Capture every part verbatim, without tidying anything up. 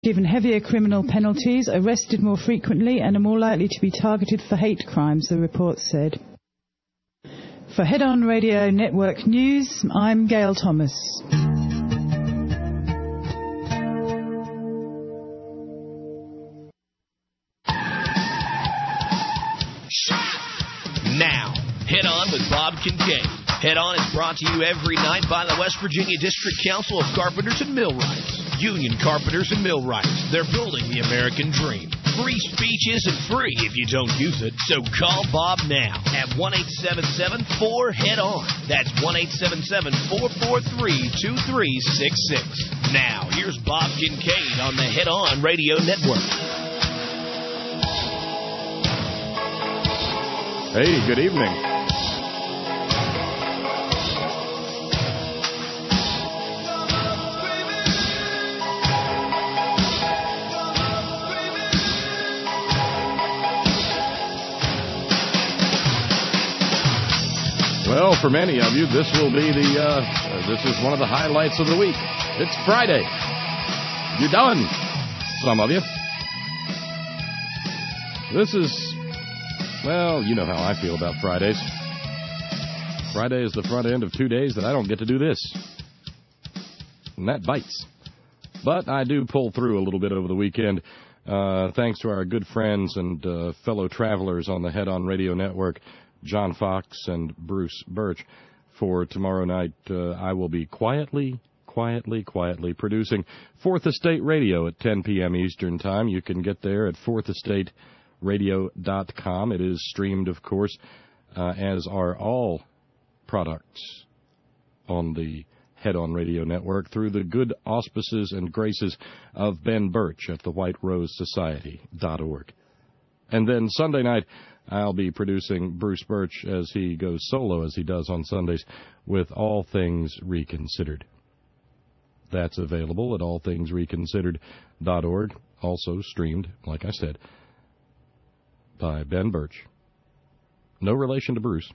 given heavier criminal penalties, arrested more frequently, and are more likely to be targeted for hate crimes, the report said. For Head On Radio Network News, I'm Gail Thomas. Now, Head On with Bob Kincaid. Head On is brought to you every night by the West Virginia District Council of Carpenters and Millwrights. Union Carpenters and Millwrights. They're building the American dream. Free speech isn't free if you don't use it, so call Bob now at one eight seven seven four head on. That's one eight seven seven four four three two three six six. Now, here's Bob Kincaid on the Head On Radio Network. Hey, good evening. Well, for many of you, this will be the, uh, uh, this is one of the highlights of the week. It's Friday. You're done, some of you. This is, well, you know how I feel about Fridays. Friday is the front end of two days that I don't get to do this. And that bites. But I do pull through a little bit over the weekend, uh, thanks to our good friends and uh, fellow travelers on the Head On Radio Network, John Fox and Bruce Birch. For tomorrow night, uh, I will be quietly, quietly, quietly producing Fourth Estate Radio at ten p.m. Eastern Time. You can get there at fourth estate radio dot com. It is streamed, of course, uh, as are all products on the Head On Radio Network through the good auspices and graces of Ben Birch at the White Rose Society dot org. And then Sunday night, I'll be producing Bruce Birch as he goes solo, as he does on Sundays, with All Things Reconsidered. That's available at all things reconsidered dot org, also streamed, like I said, by Ben Birch. No relation to Bruce.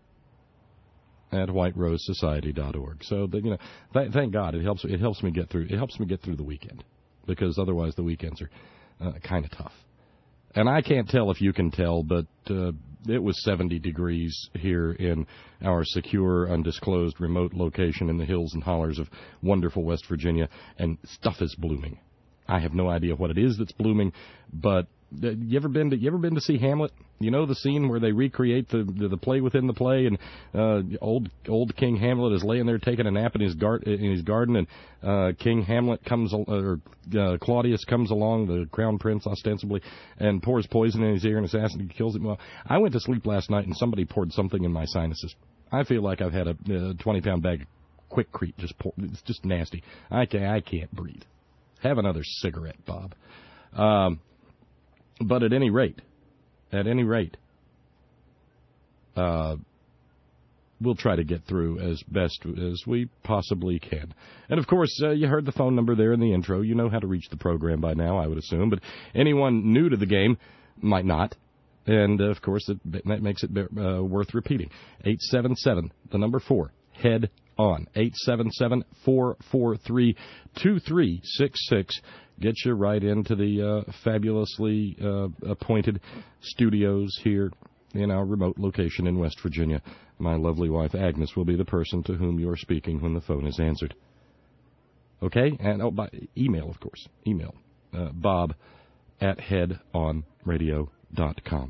At White Rose Society dot org. So, you know, th- thank God it helps. It helps me get through. It helps me get through the weekend, because otherwise the weekends are uh, kind of tough. And I can't tell if you can tell, but uh, it was seventy degrees here in our secure, undisclosed, remote location in the hills and hollers of wonderful West Virginia, and stuff is blooming. I have no idea what it is that's blooming, but uh, you ever been to you ever been to see Hamlet? You know the scene where they recreate the the, the play within the play, and uh, old old King Hamlet is laying there taking a nap in his gar- in his garden, and uh, King Hamlet comes or uh, Claudius comes along, the crown prince ostensibly, and pours poison in his ear and assassinates and kills him. Well, I went to sleep last night and somebody poured something in my sinuses. I feel like I've had a twenty pound bag of Quickcrete just pour. It's just nasty. I can't I can't breathe. Have another cigarette, Bob. Um, but at any rate, at any rate, uh, we'll try to get through as best as we possibly can. And, of course, uh, you heard the phone number there in the intro. You know how to reach the program by now, I would assume. But anyone new to the game might not. And, uh, of course, it, that makes it uh, worth repeating. eight seven seven, the number four, head on. eight seven seven, four four three, two three six six. Get you right into the uh, fabulously uh, appointed studios here in our remote location in West Virginia. My lovely wife, Agnes, will be the person to whom you're speaking when the phone is answered. Okay? And oh, by email, of course. Email. Uh, Bob at head on radio dot com.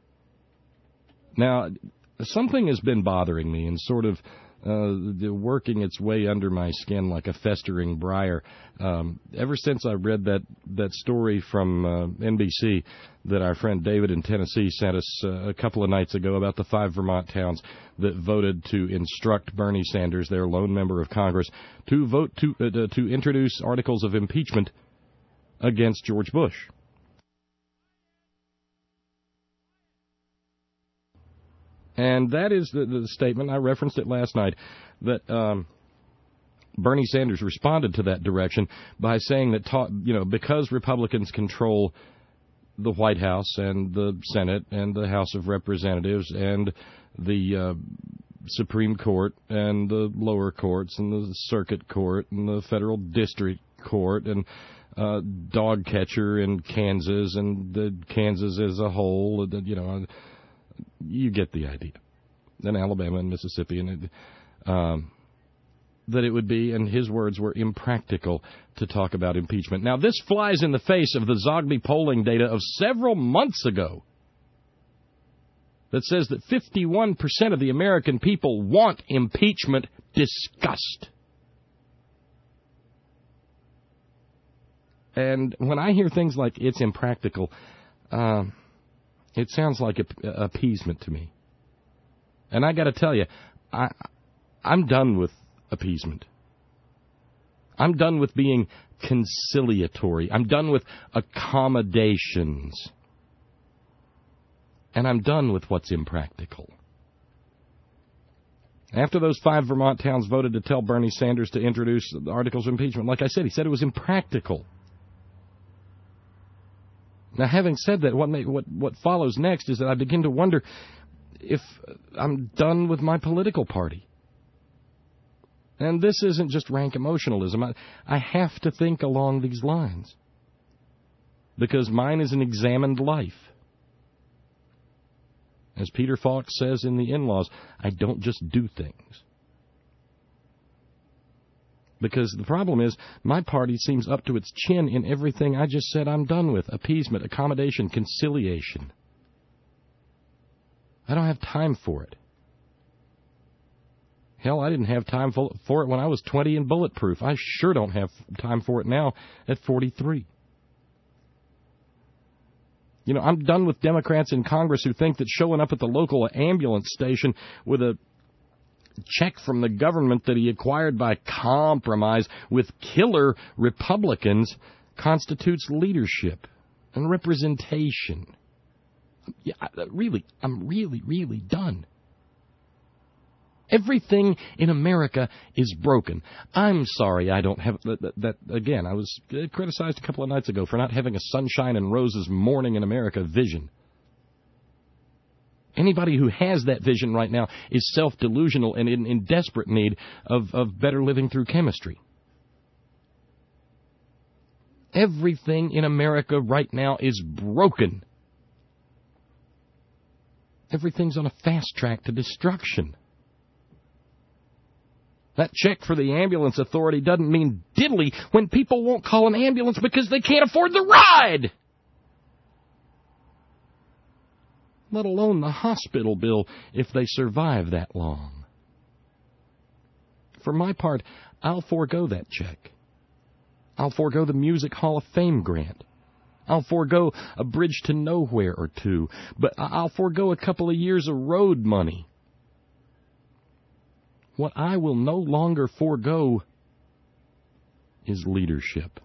Now, something has been bothering me and sort of Uh, working its way under my skin like a festering briar. Um, ever since I read that, that story from uh, N B C that our friend David in Tennessee sent us uh, a couple of nights ago about the five Vermont towns that voted to instruct Bernie Sanders, their lone member of Congress, to vote to uh, to introduce articles of impeachment against George Bush. And that is the, the statement, I referenced it last night, that um, Bernie Sanders responded to that direction by saying that, ta- you know, because Republicans control the White House and the Senate and the House of Representatives and the uh, Supreme Court and the lower courts and the Circuit Court and the Federal District Court and uh, dog catcher in Kansas and the Kansas as a whole. You know, you get the idea. Then Alabama and Mississippi, and um, that it would be, and his words were, impractical to talk about impeachment. Now, this flies in the face of the Zogby polling data of several months ago that says that fifty-one percent of the American people want impeachment discussed. And when I hear things like it's impractical, uh, it sounds like a, a appeasement to me. And I got to tell you, I, I'm done with appeasement. I'm done with being conciliatory. I'm done with accommodations. And I'm done with what's impractical. After those five Vermont towns voted to tell Bernie Sanders to introduce the articles of impeachment, like I said, he said it was impractical. Now, having said that, what, may, what what follows next is that I begin to wonder if I'm done with my political party. And this isn't just rank emotionalism. I, I have to think along these lines. Because mine is an examined life. As Peter Falk says in The In-Laws, I don't just do things. Because the problem is, my party seems up to its chin in everything I just said I'm done with. Appeasement, accommodation, conciliation. I don't have time for it. Hell, I didn't have time for it when I was twenty and bulletproof. I sure don't have time for it now at forty-three. You know, I'm done with Democrats in Congress who think that showing up at the local ambulance station with a check from the government that he acquired by compromise with killer Republicans constitutes leadership and representation. Yeah, really, I'm really, really done. Everything in America is broken. I'm sorry I don't have that, that, that. Again, I was criticized a couple of nights ago for not having a sunshine and roses morning in America vision. Anybody who has that vision right now is self-delusional and in, in desperate need of, of better living through chemistry. Everything in America right now is broken. Everything's on a fast track to destruction. That check for the ambulance authority doesn't mean diddly when people won't call an ambulance because they can't afford the ride. Let alone the hospital bill if they survive that long. For my part, I'll forego that check. I'll forego the Music Hall of Fame grant. I'll forego a bridge to nowhere or two, but I'll forego a couple of years of road money. What I will no longer forego is leadership.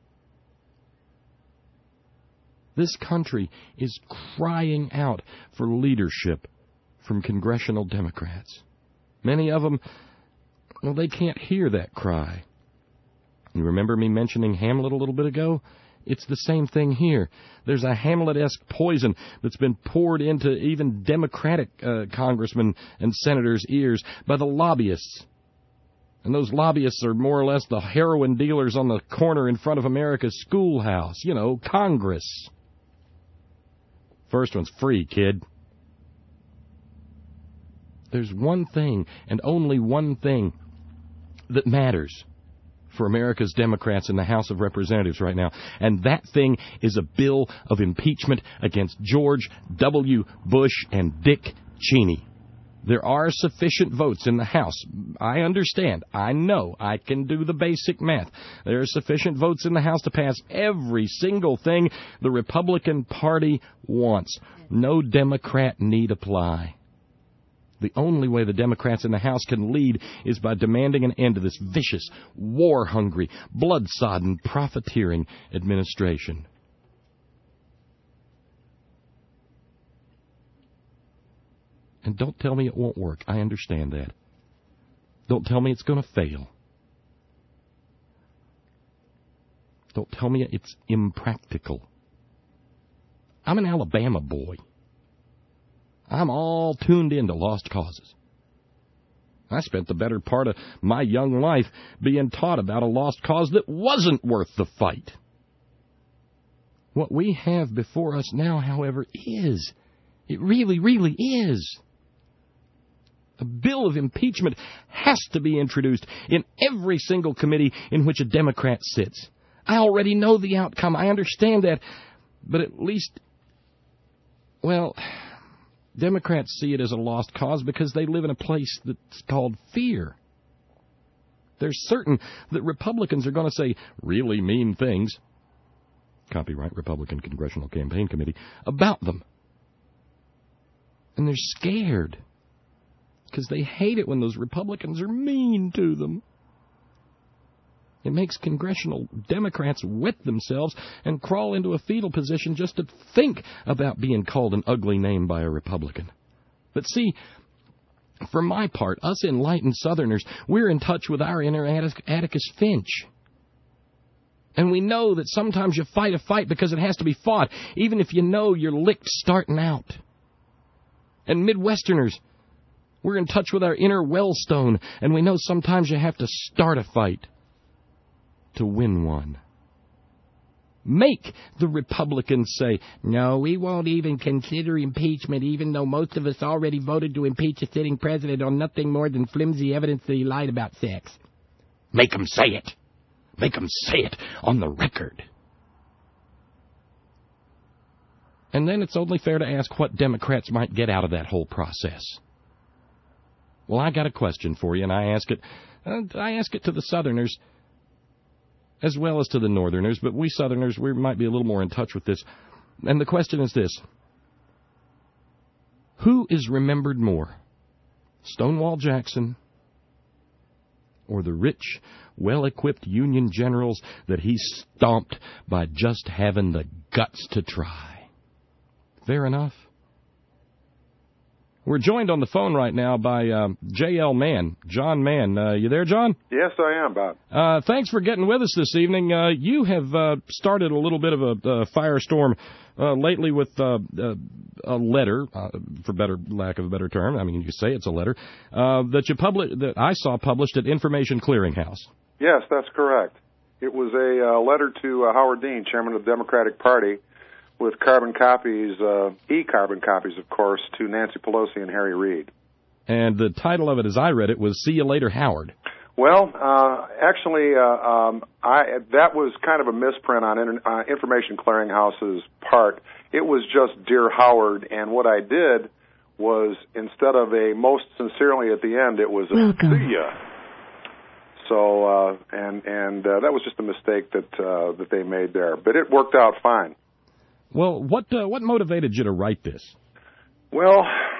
This country is crying out for leadership from congressional Democrats. Many of them, well, they can't hear that cry. You remember me mentioning Hamlet a little bit ago? It's the same thing here. There's a Hamlet-esque poison that's been poured into even Democratic uh, congressmen and senators' ears by the lobbyists. And those lobbyists are more or less the heroin dealers on the corner in front of America's schoolhouse. You know, Congress. First one's free, kid. There's one thing, and only one thing, that matters for America's Democrats in the House of Representatives right now, and that thing is a bill of impeachment against George W. Bush and Dick Cheney. There are sufficient votes in the House. I understand. I know. I can do the basic math. There are sufficient votes in the House to pass every single thing the Republican Party wants. No Democrat need apply. The only way the Democrats in the House can lead is by demanding an end to this vicious, war-hungry, blood-sodden, profiteering administration. And don't tell me it won't work. I understand that. Don't tell me it's going to fail. Don't tell me it's impractical. I'm an Alabama boy. I'm all tuned into lost causes. I spent the better part of my young life being taught about a lost cause that wasn't worth the fight. What we have before us now, however, is, it really, really is, a bill of impeachment has to be introduced in every single committee in which a Democrat sits. I already know the outcome. I understand that. But at least, well, Democrats see it as a lost cause because they live in a place that's called fear. They're certain that Republicans are going to say really mean things, copyright Republican Congressional Campaign Committee, about them. And they're scared because they hate it when those Republicans are mean to them. It makes congressional Democrats wet themselves and crawl into a fetal position just to think about being called an ugly name by a Republican. But see, for my part, us enlightened Southerners, we're in touch with our inner Atticus Finch. And we know that sometimes you fight a fight because it has to be fought, even if you know you're licked starting out. And Midwesterners, we're in touch with our inner Wellstone, and we know sometimes you have to start a fight to win one. Make the Republicans say, no, we won't even consider impeachment, even though most of us already voted to impeach a sitting president on nothing more than flimsy evidence that he lied about sex. Make them say it. Make them say it on the record. And then it's only fair to ask what Democrats might get out of that whole process. Well, I got a question for you, and I ask it, uh, I ask it to the Southerners as well as to the Northerners, but we Southerners, we might be a little more in touch with this. And the question is this: who is remembered more, Stonewall Jackson or the rich, well-equipped Union generals that he stomped by just having the guts to try? Fair enough. We're joined on the phone right now by uh, J L. Mann, John Mann. Uh, you there, John? Yes, I am, Bob. Uh, thanks for getting with us this evening. Uh, you have uh, started a little bit of a uh, firestorm uh, lately with uh, uh, a letter, uh, for better lack of a better term. I mean, you say it's a letter uh, that you publi- that I saw published at Information Clearinghouse. Yes, that's correct. It was a uh, letter to uh, Howard Dean, chairman of the Democratic Party, with carbon copies, uh, e-carbon copies, of course, to Nancy Pelosi and Harry Reid. And the title of it, as I read it, was "See You Later, Howard." Well, uh, actually, uh, um, I, that was kind of a misprint on inter, uh, Information Clearinghouse's part. It was just "Dear Howard," and what I did was, instead of a "most sincerely" at the end, it was a Welcome. "See ya." So, uh, and and uh, that was just a mistake that uh, that they made there, but it worked out fine. Well, what uh, what motivated you to write this? Well,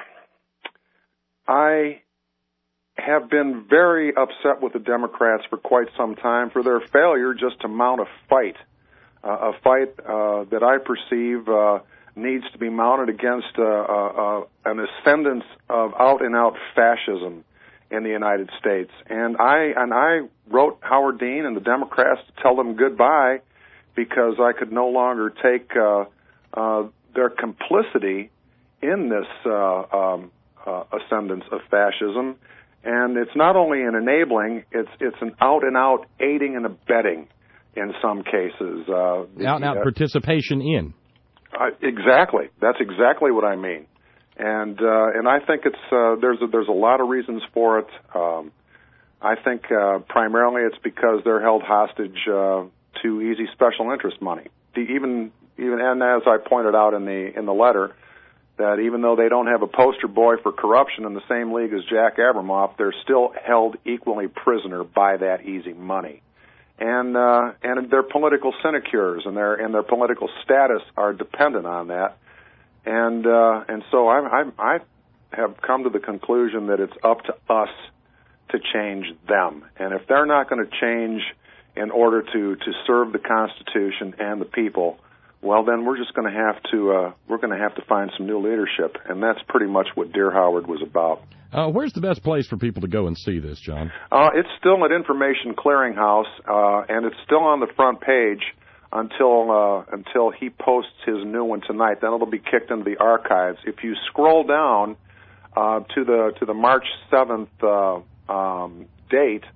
I have been very upset with the Democrats for quite some time for their failure just to mount a fight, uh, a fight uh, that I perceive uh, needs to be mounted against uh, uh, an ascendance of out-and-out fascism in the United States. And I and I wrote Howard Dean and the Democrats to tell them goodbye because I could no longer take uh, uh, their complicity in this uh, um, uh, ascendance of fascism. And it's not only an enabling, it's it's an out-and-out aiding and abetting in some cases. Uh, Out-and-out uh, participation in. Uh, exactly. That's exactly what I mean. And uh, and I think it's uh, there's a, there's a lot of reasons for it. Um, I think uh, primarily it's because they're held hostage uh, to easy special interest money. The, even even and as I pointed out in the in the letter, that even though they don't have a poster boy for corruption in the same league as Jack Abramoff, they're still held equally prisoner by that easy money. And uh, and their political sinecures and their and their political status are dependent on that. And uh, and so I, I I have come to the conclusion that it's up to us to change them. And if they're not going to change in order to, to serve the Constitution and the people, well, then we're just going to have to uh, we're going to have to find some new leadership. And that's pretty much what Dear Howard was about. Uh, where's the best place for people to go and see this, John? Uh, it's still at Information Clearinghouse, uh, and it's still on the front page until uh, until he posts his new one tonight. Then it'll be kicked into the archives. If you scroll down uh, to the to the March seventh uh, um, date,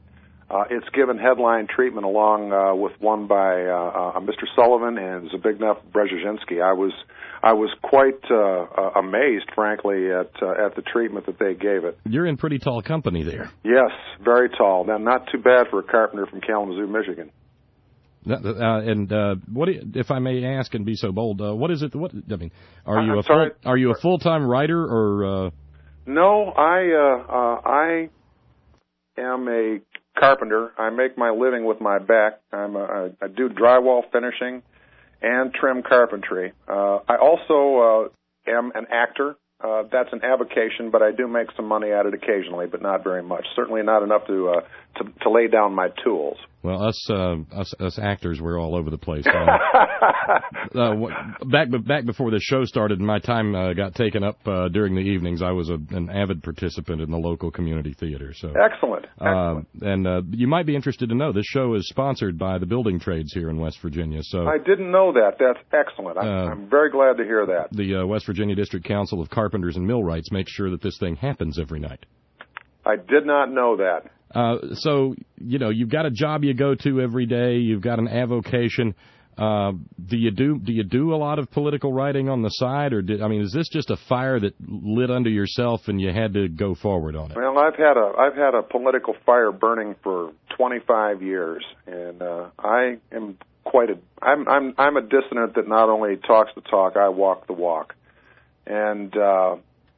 Uh, it's given headline treatment along uh, with one by uh, uh, Mister Sullivan and Zbigniew Brzezinski. I was I was quite uh, uh, amazed, frankly, at uh, at the treatment that they gave it. You're in pretty tall company there. Yes, very tall. Now, not too bad for a carpenter from Kalamazoo, Michigan. Uh, and uh, what, if I may ask and be so bold, uh, what is it? What I mean, are you I'm a sorry? full, are you a full-time writer or? Uh... No, I uh, uh, I am a carpenter. I make my living with my back. I'm a, I do drywall finishing and trim carpentry. Uh, I also uh, am an actor. Uh, that's an avocation, but I do make some money at it occasionally, but not very much. Certainly not enough to uh, to, to lay down my tools. Well, us uh, us us actors, we're all over the place. Uh, uh, back back before the show started, my time uh, got taken up uh, during the evenings. I was a, an avid participant in the local community theater. So excellent. excellent. Uh, and uh, you might be interested to know this show is sponsored by the building trades here in West Virginia. So I didn't know that. That's excellent. I'm, uh, I'm very glad to hear that. The uh, West Virginia District Council of Carpenters and Millwrights makes sure that this thing happens every night. I did not know that. Uh, so, you know, you've got a job you go to every day. You've got an avocation. Uh, do you do do you do a lot of political writing on the side, or did, I mean, is this just a fire that lit under yourself and you had to go forward on it? Well, I've had a I've had a political fire burning for twenty-five years, and uh, I am quite a I'm I'm I'm a dissident that not only talks the talk, I walk the walk, and. Uh,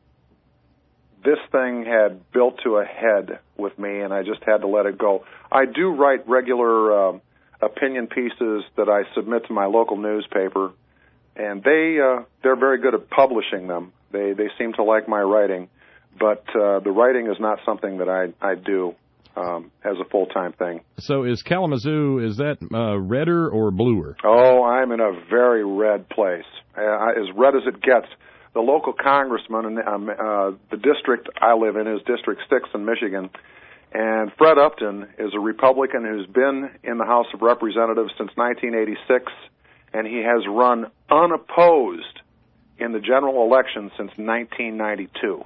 This thing had built to a head with me, and I just had to let it go. I do write regular uh, opinion pieces that I submit to my local newspaper, and they uh, they're very good at publishing them. They they seem to like my writing, but uh, the writing is not something that I I do um, as a full time thing. So is Kalamazoo, is that uh, redder or bluer? Oh, I'm in a very red place, uh, as red as it gets. The local congressman in um, uh, the district I live in is District six in Michigan, and Fred Upton is a Republican who's been in the House of Representatives since nineteen eighty-six, and he has run unopposed in the general election since nineteen ninety-two.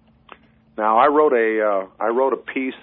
Now, I wrote a uh, I wrote a piece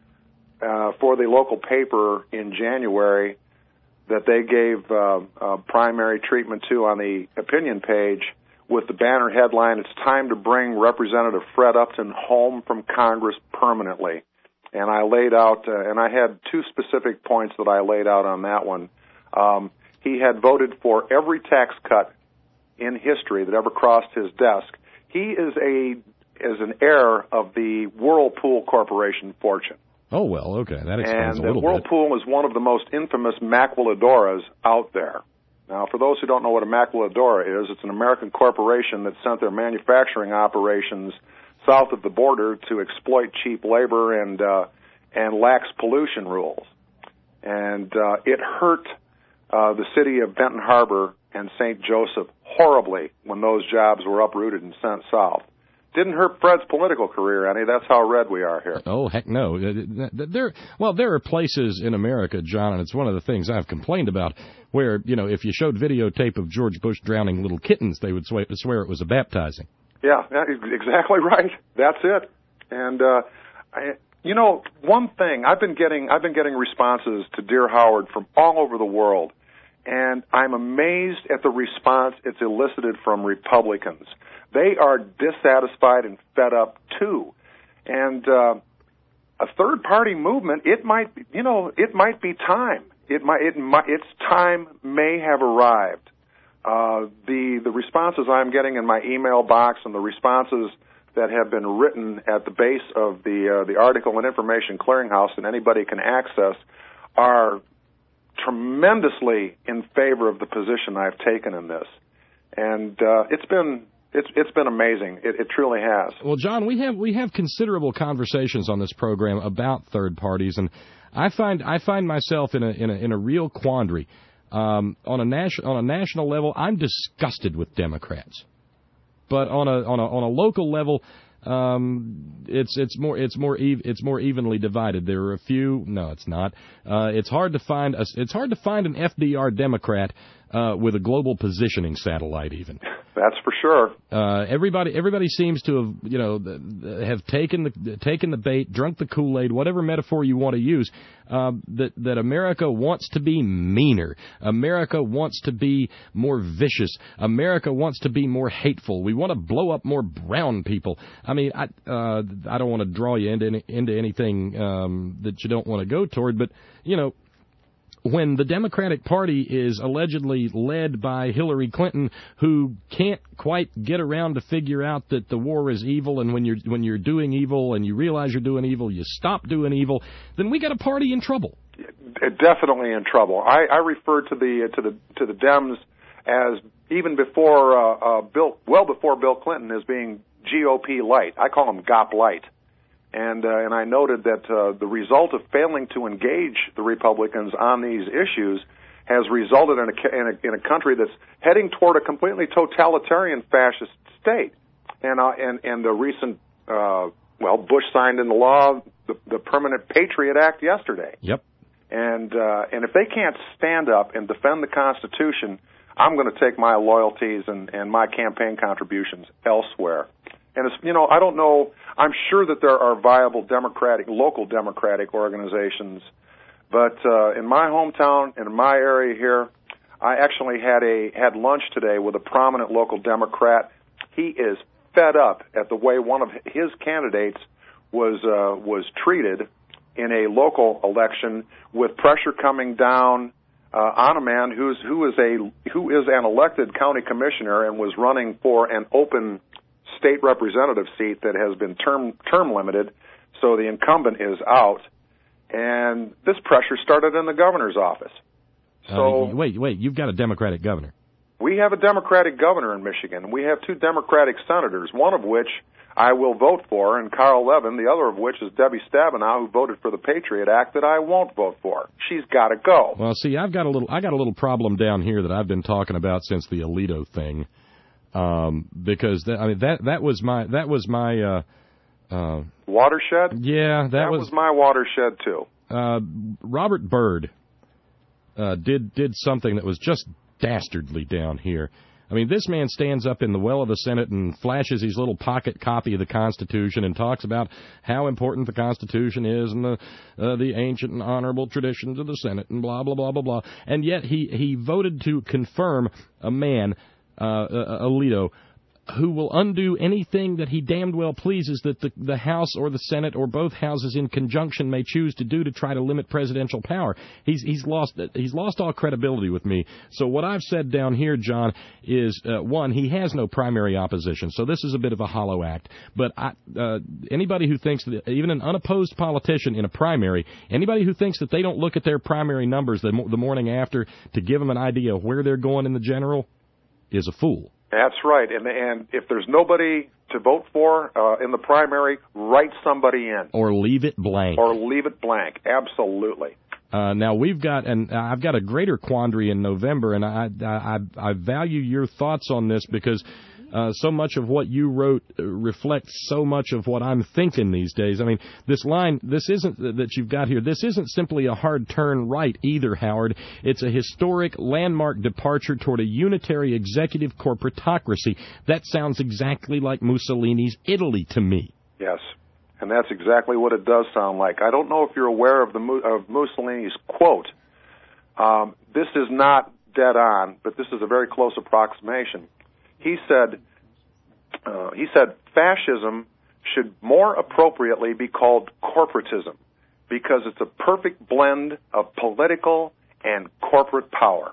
uh, for the local paper in January that they gave uh, uh, primary treatment to on the opinion page, with the banner headline, "It's time to bring Representative Fred Upton home from Congress permanently." And I laid out, uh, and I had two specific points that I laid out on that one. Um, he had voted for every tax cut in history that ever crossed his desk. He is a is an heir of the Whirlpool Corporation fortune. Oh, well, okay, that explains and a little Whirlpool bit. is one of the most infamous maquiladoras out there. Now, for those who don't know what a maquiladora is, it's an American corporation that sent their manufacturing operations south of the border to exploit cheap labor and uh, and lax pollution rules. And uh, it hurt uh, the city of Benton Harbor and Saint Joseph horribly when those jobs were uprooted and sent south. Didn't hurt Fred's political career any. That's how red we are here. Oh, heck no. There, well, there are places in America, John, and it's one of the things I've complained about, where, you know, if you showed videotape of George Bush drowning little kittens, they would swear it was a baptizing. Yeah, exactly right. That's it. And, uh, I, you know, one thing, I've been getting, I've been getting responses to Dear Howard from all over the world, and I'm amazed at the response it's elicited from Republicans. They are dissatisfied and fed up, too. And uh, a third-party movement, it might, you know, it might be time. It might, it might, its time may have arrived. Uh, the the responses I'm getting in my email box and the responses that have been written at the base of the uh, the article and information clearinghouse that anybody can access are tremendously in favor of the position I've taken in this. And uh, it's been It's it's been amazing. It, it truly has. Well, John, we have we have considerable conversations on this program about third parties, and I find I find myself in a in a in a real quandary. Um, on a national on a national level, I'm disgusted with Democrats, but on a on a on a local level, um, it's it's more it's more ev- it's more evenly divided. There are a few. No, it's not. Uh, it's hard to find a, it's hard to find an F D R Democrat uh, with a global positioning satellite even. That's for sure. Uh, everybody, everybody seems to have, you know, have taken the taken the bait, drunk the Kool-Aid, whatever metaphor you want to use. Uh, that that America wants to be meaner. America wants to be more vicious. America wants to be more hateful. We want to blow up more brown people. I mean, I uh, I don't want to draw you into into anything um, that you don't want to go toward, but you know. When the Democratic Party is allegedly led by Hillary Clinton, who can't quite get around to figure out that the war is evil, and when you're when you're doing evil and you realize you're doing evil, you stop doing evil, then we got a party in trouble. Definitely in trouble. I, I refer to the to the to the Dems as even before uh, uh, Bill, well before Bill Clinton, as being G O P light. I call them G O P light. And uh, and I noted that uh, the result of failing to engage the Republicans on these issues has resulted in a, in a, in a country that's heading toward a completely totalitarian fascist state. And uh, and and the recent uh, well, Bush signed into law the, the Permanent Patriot Act yesterday. Yep. And uh, and if they can't stand up and defend the Constitution, I'm going to take my loyalties and, and my campaign contributions elsewhere. And it's, you know, I don't know. I'm sure that there are viable Democratic, local Democratic organizations, but uh, in my hometown and in my area here, I actually had a had lunch today with a prominent local Democrat. He is fed up at the way one of his candidates was uh, was treated in a local election, with pressure coming down uh, on a man who's who is a who is an elected county commissioner and was running for an open state representative seat that has been term term limited, so the incumbent is out, and this pressure started in the governor's office. So uh, wait, wait, you've got a Democratic governor. We have a Democratic governor in Michigan. We have two Democratic senators, one of which I will vote for, and Carl Levin, the other of which is Debbie Stabenow, who voted for the Patriot Act that I won't vote for. She's got to go. Well, see, I've got a little I got a little problem down here that I've been talking about since the Alito thing. Um, because that, I mean that that was my that was my uh, uh, watershed. Yeah, that, that was, was my watershed too. Uh, Robert Byrd uh, did did something that was just dastardly down here. I mean, this man stands up in the well of the Senate and flashes his little pocket copy of the Constitution and talks about how important the Constitution is and the uh, the ancient and honorable traditions of the Senate and blah blah blah blah blah. And yet he he voted to confirm a man. Uh, uh, Alito, who will undo anything that he damned well pleases that the, the House or the Senate or both houses in conjunction may choose to do to try to limit presidential power. He's he's lost he's lost all credibility with me. So what I've said down here, John, is uh, one, he has no primary opposition. So this is a bit of a hollow act. But I, uh, anybody who thinks that even an unopposed politician in a primary, anybody who thinks that they don't look at their primary numbers the, the morning after to give them an idea of where they're going in the general is a fool. That's right, and and if there's nobody to vote for uh, in the primary, write somebody in. Or leave it blank. Or leave it blank, absolutely. Uh, now, we've got, and I've got a greater quandary in November, and I, I, I value your thoughts on this because uh, so much of what you wrote reflects so much of what I'm thinking these days. I mean, this line, this isn't, that you've got here, this isn't simply a hard turn right either, Howard. It's a historic landmark departure toward a unitary executive corporatocracy. That sounds exactly like Mussolini's Italy to me. Yes. And that's exactly what it does sound like. I don't know if you're aware of the of Mussolini's quote. Um, this is not dead on, but this is a very close approximation. He said, uh, he said, fascism should more appropriately be called corporatism because it's a perfect blend of political and corporate power.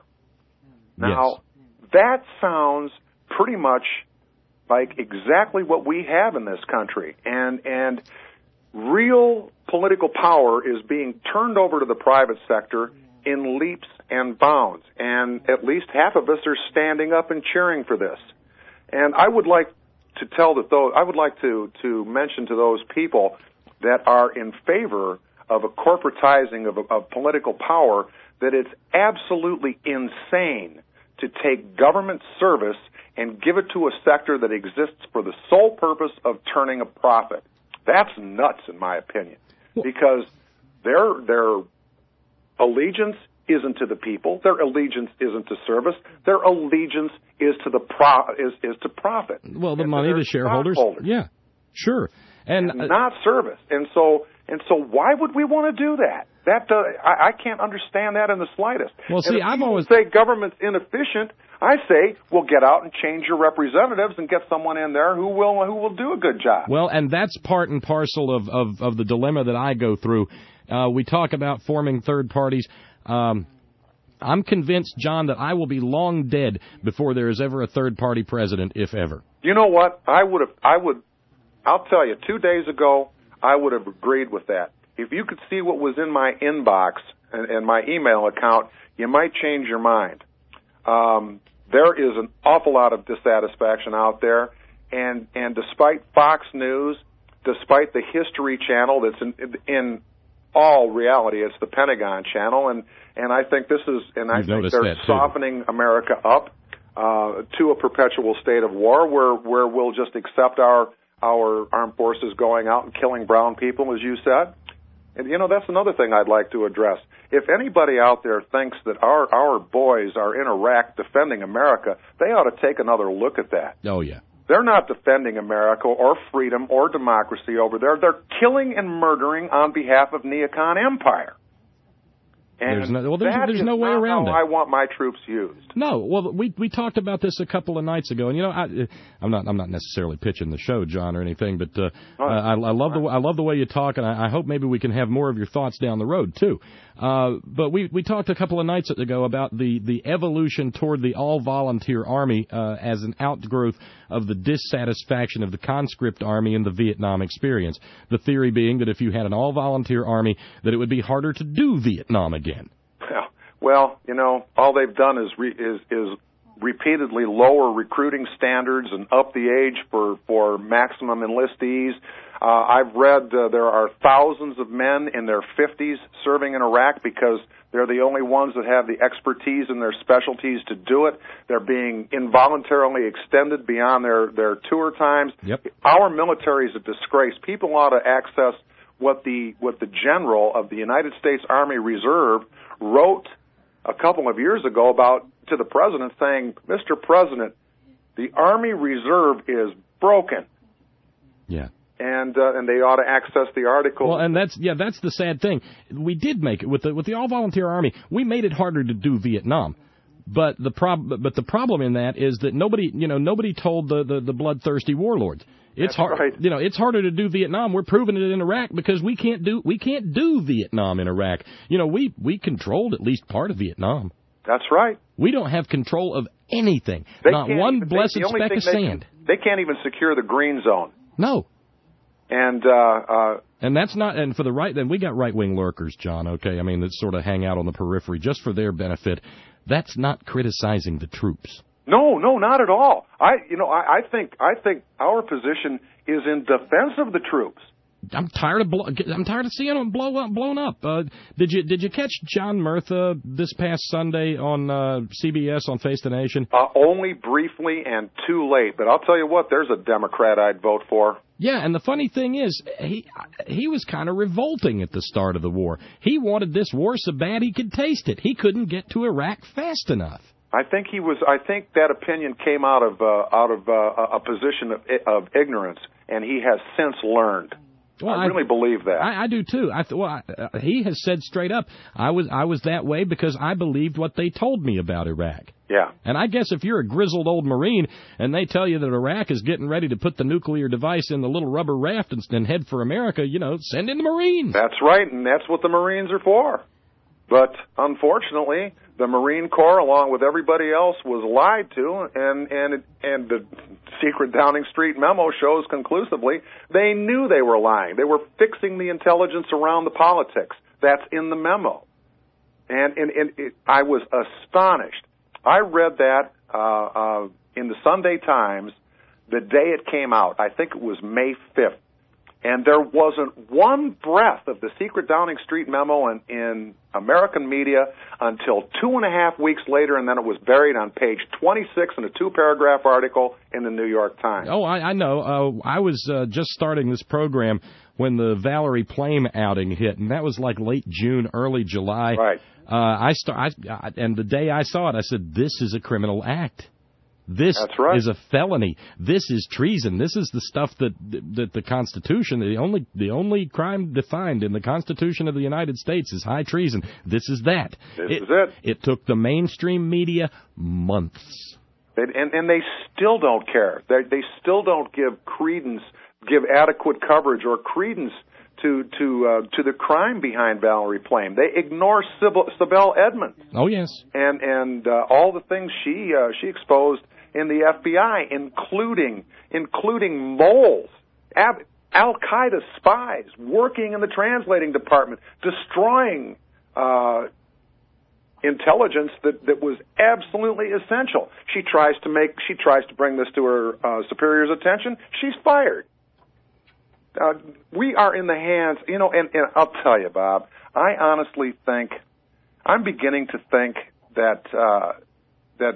Now, yes. That sounds pretty much like exactly what we have in this country, and and real political power is being turned over to the private sector in leaps and bounds, and at least half of us are standing up and cheering for this. And I would like to tell that those I would like to to mention to those people that are in favor of a corporatizing of, of political power that it's absolutely insane to take government service and give it to a sector that exists for the sole purpose of turning a profit. That's nuts, in my opinion, because their their allegiance isn't to the people. Their allegiance isn't to service. Their allegiance is to the pro- is, is to profit. Well, the money, the shareholders. Yeah, sure. And, and not service. And so and so why would we want to do that? That uh, I, I can't understand that in the slightest. Well, see, I've always say government's inefficient. I say, well, get out and change your representatives and get someone in there who will who will do a good job. Well, and that's part and parcel of, of, of the dilemma that I go through. Uh, we talk about forming third parties. Um, I'm convinced, John, that I will be long dead before there is ever a third party president, if ever. You know what? I would have. I would. I'll tell you. Two days ago, I would have agreed with that. If you could see what was in my inbox and, and my email account, you might change your mind. Um, there is an awful lot of dissatisfaction out there, and and despite Fox News, despite the History Channel, that's in, in all reality, it's the Pentagon Channel, and, and I think this is, and I You've think they're softening America up uh, to a perpetual state of war, where where we'll just accept our our armed forces going out and killing brown people, as you said. And, you know, that's another thing I'd like to address. If anybody out there thinks that our, our boys are in Iraq defending America, they ought to take another look at that. Oh, yeah. They're not defending America or freedom or democracy over there. They're killing and murdering on behalf of Neocon Empire. And there's no, well, there's, that there's is no way not around how it. I want my troops used. No, well, we we talked about this a couple of nights ago, and you know, I, I'm not I'm not necessarily pitching the show, John, or anything, but uh, oh, I, I love the I love the way you talk, and I, I hope maybe we can have more of your thoughts down the road too. Uh, but we we talked a couple of nights ago about the the evolution toward the all volunteer army uh, as an outgrowth of the dissatisfaction of the conscript army in the Vietnam experience. The theory being that if you had an all volunteer army, that it would be harder to do Vietnam again. Well, you know, all they've done is re- is is repeatedly lower recruiting standards and up the age for for maximum enlistees. Uh, I've read uh, there are thousands of men in their fifties serving in Iraq because they're the only ones that have the expertise in their specialties to do it. They're being involuntarily extended beyond their their tour times. Yep. Our military is a disgrace. People ought to access what the what the general of the United States Army Reserve wrote a couple of years ago about to the president, saying, Mister President, the Army Reserve is broken. Yeah. And uh, and they ought to access the article. Well, and that's yeah, that's the sad thing. We did make it with the with the all volunteer army. We made it harder to do Vietnam. But the prob but the problem in that is that nobody, you know, nobody told the the, the bloodthirsty warlords. It's That's hard, right. you know, it's harder to do Vietnam. We're proving it in Iraq because we can't do we can't do Vietnam in Iraq. You know, we we controlled at least part of Vietnam. That's right. We don't have control of anything. They Not one even, blessed they, the speck of they sand. Can, they can't even secure the green zone. No. And uh, uh, and that's not and for the right then we got right wing lurkers, John. Okay, I mean that sort of hang out on the periphery just for their benefit. That's not criticizing the troops. No, no, not at all. I, you know, I, I think I think our position is in defense of the troops. I'm tired of blow, I'm tired of seeing them blow up, blown up. Uh, did you did you catch John Murtha this past Sunday on uh, C B S on Face the Nation? Uh, only briefly and too late. But I'll tell you what, there's a Democrat I'd vote for. Yeah, and the funny thing is, he he was kind of revolting at the start of the war. He wanted this war so bad he could taste it. He couldn't get to Iraq fast enough. I think he was. I think that opinion came out of uh, out of uh, a position of, of ignorance, and he has since learned. Well, I really I, believe that. I, I do too. I th- well, I, uh, he has said straight up, I was I was that way because I believed what they told me about Iraq. Yeah. And I guess if you're a grizzled old Marine and they tell you that Iraq is getting ready to put the nuclear device in the little rubber raft and, and head for America, you know, send in the Marines. That's right, and that's what the Marines are for. But unfortunately, the Marine Corps, along with everybody else, was lied to, and and and the secret Downing Street memo shows conclusively they knew they were lying. They were fixing the intelligence around the politics. That's in the memo, and and, and it, I was astonished. I read that uh, uh, in the Sunday Times the day it came out. I think it was May fifth. And there wasn't one breath of the secret Downing Street memo in, in American media until two and a half weeks later, and then it was buried on page twenty-six in a two-paragraph article in the New York Times. Oh, I, I know. Uh, I was uh, just starting this program when the Valerie Plame outing hit, and that was like late June, early July. Right. Uh, I start, I, and the day I saw it, I said, "This is a criminal act. This That's right. is a felony. This is treason. This is the stuff that that the Constitution, the only the only crime defined in the Constitution of the United States is high treason. This is that. This it, is it. It took the mainstream media months." And, and, and they still don't care. They, they still don't give credence, give adequate coverage or credence to to uh, to the crime behind Valerie Plame. They ignore Sybil, Sibel Edmonds. Oh yes, and and uh, all the things she uh, she exposed in the F B I, including including moles, Ab- Al Qaeda spies working in the translating department, destroying Uh, intelligence that, that was absolutely essential. She tries to make, she tries to bring this to her uh, superior's attention. She's fired. Uh, we are in the hands, you know, and, and I'll tell you, Bob, I honestly think, I'm beginning to think that uh, that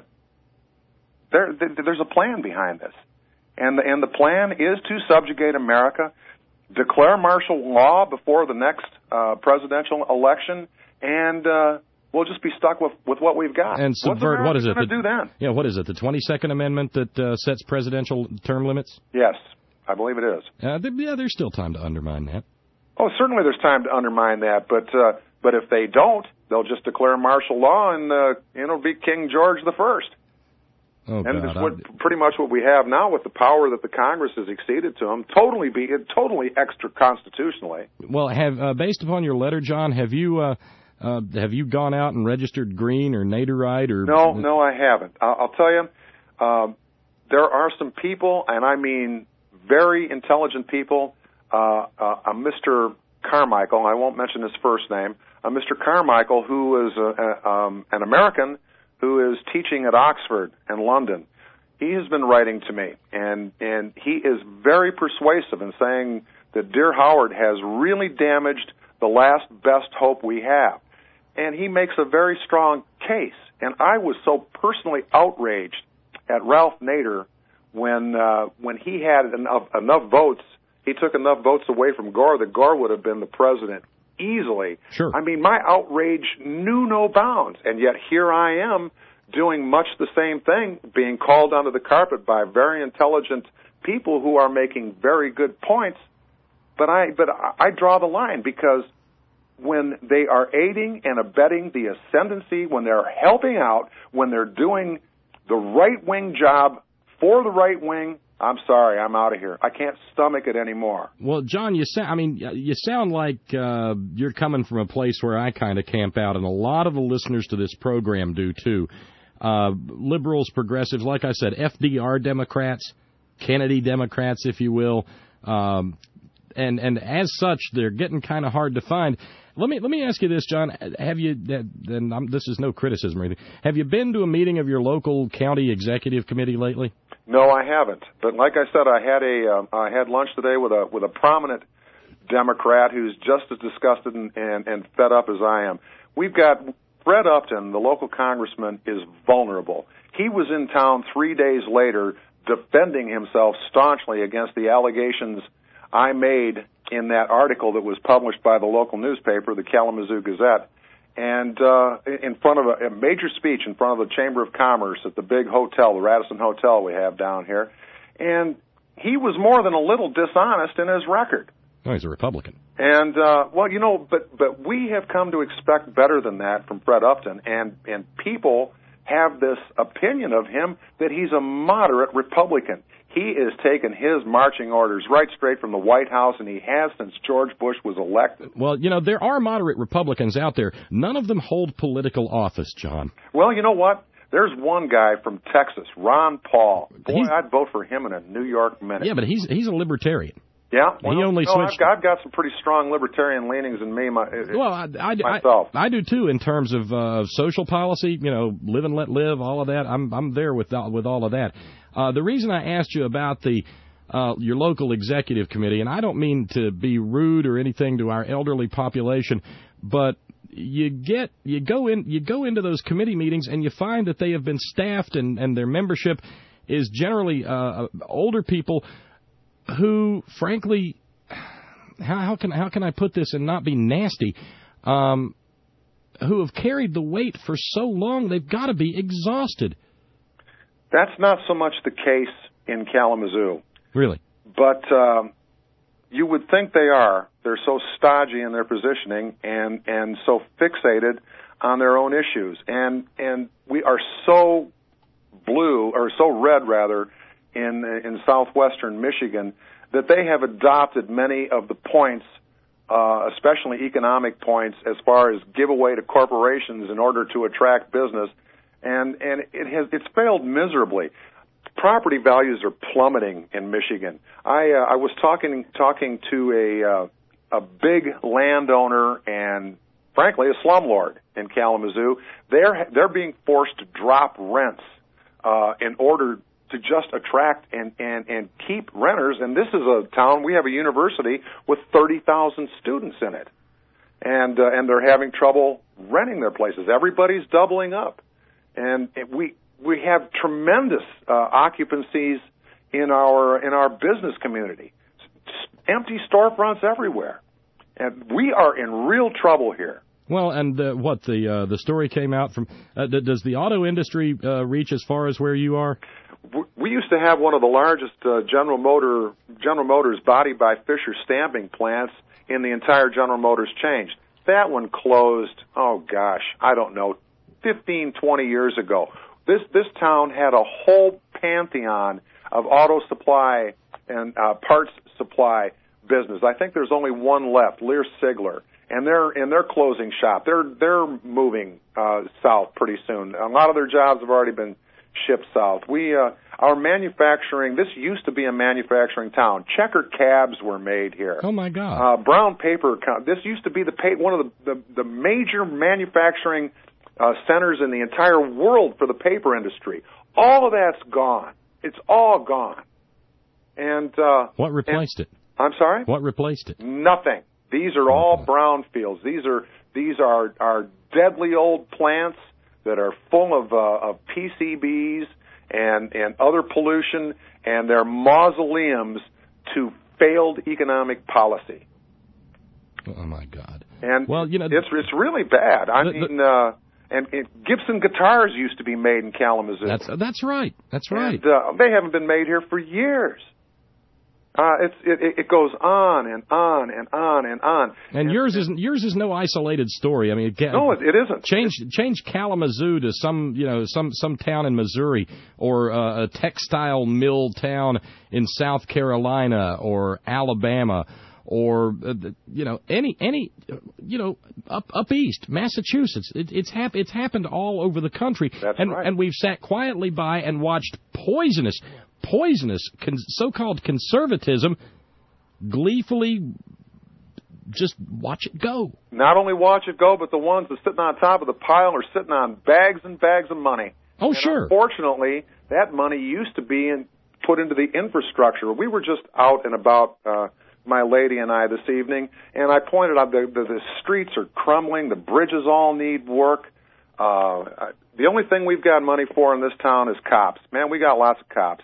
there, that there's a plan behind this, and the, and the plan is to subjugate America, declare martial law before the next uh, presidential election, and uh, we'll just be stuck with, with what we've got. And subvert, what is it? What's America gonna do then? Yeah, what is it? The twenty-second Amendment that uh, sets presidential term limits? Yes, I believe it is. Uh, th- yeah, there's still time to undermine that. Oh, certainly there's time to undermine that, but uh, but if they don't, they'll just declare martial law, and uh, it'll be King George the First. Oh, and God, it's what, pretty much what we have now with the power that the Congress has exceeded to them, totally be totally extra constitutionally. Well, have uh, based upon your letter, John, have you uh, uh, have you gone out and registered green or Naderite or? No, no, I haven't. I'll, I'll tell you, um, there are some people, and I mean very intelligent people. Uh, uh, a Mister Carmichael, I won't mention his first name. A Mister Carmichael, who is a, a, um, an American who is teaching at Oxford and London. He has been writing to me, and, and he is very persuasive in saying that Dear Howard has really damaged the last best hope we have. And he makes a very strong case. And I was so personally outraged at Ralph Nader when uh, when he had enough, enough votes, he took enough votes away from Gore that Gore would have been the president easily. Sure. I mean, my outrage knew no bounds, and yet here I am doing much the same thing, being called under the carpet by very intelligent people who are making very good points. But I, but I draw the line, because when they are aiding and abetting the ascendancy, when they're helping out, when they're doing the right-wing job for the right wing, I'm sorry, I'm out of here. I can't stomach it anymore. Well, John, you sound, I mean, you sound like uh, you're coming from a place where I kind of camp out, and a lot of the listeners to this program do, too. Uh, liberals, progressives, like I said, F D R Democrats, Kennedy Democrats, if you will, um, and and as such, they're getting kind of hard to find. Let me let me ask you this, John. Have you? And I'm, this is no criticism or anything. Have you been to a meeting of your local county executive committee lately? No, I haven't. But like I said, I had a um, I had lunch today with a with a prominent Democrat who's just as disgusted and, and, and fed up as I am. We've got Fred Upton, the local congressman, is vulnerable. He was in town three days later defending himself staunchly against the allegations I made in that article that was published by the local newspaper, the Kalamazoo Gazette, and uh, in front of a, a major speech in front of the Chamber of Commerce at the big hotel, the Radisson Hotel we have down here. And he was more than a little dishonest in his record. Oh, he's a Republican. And, uh, well, you know, but, but we have come to expect better than that from Fred Upton, and, and people have this opinion of him that he's a moderate Republican. He is taking his marching orders right straight from the White House, and he has since George Bush was elected. Well, you know, there are moderate Republicans out there. None of them hold political office, John. Well, you know what? There's one guy from Texas, Ron Paul. Boy, he's, I'd vote for him in a New York minute. Yeah, but he's he's a libertarian. Yeah, well, he only no, switched. I've, I've got some pretty strong libertarian leanings in me. My, well, I, I, myself, I, I do too in terms of uh, social policy. You know, live and let live, all of that. I'm I'm there with with all of that. Uh, the reason I asked you about the uh, your local executive committee, and I don't mean to be rude or anything to our elderly population, but you get you go in you go into those committee meetings and you find that they have been staffed and, and their membership is generally uh, older people who, frankly, how, how can how can I put this and not be nasty, um, who have carried the weight for so long, they've got to be exhausted. That's not so much the case in Kalamazoo. Really? But um, you would think they are. They're so stodgy in their positioning and, and so fixated on their own issues. And and we are so blue, or so red, rather, in in southwestern Michigan, that they have adopted many of the points, uh, especially economic points, as far as giveaway to corporations in order to attract business. And and it has it's failed miserably. Property values are plummeting in Michigan. I uh, I was talking talking to a uh, a big landowner and, frankly, a slumlord in Kalamazoo. They're they're being forced to drop rents uh, in order to just attract and, and, and keep renters. And this is a town, we have a university with thirty thousand students in it, and uh, and they're having trouble renting their places. Everybody's doubling up, and we. We have tremendous uh, occupancies in our in our business community, empty storefronts everywhere, and we are in real trouble here. Well, and uh, what the uh, the story came out from? Uh, does the auto industry uh, reach as far as where you are? We used to have one of the largest uh, General Motor General Motors body by Fisher stamping plants in the entire General Motors chain. That one closed. Oh gosh, I don't know, fifteen, twenty years ago. This this town had a whole pantheon of auto supply and uh, parts supply business. I think there's only one left, Lear Sigler, and they're in their closing shop. They're they're moving uh, south pretty soon. A lot of their jobs have already been shipped south. We uh, our manufacturing. This used to be a manufacturing town. Checker cabs were made here. Oh my God! Uh, brown paper. This used to be the pa- one of the, the the major manufacturing Uh, centers in the entire world for the paper industry. All of that's gone. It's all gone. And uh, what replaced and, it? I'm sorry? What replaced it? Nothing. These are all brownfields. These are these are are deadly old plants that are full of uh, of P C Bs and and other pollution, and they're mausoleums to failed economic policy. Oh my God! And well, you know, it's it's really bad. I the, mean. The, uh, And, and Gibson guitars used to be made in Kalamazoo. That's that's right. That's right. And, uh, they haven't been made here for years. Uh, it's it, it goes on and on and on and on. And, and yours isn't yours is no isolated story. I mean, it, no, it, it isn't. Change change Kalamazoo to some you know some some town in Missouri, or uh, a textile mill town in South Carolina or Alabama, or uh, you know any any you know up up east, Massachusetts. It, it's hap- it's happened all over the country. That's and right. and we've sat quietly by and watched poisonous poisonous con- so-called conservatism gleefully just watch it go. Not only watch it go, but the ones that are sitting on top of the pile are sitting on bags and bags of money. Oh, and sure. Unfortunately, that money used to be in, put into the infrastructure. We were just out and about, uh, my lady and I, this evening, and I pointed out that the, the streets are crumbling, the bridges all need work. Uh, the only thing we've got money for in this town is cops. Man, we got lots of cops.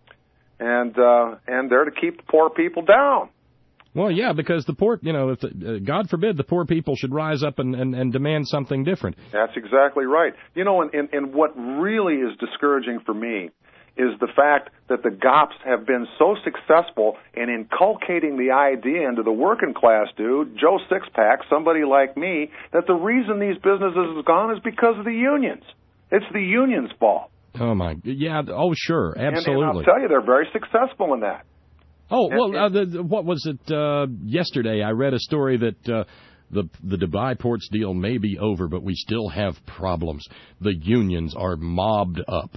And uh, and they're to keep the poor people down. Well, yeah, because the poor, you know, if the, uh, God forbid the poor people should rise up and, and, and demand something different. That's exactly right. You know, and, and, and what really is discouraging for me is the fact that the G O Ps have been so successful in inculcating the idea into the working class dude, Joe Sixpack, somebody like me, that the reason these businesses have gone is because of the unions. It's the unions' fault. Oh, my, yeah, oh, sure, absolutely. And, and I'll tell you, they're very successful in that. Oh, well, uh, the, the, what was it uh, yesterday? I read a story that uh, the the Dubai Ports deal may be over, but we still have problems. The unions are mobbed up.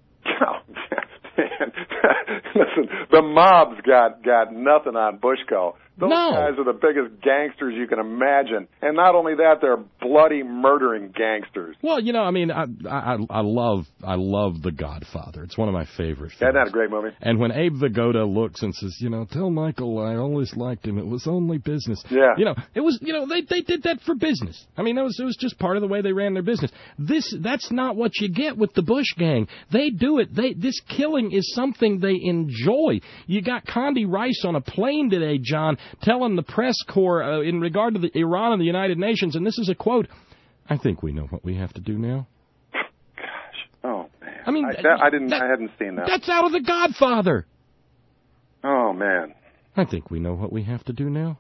Listen, the mob's got, got nothing on Bushko. Those no. guys are the biggest gangsters you can imagine. And not only that, they're bloody murdering gangsters. Well, you know, I mean, I I, I love I love The Godfather. It's one of my favorite films. Isn't that a great movie? And when Abe Vigoda looks and says, you know, tell Michael I always liked him. It was only business. Yeah. You know, it was, you know, they they did that for business. I mean, it was it was just part of the way they ran their business. This that's not what you get with the Bush gang. They do it. They this killing is something they enjoy. You got Condi Rice on a plane today, John, telling the press corps uh, in regard to the Iran and the United Nations, and this is a quote, I think we know what we have to do now. Gosh. Oh, man. I mean, I, that, I didn't. that, I hadn't seen that. That's out of The Godfather. Oh, man. I think we know what we have to do now.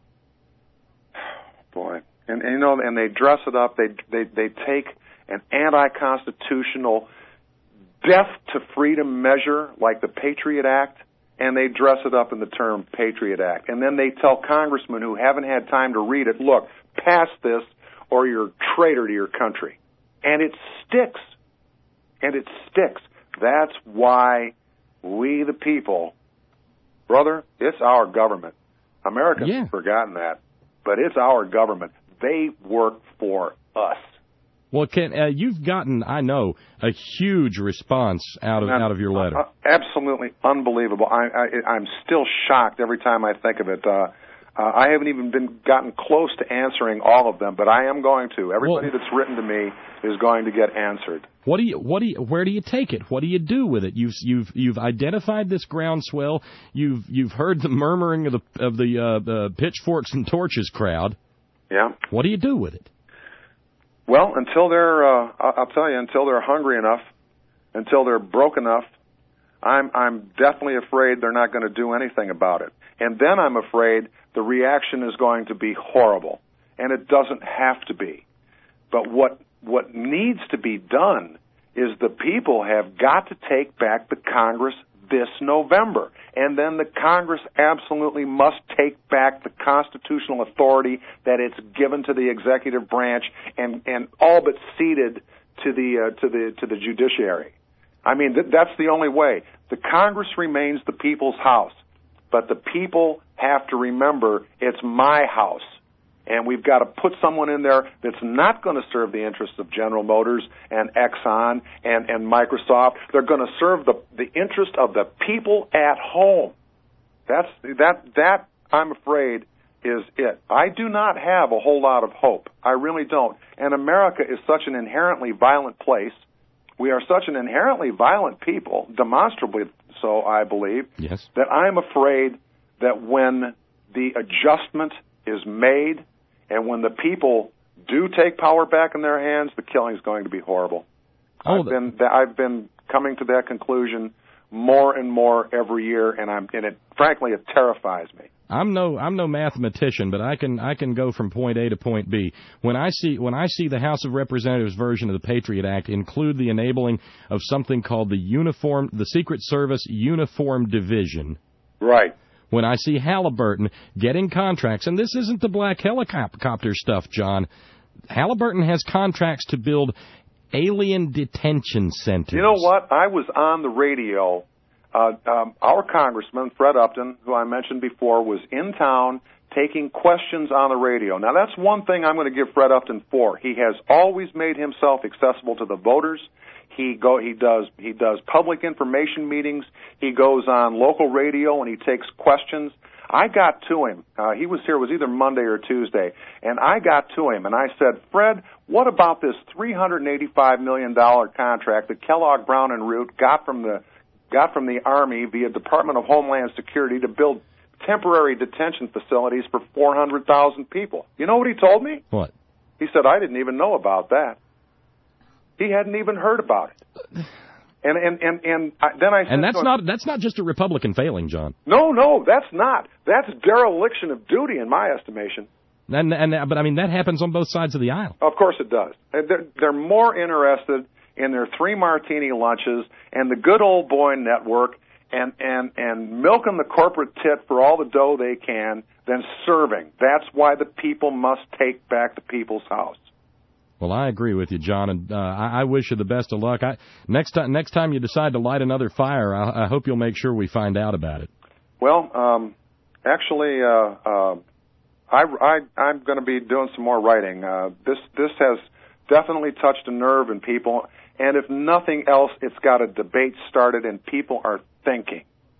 Boy. And, and you know, and they dress it up. They they they take an anti-constitutional, death to freedom measure like the Patriot Act, and they dress it up in the term Patriot Act. And then they tell congressmen who haven't had time to read it, look, pass this or you're a traitor to your country. And it sticks. And it sticks. That's why we, the people, brother, it's our government. Americans yeah. have forgotten that, but it's our government. They work for us. Well, Ken, uh, you've gotten, I know, a huge response out of out of your letter. Uh, absolutely unbelievable. I, I, I'm still shocked every time I think of it. Uh, uh, I haven't even been gotten close to answering all of them, but I am going to. Everybody well, that's written to me is going to get answered. What do you? What do you? Where do you take it? What do you do with it? You've you've you've identified this groundswell. You've you've heard the murmuring of the of the, uh, the pitchforks and torches crowd. Yeah. What do you do with it? Well, until they're, uh, I'll tell you, until they're hungry enough, until they're broke enough, I'm, I'm definitely afraid they're not going to do anything about it. And then I'm afraid the reaction is going to be horrible. And it doesn't have to be. But what, what needs to be done is the people have got to take back the Congress this November. And then the Congress absolutely must take back the constitutional authority that it's given to the executive branch and, and all but ceded to the uh, to the to the judiciary. I mean, th- that's the only way. The Congress remains the people's house, but the people have to remember it's my house. And we've got to put someone in there that's not going to serve the interests of General Motors and Exxon and, and Microsoft. They're going to serve the, the interest of the people at home. That's, that, that, I'm afraid, is it. I do not have a whole lot of hope. I really don't. And America is such an inherently violent place. We are such an inherently violent people, demonstrably so, I believe, yes. that I'm afraid that when the adjustment is made, and when the people do take power back in their hands, the killing is going to be horrible. Oh, I've been I've been coming to that conclusion more and more every year, and I'm and it frankly it terrifies me. I'm no I'm no mathematician, but I can I can go from point A to point B. When I see when I see the House of Representatives version of the Patriot Act include the enabling of something called the uniform the Secret Service Uniform Division. Right. When I see Halliburton getting contracts, and this isn't the black helicopter stuff, John. Halliburton has contracts to build alien detention centers. You know what? I was on the radio. Uh, um, our congressman, Fred Upton, who I mentioned before, was in town taking questions on the radio. Now, that's one thing I'm going to give Fred Upton for. He has always made himself accessible to the voters. He go he does he does public information meetings. He goes on local radio and he takes questions. I got to him. Uh, he was here. It was either Monday or Tuesday, and I got to him and I said, "Fred, what about this three hundred eighty-five million dollars contract that Kellogg Brown and Root got from the got from the Army via Department of Homeland Security to build temporary detention facilities for four hundred thousand people?" You know what he told me? What? He said, "I didn't even know about that." He hadn't even heard about it. And and and and I, then I said, and that's not that's not just a Republican failing, John. No, no, that's not. That's dereliction of duty in my estimation. And and but I mean that happens on both sides of the aisle. Of course it does. They're, they're more interested in their three martini lunches and the good old boy network and and and milking the corporate tit for all the dough they can than serving. That's why the people must take back the people's house. Well, I agree with you, John, and uh, I, I wish you the best of luck. I, next time, next time you decide to light another fire, I, I hope you'll make sure we find out about it. Well, um, actually, uh, uh, I, I, I'm going to be doing some more writing. Uh, this this has definitely touched a nerve in people, and if nothing else, it's got a debate started, and people are thinking.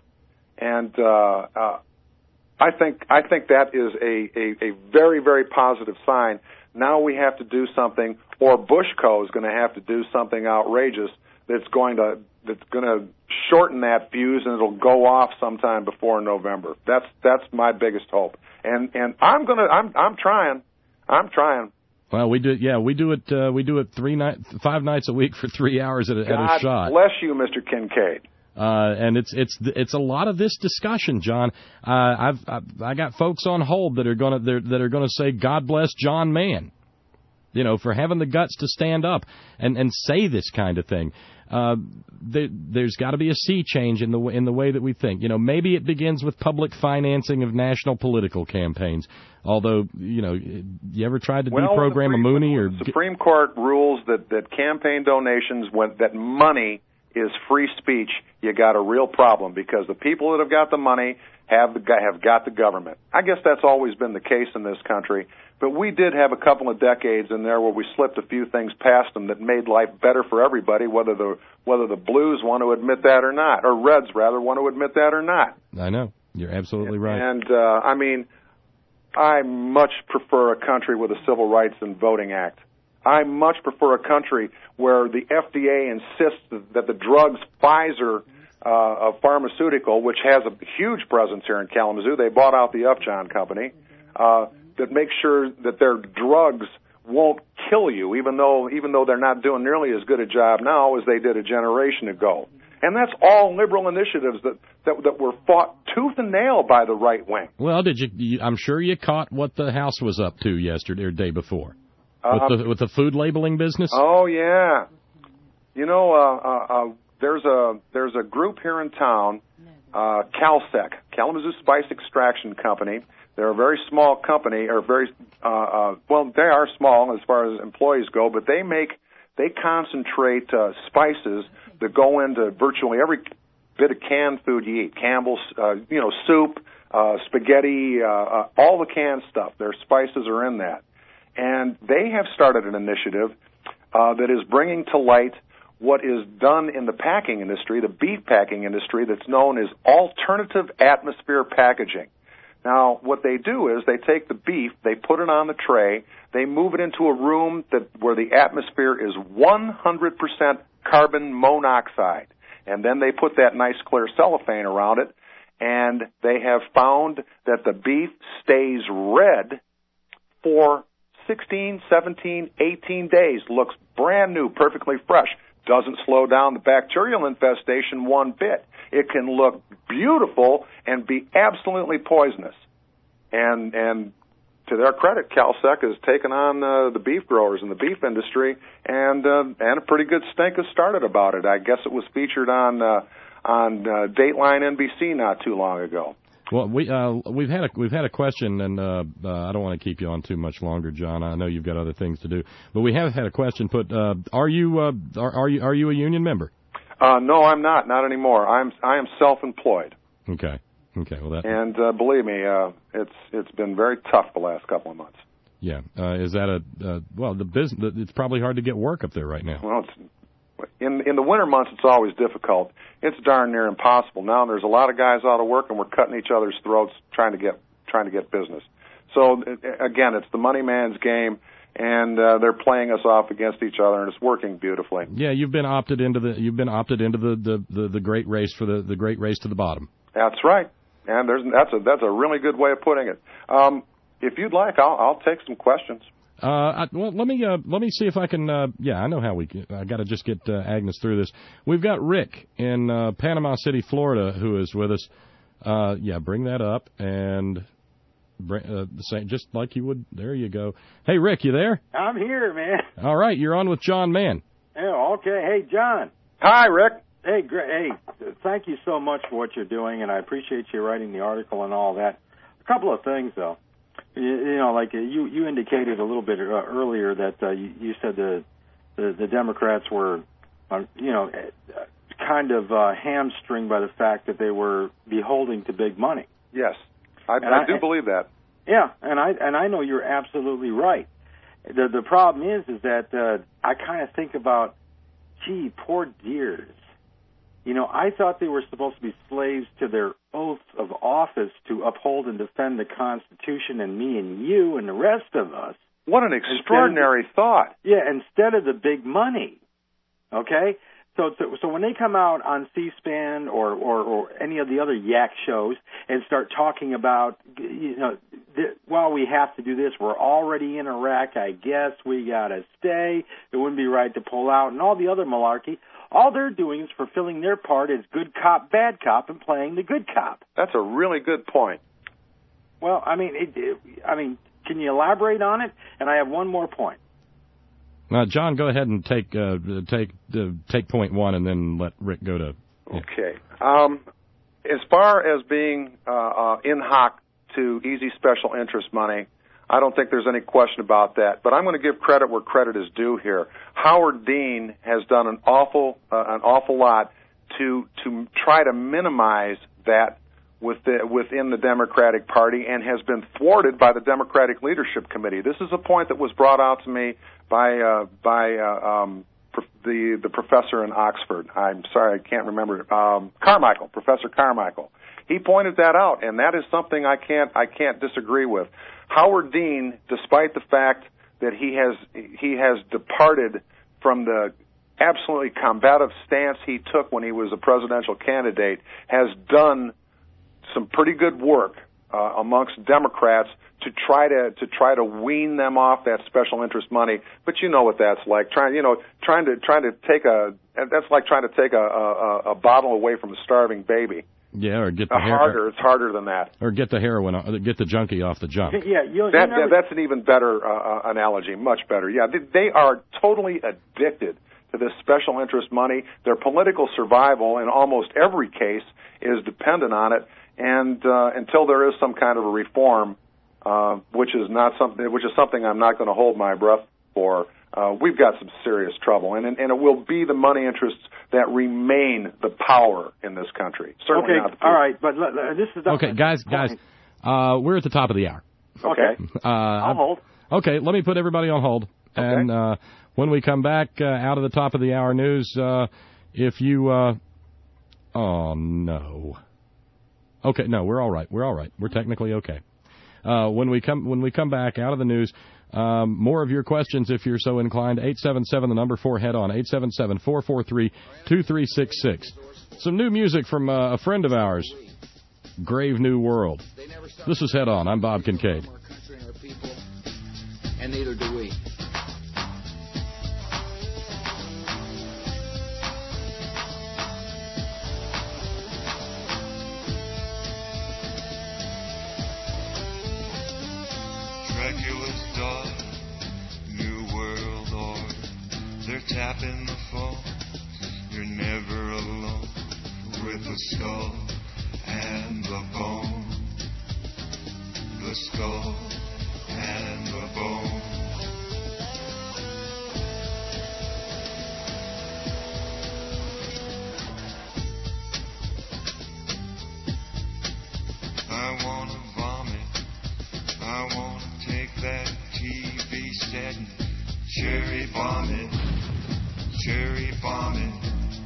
And uh, uh, I think I think that is a, a, a very very positive sign. Now we have to do something, or Bushco is going to have to do something outrageous that's going to that's going to shorten that fuse, and it'll go off sometime before November. That's that's my biggest hope, and and I'm gonna I'm I'm trying, I'm trying. Well, we do. Yeah, we do it. Uh, we do it three night, five nights a week for three hours at a, at a shot. God bless you, Mister Kincaid. Uh, and it's it's it's a lot of this discussion, John. Uh, I've, I've I got folks on hold that are gonna that are gonna say, God bless John Mann, you know, for having the guts to stand up and, and say this kind of thing. Uh, there, there's got to be a sea change in the in the way that we think. You know, maybe it begins with public financing of national political campaigns. Although, you know, you ever tried to well, deprogram a Mooney or the Supreme Court rules that that campaign donations, when that money is free speech, you got a real problem, because the people that have got the money have the, have got the government. I guess that's always been the case in this country, but we did have a couple of decades in there where we slipped a few things past them that made life better for everybody, whether the whether the Blues want to admit that or not, or Reds rather want to admit that or not. I know. You're absolutely right. And uh, I mean, I much prefer a country with a Civil Rights and Voting Act. I much prefer a country where the F D A insists that the drugs Pfizer, uh, a pharmaceutical, which has a huge presence here in Kalamazoo, they bought out the Upjohn company, uh, that makes sure that their drugs won't kill you, even though even though they're not doing nearly as good a job now as they did a generation ago. And that's all liberal initiatives that, that, that were fought tooth and nail by the right wing. Well, did you, you? I'm sure you caught what the House was up to yesterday or day before. With Uh, the with the food labeling business? Oh yeah, you know, uh, uh, uh, there's a there's a group here in town, uh, CalSec, Kalamazoo Spice Extraction Company. They're a very small company, or very uh, uh, well, they are small as far as employees go, but they make they concentrate uh, spices that go into virtually every bit of canned food you eat. Campbell's, uh, you know, soup, uh, spaghetti, uh, uh, all the canned stuff. Their spices are in that. And they have started an initiative uh, that is bringing to light what is done in the packing industry, the beef packing industry, that's known as alternative atmosphere packaging. Now, what they do is they take the beef, they put it on the tray, they move it into a room that where the atmosphere is one hundred percent carbon monoxide, and then they put that nice clear cellophane around it, and they have found that the beef stays red for sixteen, seventeen, eighteen days, looks brand new, perfectly fresh, doesn't slow down the bacterial infestation one bit. It can look beautiful and be absolutely poisonous. And and to their credit, CalSec has taken on uh, the beef growers in the beef industry, and uh, and a pretty good stink has started about it. I guess it was featured on uh, on uh, Dateline N B C not too long ago. Well, we uh, we've had a we've had a question, and uh, uh, I don't want to keep you on too much longer, John. I know you've got other things to do, but we have had a question put. Uh, are you uh, are, are you are you a union member? Uh, no, I'm not. Not anymore. I'm I am self-employed. Okay. Okay. Well, that. And uh, believe me, uh, it's it's been very tough the last couple of months. Yeah. Uh, is that a uh, well? The business. It's probably hard to get work up there right now. Well, it's. In in the winter months, it's always difficult. It's darn near impossible. Now there's a lot of guys out of work, and we're cutting each other's throats trying to get trying to get business. So again, it's the money man's game, and uh, they're playing us off against each other, and it's working beautifully. Yeah, you've been opted into the you've been opted into the the, the, the great race for the, the great race to the bottom. That's right, and there's that's a that's a really good way of putting it. Um, if you'd like, I'll I'll take some questions. Uh, I, well, let me uh, let me see if I can. Uh, yeah, I know how we. I got to just get uh, Agnes through this. We've got Rick in uh, Panama City, Florida, who is with us. Uh, yeah, bring that up and bring, uh, the same, just like you would. There you go. Hey, Rick, you there? I'm here, man. All right, you're on with John Mann. Oh, okay. Hey, John. Hi, Rick. Hey, great. Hey, thank you so much for what you're doing, and I appreciate you writing the article and all that. A couple of things, though. You, you know, like uh, you, you indicated a little bit uh, earlier that uh, you, you said the, the the Democrats were, uh, you know, uh, kind of uh, hamstringed by the fact that they were beholden to big money. Yes, I, I, I do believe that. Yeah, and I and I know you're absolutely right. The the problem is is that uh, I kind of think about, gee, poor dears. You know, I thought they were supposed to be slaves to their oath of office to uphold and defend the Constitution, and me and you and the rest of us. What an extraordinary of, thought. Yeah, instead of the big money. Okay? So, so so when they come out on C-SPAN or, or, or any of the other yak shows and start talking about, you know, th- while we have to do this, we're already in Iraq. I guess we got to stay. It wouldn't be right to pull out. And all the other malarkey, all they're doing is fulfilling their part as good cop, bad cop, and playing the good cop. That's a really good point. Well, I mean, it, it, I mean, can you elaborate on it? And I have one more point. Uh, John, go ahead and take uh, take uh, take point one, and then let Rick go to. Yeah. Okay. Um, as far as being uh, uh, in hoc to easy special interest money, I don't think there's any question about that. But I'm going to give credit where credit is due here. Howard Dean has done an awful uh, an awful lot to to try to minimize that with the, within the Democratic Party, and has been thwarted by the Democratic Leadership Committee. This is a point that was brought out to me by uh, by uh, um, the the professor in Oxford. I'm sorry, I can't remember. Um, Carmichael, Professor Carmichael. He pointed that out, and that is something I can't I can't disagree with. Howard Dean, despite the fact that he has he has departed from the absolutely combative stance he took when he was a presidential candidate, has done some pretty good work uh, amongst Democrats to try to to try to wean them off that special interest money. But you know what that's like, trying you know trying to trying to take a that's like trying to take a a, a bottle away from a starving baby. Yeah, or get the uh, hair, harder. It's harder than that. Or get the heroin, get the junkie off the junk. Yeah, you, that, you never... that's an even better uh, analogy, much better. Yeah, they, they are totally addicted to this special interest money. Their political survival, in almost every case, is dependent on it. And uh, until there is some kind of a reform, uh, which is not something, which is something I'm not going to hold my breath for, uh, we've got some serious trouble. And, and it will be the money interests that remain the power in this country. Certainly okay, not the people. all right, but uh, this is the okay, guys, guys, uh, we're at the top of the hour. Okay, uh, I'll hold. Okay, let me put everybody on hold. Okay. And uh, when we come back uh, out of the top of the hour news, uh, if you, uh, oh no. Okay, no, we're all right. We're all right. We're technically okay. Uh, when we come when we come back out of the news, um, more of your questions if you're so inclined. eight seven seven, the number four, head on. eight seven seven, four four three, two three six six. Some new music from uh, a friend of ours, Grave New World. This is Head On. I'm Bob Kincaid. And neither do we. Dracula's daughter, New World Order. They're tapping the phone. You're never alone with the skull and the bone. The skull and the bone. I wanna vomit. I wanna take that T V set and cherry bomb it, cherry bomb it.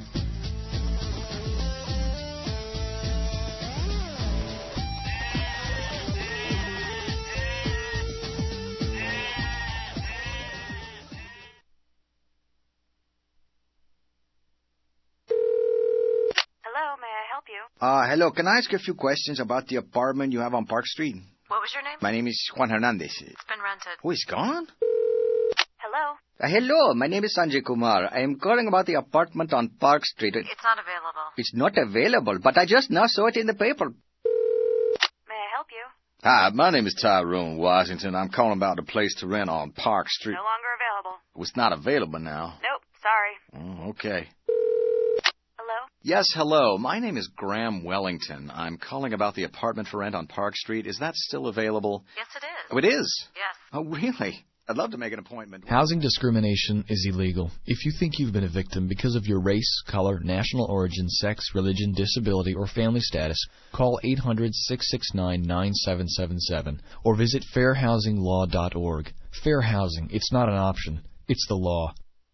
Hello, may I help you? Uh, hello, can I ask you a few questions about the apartment you have on Park Street? What was your name? My name is Juan Hernandez. It's been rented. Who is gone? Hello? Uh, hello, my name is Sanjay Kumar. I am calling about the apartment on Park Street. It's not available. It's not available, but I just now saw it in the paper. May I help you? Hi, my name is Tyrone Washington. I'm calling about a place to rent on Park Street. No longer available. It's not available now. Nope, sorry. Oh, okay. Hello? Yes, hello. My name is Graham Wellington. I'm calling about the apartment for rent on Park Street. Is that still available? Yes, it is. Oh, it is? Yes. Oh, really? I'd love to make an appointment. Housing discrimination is illegal. If you think you've been a victim because of your race, color, national origin, sex, religion, disability, or family status, call eight hundred, six six nine, nine seven seven seven or visit fair housing law dot org. Fair housing, it's not an option. It's the law.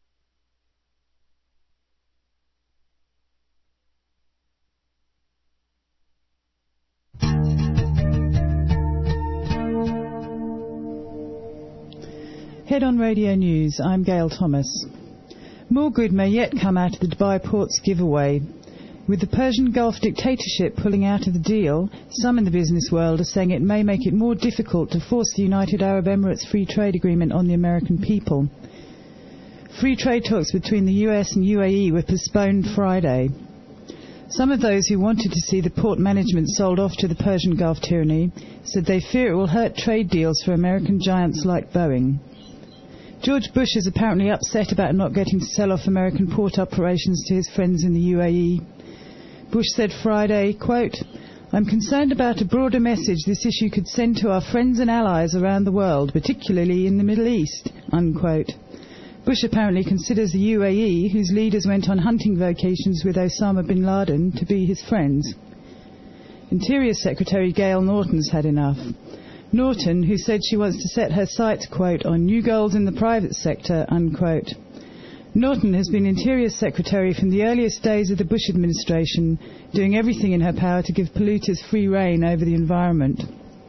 Head on Radio News, I'm Gail Thomas. More good may yet come out of the Dubai Ports giveaway. With the Persian Gulf dictatorship pulling out of the deal, some in the business world are saying it may make it more difficult to force the United Arab Emirates Free Trade Agreement on the American people. Free trade talks between the U S and U A E were postponed Friday. Some of those who wanted to see the port management sold off to the Persian Gulf tyranny said they fear it will hurt trade deals for American giants like Boeing. George Bush is apparently upset about not getting to sell off American port operations to his friends in the U A E. Bush said Friday, quote, "I'm concerned about a broader message this issue could send to our friends and allies around the world, particularly in the Middle East," unquote. Bush apparently considers the U A E, whose leaders went on hunting vacations with Osama bin Laden, to be his friends. Interior Secretary Gail Norton's had enough. Norton, who said she wants to set her sights, quote, "on new goals in the private sector," unquote. Norton has been Interior Secretary from the earliest days of the Bush administration, doing everything in her power to give polluters free rein over the environment.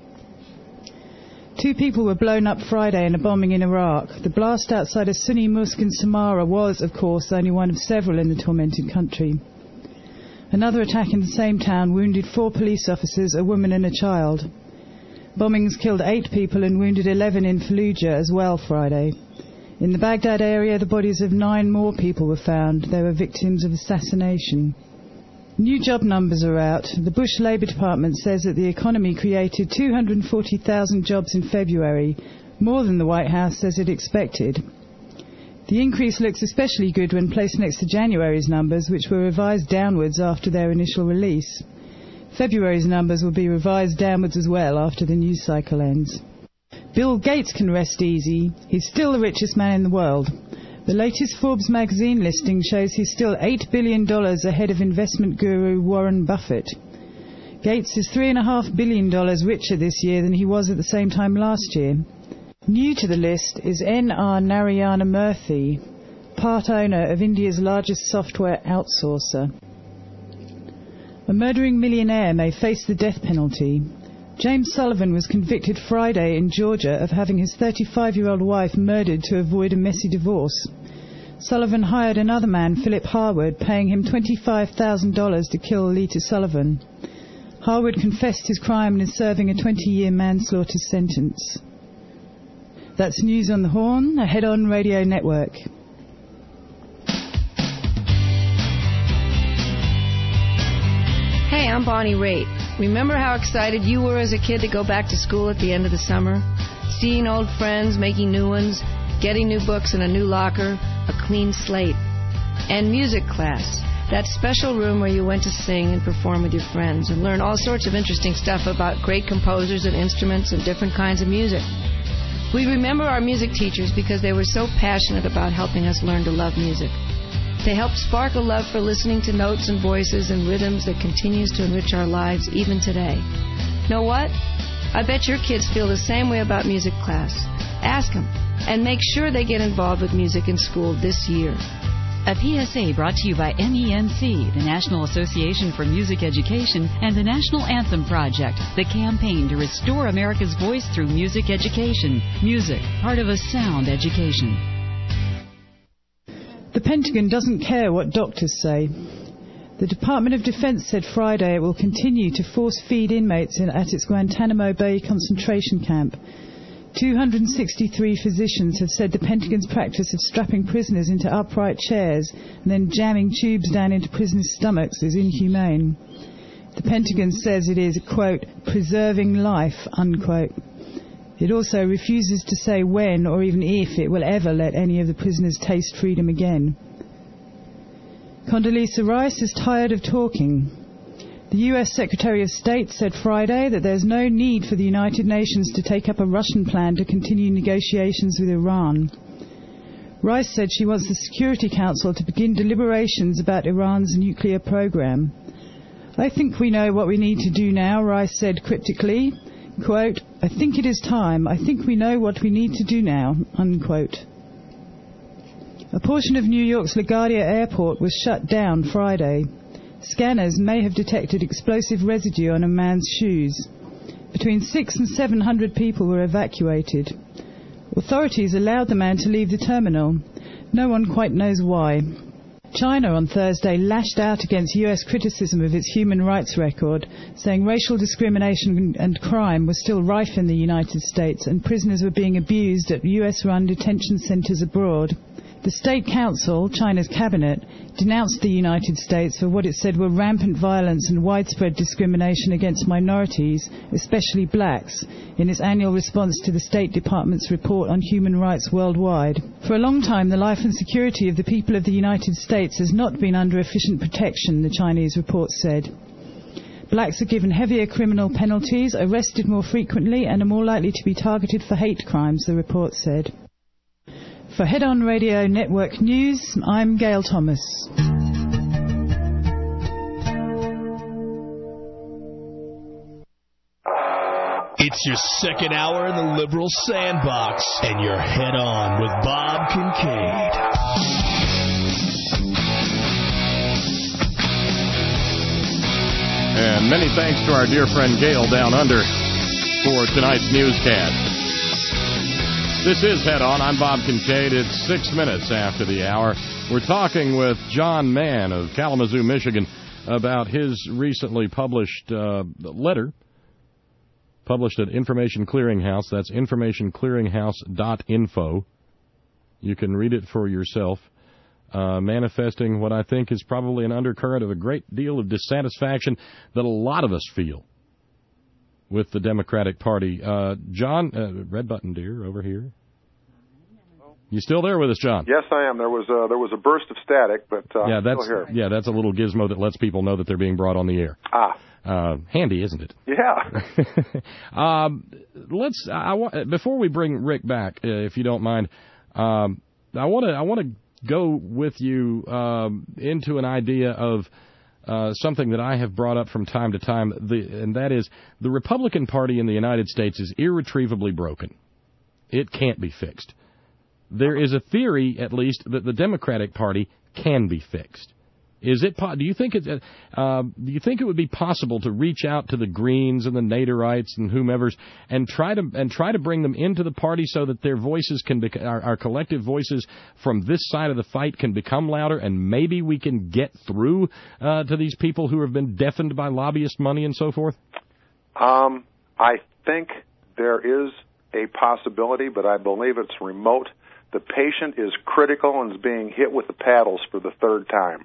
Two people were blown up Friday in a bombing in Iraq. The blast outside a Sunni mosque in Samarra was, of course, only one of several in the tormented country. Another attack in the same town wounded four police officers, a woman and a child. Bombings killed eight people and wounded eleven in Fallujah as well Friday. In the Baghdad area, the bodies of nine more people were found. They were victims of assassination. New job numbers are out. The Bush Labour Department says that the economy created two hundred forty thousand jobs in February, more than the White House says it expected. The increase looks especially good when placed next to January's numbers, which were revised downwards after their initial release. February's numbers will be revised downwards as well after the news cycle ends. Bill Gates can rest easy. He's still the richest man in the world. The latest Forbes magazine listing shows he's still eight billion dollars ahead of investment guru Warren Buffett. Gates is three point five billion dollars richer this year than he was at the same time last year. New to the list is N R Narayana Murthy, part owner of India's largest software outsourcer. A murdering millionaire may face the death penalty. James Sullivan was convicted Friday in Georgia of having his thirty-five-year-old wife murdered to avoid a messy divorce. Sullivan hired another man, Philip Harwood, paying him twenty-five thousand dollars to kill Lita Sullivan. Harwood confessed his crime and is serving a twenty-year manslaughter sentence. That's News on the Horn, a head-on radio network. Hey, I'm Bonnie Raitt. Remember how excited you were as a kid to go back to school at the end of the summer? Seeing old friends, making new ones, getting new books and a new locker, a clean slate. And music class, that special room where you went to sing and perform with your friends and learn all sorts of interesting stuff about great composers and instruments and different kinds of music. We remember our music teachers because they were so passionate about helping us learn to love music. They help spark a love for listening to notes and voices and rhythms that continues to enrich our lives even today. Know what? I bet your kids feel the same way about music class. Ask them, and make sure they get involved with music in school this year. A P S A brought to you by N E N C, the National Association for Music Education, and the National Anthem Project, the campaign to restore America's voice through music education. Music, part of a sound education. The Pentagon doesn't care what doctors say. The Department of Defense said Friday it will continue to force-feed inmates in, at its Guantanamo Bay concentration camp. two hundred sixty-three physicians have said the Pentagon's practice of strapping prisoners into upright chairs and then jamming tubes down into prisoners' stomachs is inhumane. The Pentagon says it is, quote, preserving life, unquote. It also refuses to say when or even if it will ever let any of the prisoners taste freedom again. Condoleezza Rice is tired of talking. The U S Secretary of State said Friday that there's no need for the United Nations to take up a Russian plan to continue negotiations with Iran. Rice said she wants the Security Council to begin deliberations about Iran's nuclear program. I think we know what we need to do now, Rice said cryptically. Quote, I think it is time. I think we know what we need to do now, unquote. A portion of New York's LaGuardia Airport was shut down Friday. Scanners may have detected explosive residue on a man's shoes. Between six and seven hundred people were evacuated. Authorities allowed the man to leave the terminal. No one quite knows why. China on Thursday lashed out against U S criticism of its human rights record, saying racial discrimination and crime was still rife in the United States and prisoners were being abused at U S-run detention centers abroad. The State Council, China's cabinet, denounced the United States for what it said were rampant violence and widespread discrimination against minorities, especially blacks, in its annual response to the State Department's report on human rights worldwide. For a long time, the life and security of the people of the United States has not been under efficient protection, the Chinese report said. Blacks are given heavier criminal penalties, arrested more frequently, and are more likely to be targeted for hate crimes, the report said. For Head On Radio Network News, I'm Gail Thomas. It's your second hour in the liberal sandbox, and you're Head On with Bob Kincaid. And many thanks to our dear friend Gail down under for tonight's newscast. This is Head On. I'm Bob Kincaid. It's six minutes after the hour. We're talking with John Mann of Kalamazoo, Michigan, about his recently published uh, letter, published at Information Clearinghouse. That's information clearinghouse dot info. You can read it for yourself, uh, manifesting what I think is probably an undercurrent of a great deal of dissatisfaction that a lot of us feel with the Democratic Party. Uh, John, uh, red button, dear, over here. You still there with us, John? Yes, I am. There was a, there was a burst of static, but uh, yeah, I'm that's, still here. Yeah, that's a little gizmo that lets people know that they're being brought on the air. Ah. Uh, handy, isn't it? Yeah. um, let's. I, I, before we bring Rick back, uh, if you don't mind, um, I want to. I want to go with you um, into an idea of uh, something that I have brought up from time to time, the, and that is the Republican Party in the United States is irretrievably broken. It can't be fixed. There is a theory, at least, that the Democratic Party can be fixed. Is it? Do you think it? Uh, do you think it would be possible to reach out to the Greens and the Naderites and whomever's and try to and try to bring them into the party so that their voices can be, our, our collective voices from this side of the fight can become louder, and maybe we can get through uh, to these people who have been deafened by lobbyist money and so forth? Um, I think there is a possibility, but I believe it's remote. The patient is critical and is being hit with the paddles for the third time.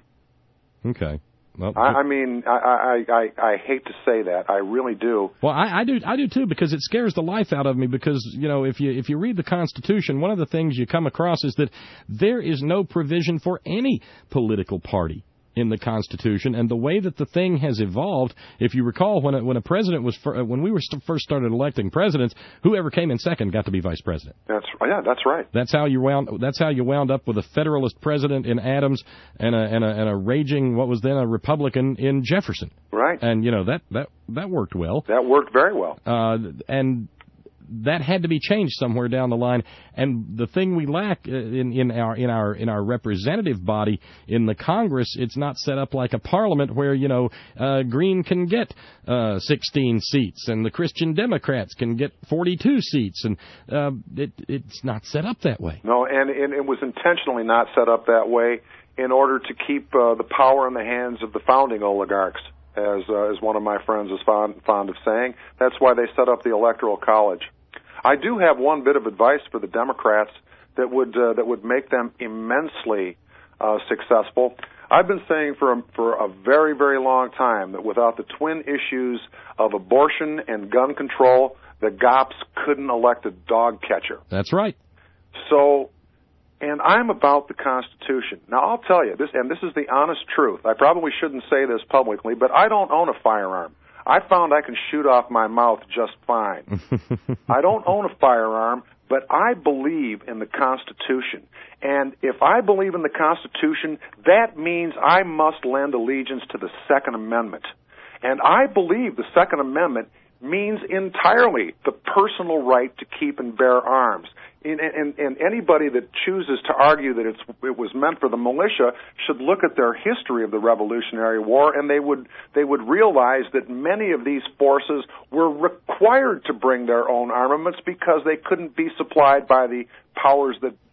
Okay. Well, I, I mean, I, I, I, I hate to say that. I really do. Well, I, I do, I do too, because it scares the life out of me. Because you know, if you if you read the Constitution, one of the things you come across is that there is no provision for any political party in the Constitution, and the way that the thing has evolved. If you recall, when a, when a president was fir- when we were st- first started electing presidents, whoever came in second got to be vice president. That's yeah, that's right. That's how you wound. That's how you wound up with a Federalist president in Adams and a and a, and a raging what was then a Republican in Jefferson. Right. And you know that that that worked well. That worked very well. Uh, and that had to be changed somewhere down the line. And the thing we lack in, in our in our in our representative body in the Congress, it's not set up like a parliament where you know uh, Green can get uh, sixteen seats and the Christian Democrats can get forty-two seats, and uh, it it's not set up that way. No, and, and it was intentionally not set up that way in order to keep uh, the power in the hands of the founding oligarchs. As uh, as one of my friends is fond, fond of saying. That's why they set up the Electoral College. I do have one bit of advice for the Democrats that would uh, that would make them immensely uh, successful. I've been saying for a, for a very, very long time that without the twin issues of abortion and gun control, the G O Ps couldn't elect a dog catcher. That's right. So... And I'm about the Constitution. Now, I'll tell you, this, and this is the honest truth. I probably shouldn't say this publicly, but I don't own a firearm. I found I can shoot off my mouth just fine. I don't own a firearm, but I believe in the Constitution. And if I believe in the Constitution, that means I must lend allegiance to the Second Amendment. And I believe the Second Amendment means entirely the personal right to keep and bear arms. And, and, and anybody that chooses to argue that it's, it was meant for the militia should look at their history of the Revolutionary War, and they would they would realize that many of these forces were required to bring their own armaments because they couldn't be supplied by the powers that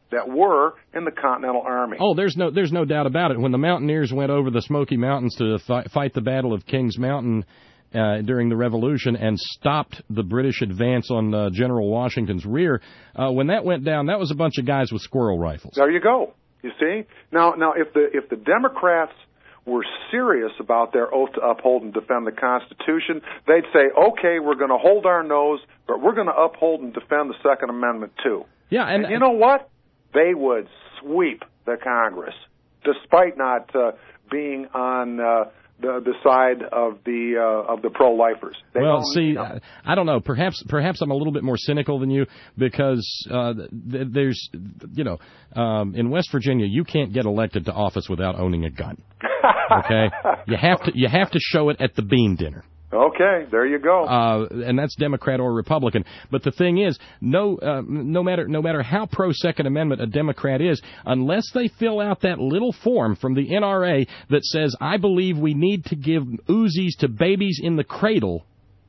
that were in the Continental Army. Oh, there's no there's no doubt about it. When the Mountaineers went over the Smoky Mountains to fi- fight the Battle of Kings Mountain uh, during the Revolution and stopped the British advance on uh, General Washington's rear, uh, when that went down, that was a bunch of guys with squirrel rifles. There you go. You see? Now, now, if the if the Democrats were serious about their oath to uphold and defend the Constitution, they'd say, okay, we're going to hold our nose, but we're going to uphold and defend the Second Amendment too. Yeah, and, and you know what? They would sweep the Congress, despite not uh, being on uh, the the side of the uh, of the pro-lifers. They well, don't, see, you know. I don't know. Perhaps perhaps I'm a little bit more cynical than you because uh, th- there's, you know, um, in West Virginia, you can't get elected to office without owning a gun. Okay, you have to you have to show it at the bean dinner. Okay, there you go. Uh, and that's Democrat or Republican. But the thing is, no, uh, no matter no matter how pro Second Amendment a Democrat is, unless they fill out that little form from the N R A that says, "I believe we need to give Uzis to babies in the cradle."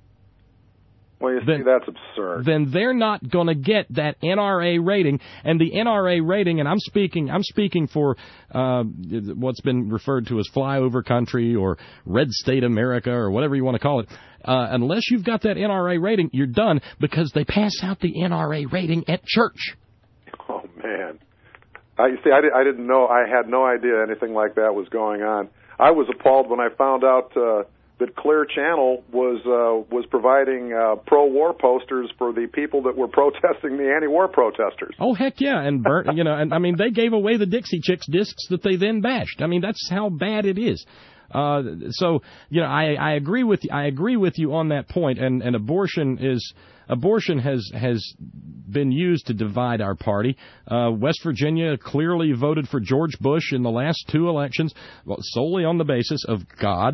Well, you then, see, that's absurd. Then they're not going to get that N R A rating, and the N R A rating. And I'm speaking, I'm speaking for uh, what's been referred to as flyover country or red state America or whatever you want to call it. Uh, unless you've got that N R A rating, you're done because they pass out the N R A rating at church. Oh man, I you see, I, did, I didn't know. I had no idea anything like that was going on. I was appalled when I found out. Uh, that Clear Channel was uh, was providing uh, pro-war posters for the people that were protesting the anti-war protesters. Oh heck yeah, and burnt, you know, and I mean they gave away the Dixie Chicks discs that they then bashed. I mean that's how bad it is. Uh, so you know, I, I agree with you, I agree with you on that point. And, and abortion is abortion has has been used to divide our party. Uh, West Virginia clearly voted for George Bush in the last two elections, well, solely on the basis of God,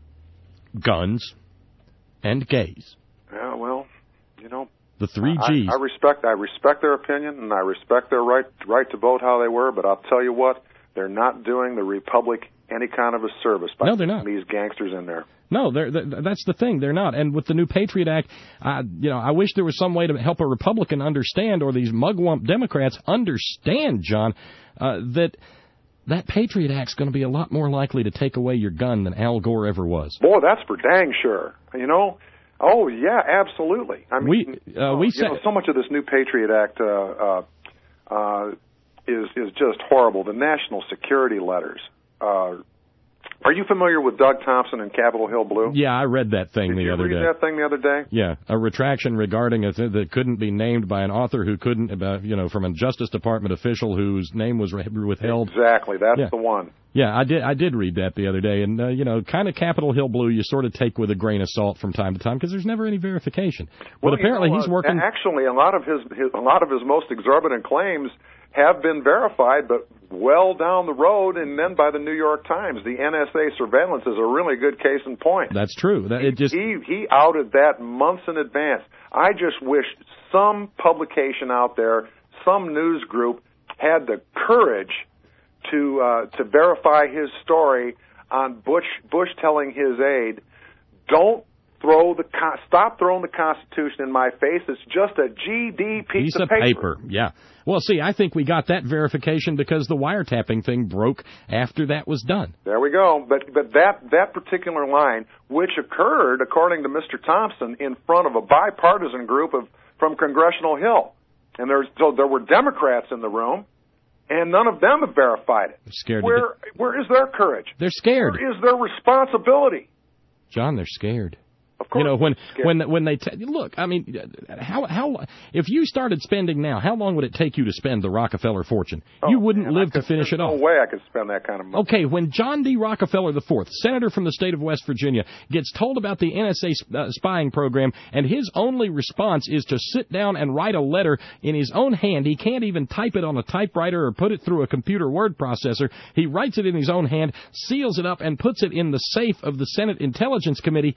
guns, and gays. Yeah, well, you know, the three G's. I, I respect, I respect their opinion, and I respect their right, right to vote how they were. But I'll tell you what, they're not doing the Republic any kind of a service by no, they're not. These gangsters in there. No, they're, they're, that's the thing. They're not. And with the new Patriot Act, I, you know, I wish there was some way to help a Republican understand, or these mugwump Democrats understand, John, uh, that. That Patriot Act's going to be a lot more likely to take away your gun than Al Gore ever was. Boy, that's for dang sure. You know? Oh, yeah, absolutely. I mean, we, uh, we you said, know, so much of this new Patriot Act uh, uh, uh, is is just horrible. The national security letters. Uh, are you familiar with Doug Thompson and Capitol Hill Blue? Yeah, I read that thing Did the you other read day. that thing the other day? Yeah, a retraction regarding a th- that couldn't be named by an author who couldn't, about you know, from a Justice Department official whose name was re- withheld. Exactly, that's yeah. the one. Yeah, I did. I did read that the other day, and uh, you know, kind of Capitol Hill Blue, you sort of take with a grain of salt from time to time because there's never any verification. Well, but apparently you know, he's working. Uh, actually, a lot of his, his a lot of his most exorbitant claims have been verified, but well down the road, and then by the New York Times. The N S A surveillance is a really good case in point. That's true. That, it just he he outed that months in advance. I just wish some publication out there, some news group, had the courage to uh, to verify his story on Bush Bush telling his aide, "Don't throw the stop throwing the Constitution in my face. It's just a G D piece, piece of paper. paper." Yeah. Well, see, I think we got that verification because the wiretapping thing broke after that was done. There we go. But but that that particular line, which occurred, according to Mister Thompson, in front of a bipartisan group of from Congressional Hill, and there's so there were Democrats in the room. And none of them have verified it. They're scared. Where, where is their courage? They're scared. Where is their responsibility? John, they're scared. Of course, you know when when when they t- look. I mean, how how if you started spending now, how long would it take you to spend the Rockefeller fortune? Oh, you wouldn't man, live could, to finish it no off. No way I could spend that kind of money. Okay, when John D. Rockefeller the fourth, senator from the state of West Virginia, gets told about the N S A sp- uh, spying program, and his only response is to sit down and write a letter in his own hand. He can't even type it on a typewriter or put it through a computer word processor. He writes it in his own hand, seals it up, and puts it in the safe of the Senate Intelligence Committee.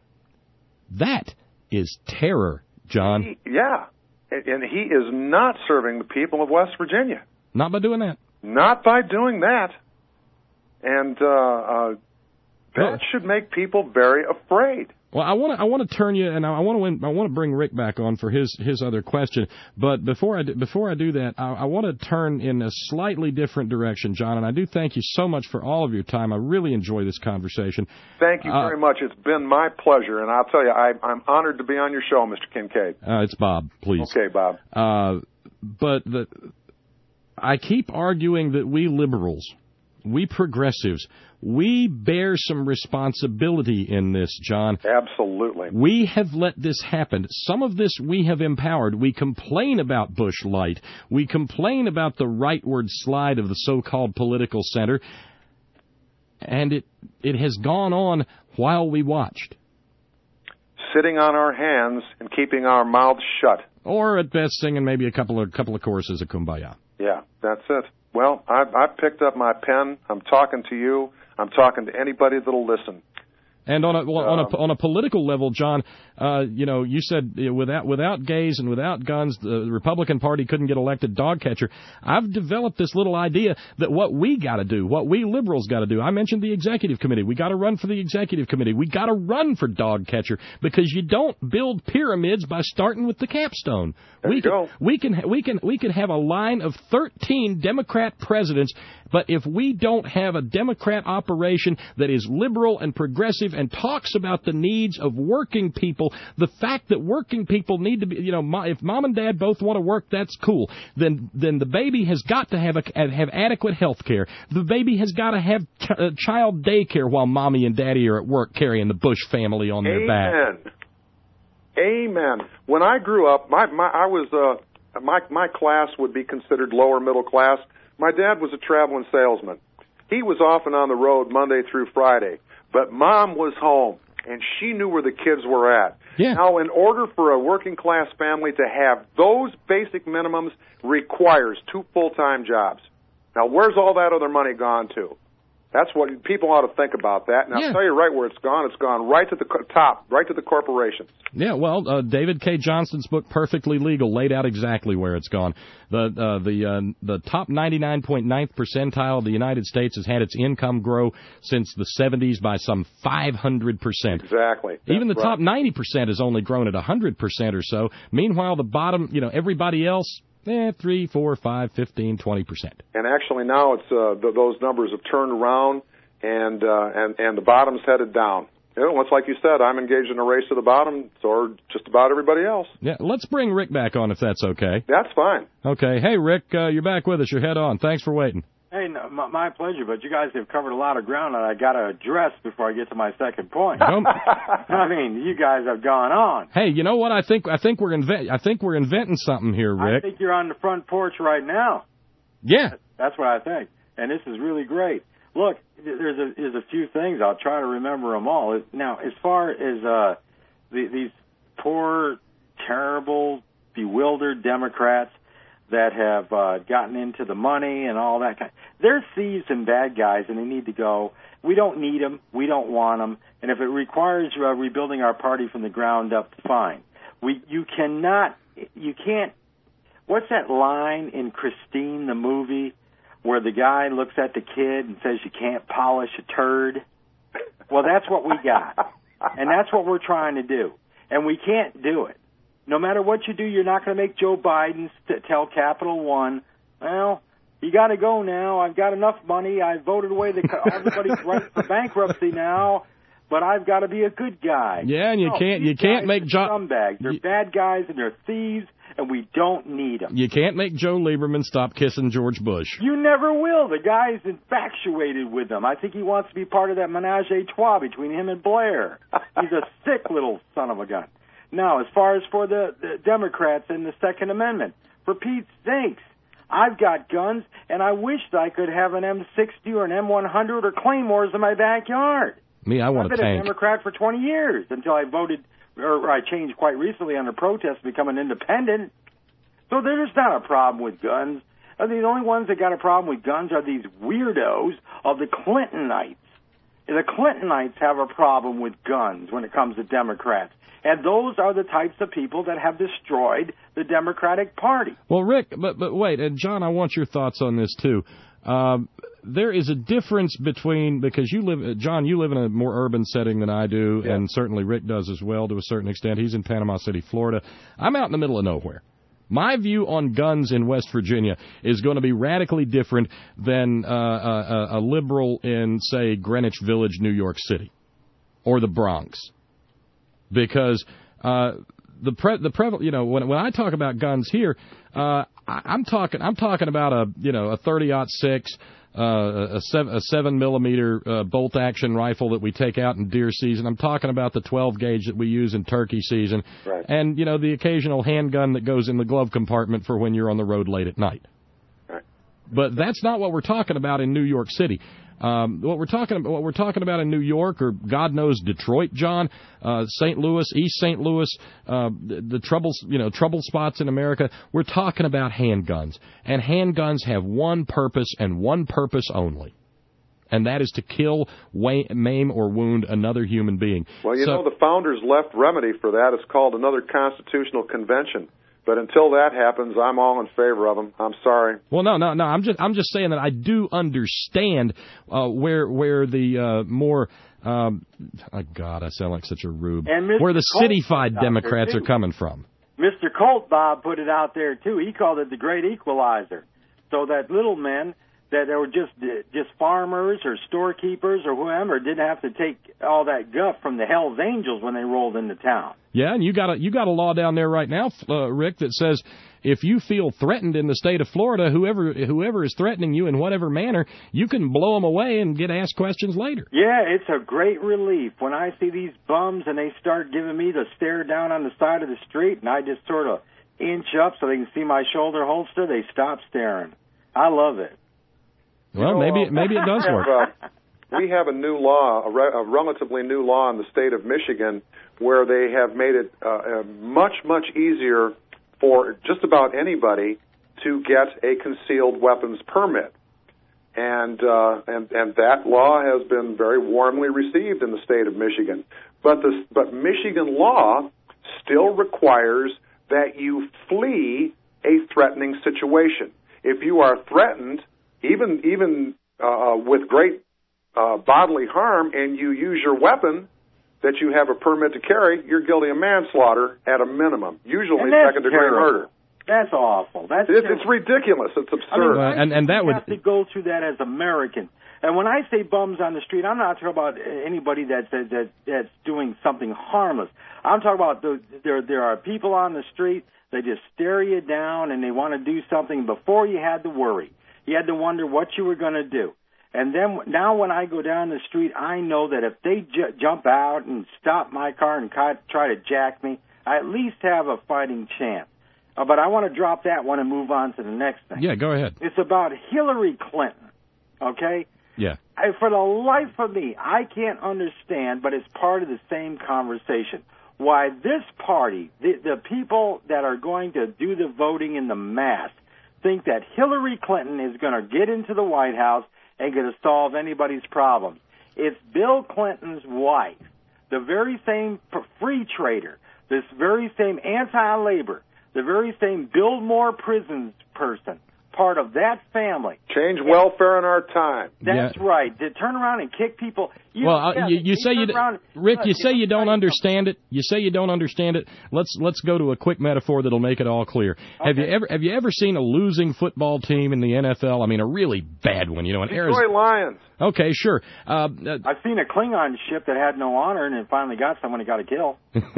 That is terror, John. He, yeah, and he is not serving the people of West Virginia. Not by doing that. Not by doing that. And uh, uh, that well, should make people very afraid. Well, I want to I want to turn you, and I want to I want to bring Rick back on for his his other question. But before I do, before I do that, I, I want to turn in a slightly different direction, John. And I do thank you so much for all of your time. I really enjoy this conversation. Thank you uh, very much. It's been my pleasure, and I'll tell you, I, I'm honored to be on your show, Mister Kincaid. Uh, it's Bob, please. Okay, Bob. Uh, but the I keep arguing that we liberals, we progressives, we bear some responsibility in this, John. Absolutely. We have let this happen. Some of this we have empowered. We complain about Bush Light. We complain about the rightward slide of the so-called political center. And it it has gone on while we watched. Sitting on our hands and keeping our mouths shut. Or at best singing maybe a couple of couple of choruses of Kumbaya. Yeah, that's it. Well, I've, I've picked up my pen. I'm talking to you. I'm talking to anybody that'll listen. And on a well, on a on a political level, John, uh, you know, you said uh, without without gays and without guns, the Republican Party couldn't get elected dog catcher. I've developed this little idea that what we got to do, what we liberals got to do. I mentioned the executive committee. We got to run for the executive committee. We got to run for dog catcher because you don't build pyramids by starting with the capstone. There we you can, go. we can we can we can have a line of thirteen Democrat presidents, but if we don't have a Democrat operation that is liberal and progressive and talks about the needs of working people, the fact that working people need to be, you know, if mom and dad both want to work, that's cool. Then, then the baby has got to have a, have adequate health care. The baby has got to have ch- uh, child daycare while mommy and daddy are at work carrying the Bush family on their Amen. back. Amen. When I grew up, my, my I was uh, my my class would be considered lower middle class. My dad was a traveling salesman. He was off and on the road Monday through Friday. But Mom was home, and she knew where the kids were at. Yeah. Now, in order for a working-class family to have those basic minimums requires two full-time jobs. Now, where's all that other money gone to? That's what people ought to think about that. And I'll Yeah. tell you right where it's gone. It's gone right to the co- top, right to the corporations. Yeah, well, uh, David K. Johnston's book, Perfectly Legal, laid out exactly where it's gone. The uh, the uh, the top ninety-nine point nine percentile of the United States has had its income grow since the seventies by some five hundred percent. Exactly. Even the That's top right. ninety percent has only grown at one hundred percent or so. Meanwhile, the bottom, you know, everybody else, eh, three, four, five, fifteen, twenty percent. And actually now it's uh, th- those numbers have turned around, and uh, and and the bottom's headed down. You know, it's like you said, I'm engaged in a race to the bottom, so just about everybody else. Yeah, let's bring Rick back on if that's okay. That's fine. Okay. Hey, Rick, uh, you're back with us. You're head on. Thanks for waiting. Hey, no, my, my pleasure, but you guys have covered a lot of ground that I got to address before I get to my second point. Um, I mean, you guys have gone on. Hey, you know what? I think I think we're invent I think we're inventing something here, I Rick. think you're on the front porch right now. Yeah. That's what I think, and this is really great. Look, there's a there's a few things. I'll try to remember them all. Now, as far as uh, the, these poor, terrible, bewildered Democrats that have uh, gotten into the money and all that kind, they're thieves and bad guys, and they need to go. We don't need them. We don't want them. And if it requires uh, rebuilding our party from the ground up, fine. We you cannot you can't. What's that line in Christine the movie, where the guy looks at the kid and says, you can't polish a turd? Well, that's what we got. And that's what we're trying to do. And we can't do it. No matter what you do, you're not going to make Joe Biden st- tell Capital One, well, you got to go now. I've got enough money. I voted away the everybody's right for bankruptcy now, but I've got to be a good guy. Yeah, and you no, can't you these can't guys make are Joe scumbags. They're you, bad guys and they're thieves, and we don't need them. You can't make Joe Lieberman stop kissing George Bush. You never will. The guy's infatuated with them. I think he wants to be part of that menage a trois between him and Blair. He's a sick little son of a gun. Now, as far as for the, the Democrats and the Second Amendment, for Pete's sakes, I've got guns, and I wish I could have an M sixty or an M one hundred or Claymores in my backyard. Me, I want I've a been tank. a Democrat for twenty years until I voted, or I changed quite recently under protest to become an independent. So there's not a problem with guns. I mean, the only ones that got a problem with guns are these weirdos of the Clintonites. The Clintonites have a problem with guns when it comes to Democrats. And those are the types of people that have destroyed the Democratic Party. Well, Rick, but but wait, and John, I want your thoughts on this too. Um, there is a difference between, because you live, John, you live in a more urban setting than I do, yeah. and certainly Rick does as well to a certain extent. He's in Panama City, Florida. I'm out in the middle of nowhere. My view on guns in West Virginia is going to be radically different than uh, a, a liberal in, say, Greenwich Village, New York City, or the Bronx, because uh, the pre, the pre, you know, when when I talk about guns here, uh, I, I'm talking I'm talking about a you know a thirty aught six. Uh, a, seven, a seven millimeter uh, bolt action rifle that we take out in deer season. I'm talking about the twelve gauge that we use in turkey season, right. and you know the occasional handgun that goes in the glove compartment for when you're on the road late at night. Right. But that's not what we're talking about in New York City. Um, what we're talking about, what we're talking about in New York, or God knows Detroit, John, uh, Saint Louis, East Saint Louis, uh, the, the troubles, you know, trouble spots in America. We're talking about handguns, and handguns have one purpose and one purpose only, and that is to kill, maim, or wound another human being. Well, you so, know, the founders left remedy for that. It's called another constitutional convention. But until that happens, I'm all in favor of them. I'm sorry. Well, no, no, no. I'm just, I'm just saying that I do understand uh, where, where the uh, more, um, oh God, I sound like such a rube. Where the cityfied Democrats are coming from. Mister Colt Bob put it out there too. He called it the Great Equalizer. So that little men that were just just farmers or storekeepers or whoever didn't have to take all that guff from the Hell's Angels when they rolled into town. Yeah, and you got a you got a law down there right now, uh, Rick, that says if you feel threatened in the state of Florida, whoever whoever is threatening you in whatever manner, you can blow them away and get asked questions later. Yeah, it's a great relief when I see these bums and they start giving me the stare down on the side of the street, and I just sort of inch up so they can see my shoulder holster. They stop staring. I love it. Well, maybe maybe it does work. Uh, we have a new law, a, re- a relatively new law in the state of Michigan, where they have made it uh, uh, much, much easier for just about anybody to get a concealed weapons permit. And, uh, and, and that law has been very warmly received in the state of Michigan. But, the, but Michigan law still requires that you flee a threatening situation. If you are threatened, even even uh, with great uh, bodily harm, and you use your weapon that you have a permit to carry, you're guilty of manslaughter at a minimum, usually second-degree murder. That's awful. That's it's, it's ridiculous. It's absurd. I mean, and and that we would have to go through that as Americans. And when I say bums on the street, I'm not talking about anybody that's that, that that's doing something harmless. I'm talking about the, there there are people on the street. They just stare you down and they want to do something before you had to worry. You had to wonder what you were going to do. And then now when I go down the street, I know that if they j- jump out and stop my car and ca- try to jack me, I at least have a fighting chance. Uh, but I want to drop that one and move on to the next thing. Yeah, go ahead. It's about Hillary Clinton, okay? Yeah. I, for the life of me, I can't understand, but it's part of the same conversation, why this party, the, the people that are going to do the voting in the mass, think that Hillary Clinton is going to get into the White House and going to solve anybody's problems. It's Bill Clinton's wife, the very same free trader, this very same anti-labor, the very same build more prisons person, part of that family. Change welfare in our time. That's yeah. right. To turn around and kick people. You, well, yeah, you, you say you, around, Rick, look, you say you don't right. understand it. You say you don't understand it. Let's let's go to a quick metaphor that'll make it all clear. Okay. Have you ever have you ever seen a losing football team in the N F L? I mean, a really bad one. You know, an Detroit Arizona Lions. Okay, sure. Uh, I've seen a Klingon ship that had no honor and it finally got someone who got a kill.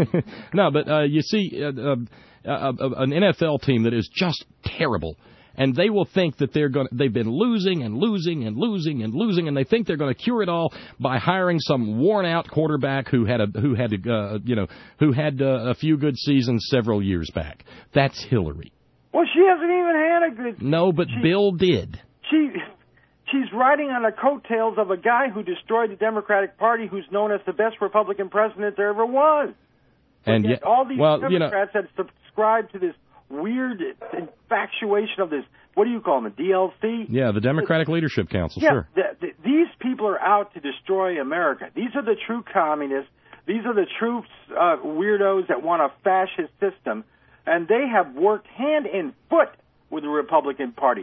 No, but uh, you see uh, uh, uh, uh, an N F L team that is just terrible. And they will think that they're going. They've been losing and losing and losing and losing, and they think they're going to cure it all by hiring some worn-out quarterback who had a who had uh, you know who had uh, a few good seasons several years back. That's Hillary. Well, she hasn't even had a good. No, but she, Bill did. She she's riding on the coattails of a guy who destroyed the Democratic Party, who's known as the best Republican president there ever was. And yet, yet, all these well, Democrats you know, that subscribe to this weird infatuation of this, what do you call them, the D L C? Yeah, the Democratic Leadership Council, yeah, sure. The, the, these people are out to destroy America. These are the true communists. These are the true uh, weirdos that want a fascist system, and they have worked hand and foot with the Republican Party.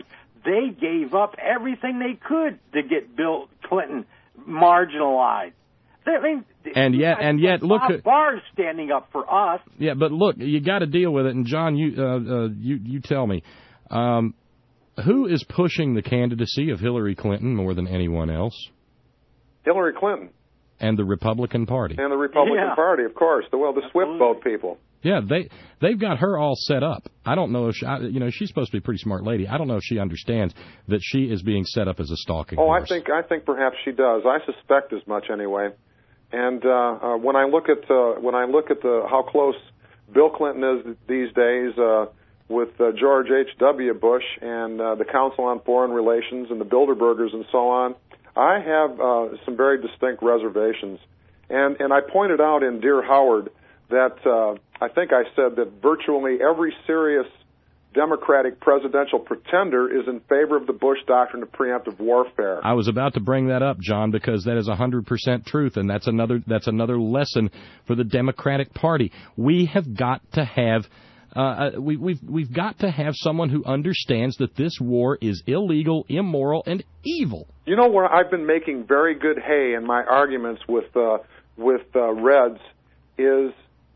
they gave up everything they could to get Bill Clinton marginalized. I mean, and yet, and yet, look, Bob Barr's standing up for us. Yeah, but look, you got to deal with it. And John, you, uh, uh, you, you tell me, um, who is pushing the candidacy of Hillary Clinton more than anyone else? Hillary Clinton. And the Republican Party. And the Republican yeah. Party, of course. The, well, the Swift vote people. Yeah, they they've got her all set up. I don't know if she, you know she's supposed to be a pretty smart lady. I don't know if she understands that she is being set up as a stalking Oh, horse. I think I think perhaps she does. I suspect as much anyway. And uh, uh, when I look at uh, when I look at the how close Bill Clinton is these days uh, with uh, George H W. Bush and uh, the Council on Foreign Relations and the Bilderbergers and so on, I have uh, some very distinct reservations. And and I pointed out in Dear Howard that uh, I think I said that virtually every serious Democratic presidential pretender is in favor of the Bush doctrine of preemptive warfare. I was about to bring that up, John, because that is one hundred percent truth, and that's another that's another lesson for the Democratic Party. We have got to have uh, we, we've we've got to have someone who understands that this war is illegal, immoral, and evil. You know where I've been making very good hay in my arguments with uh, with uh, Reds is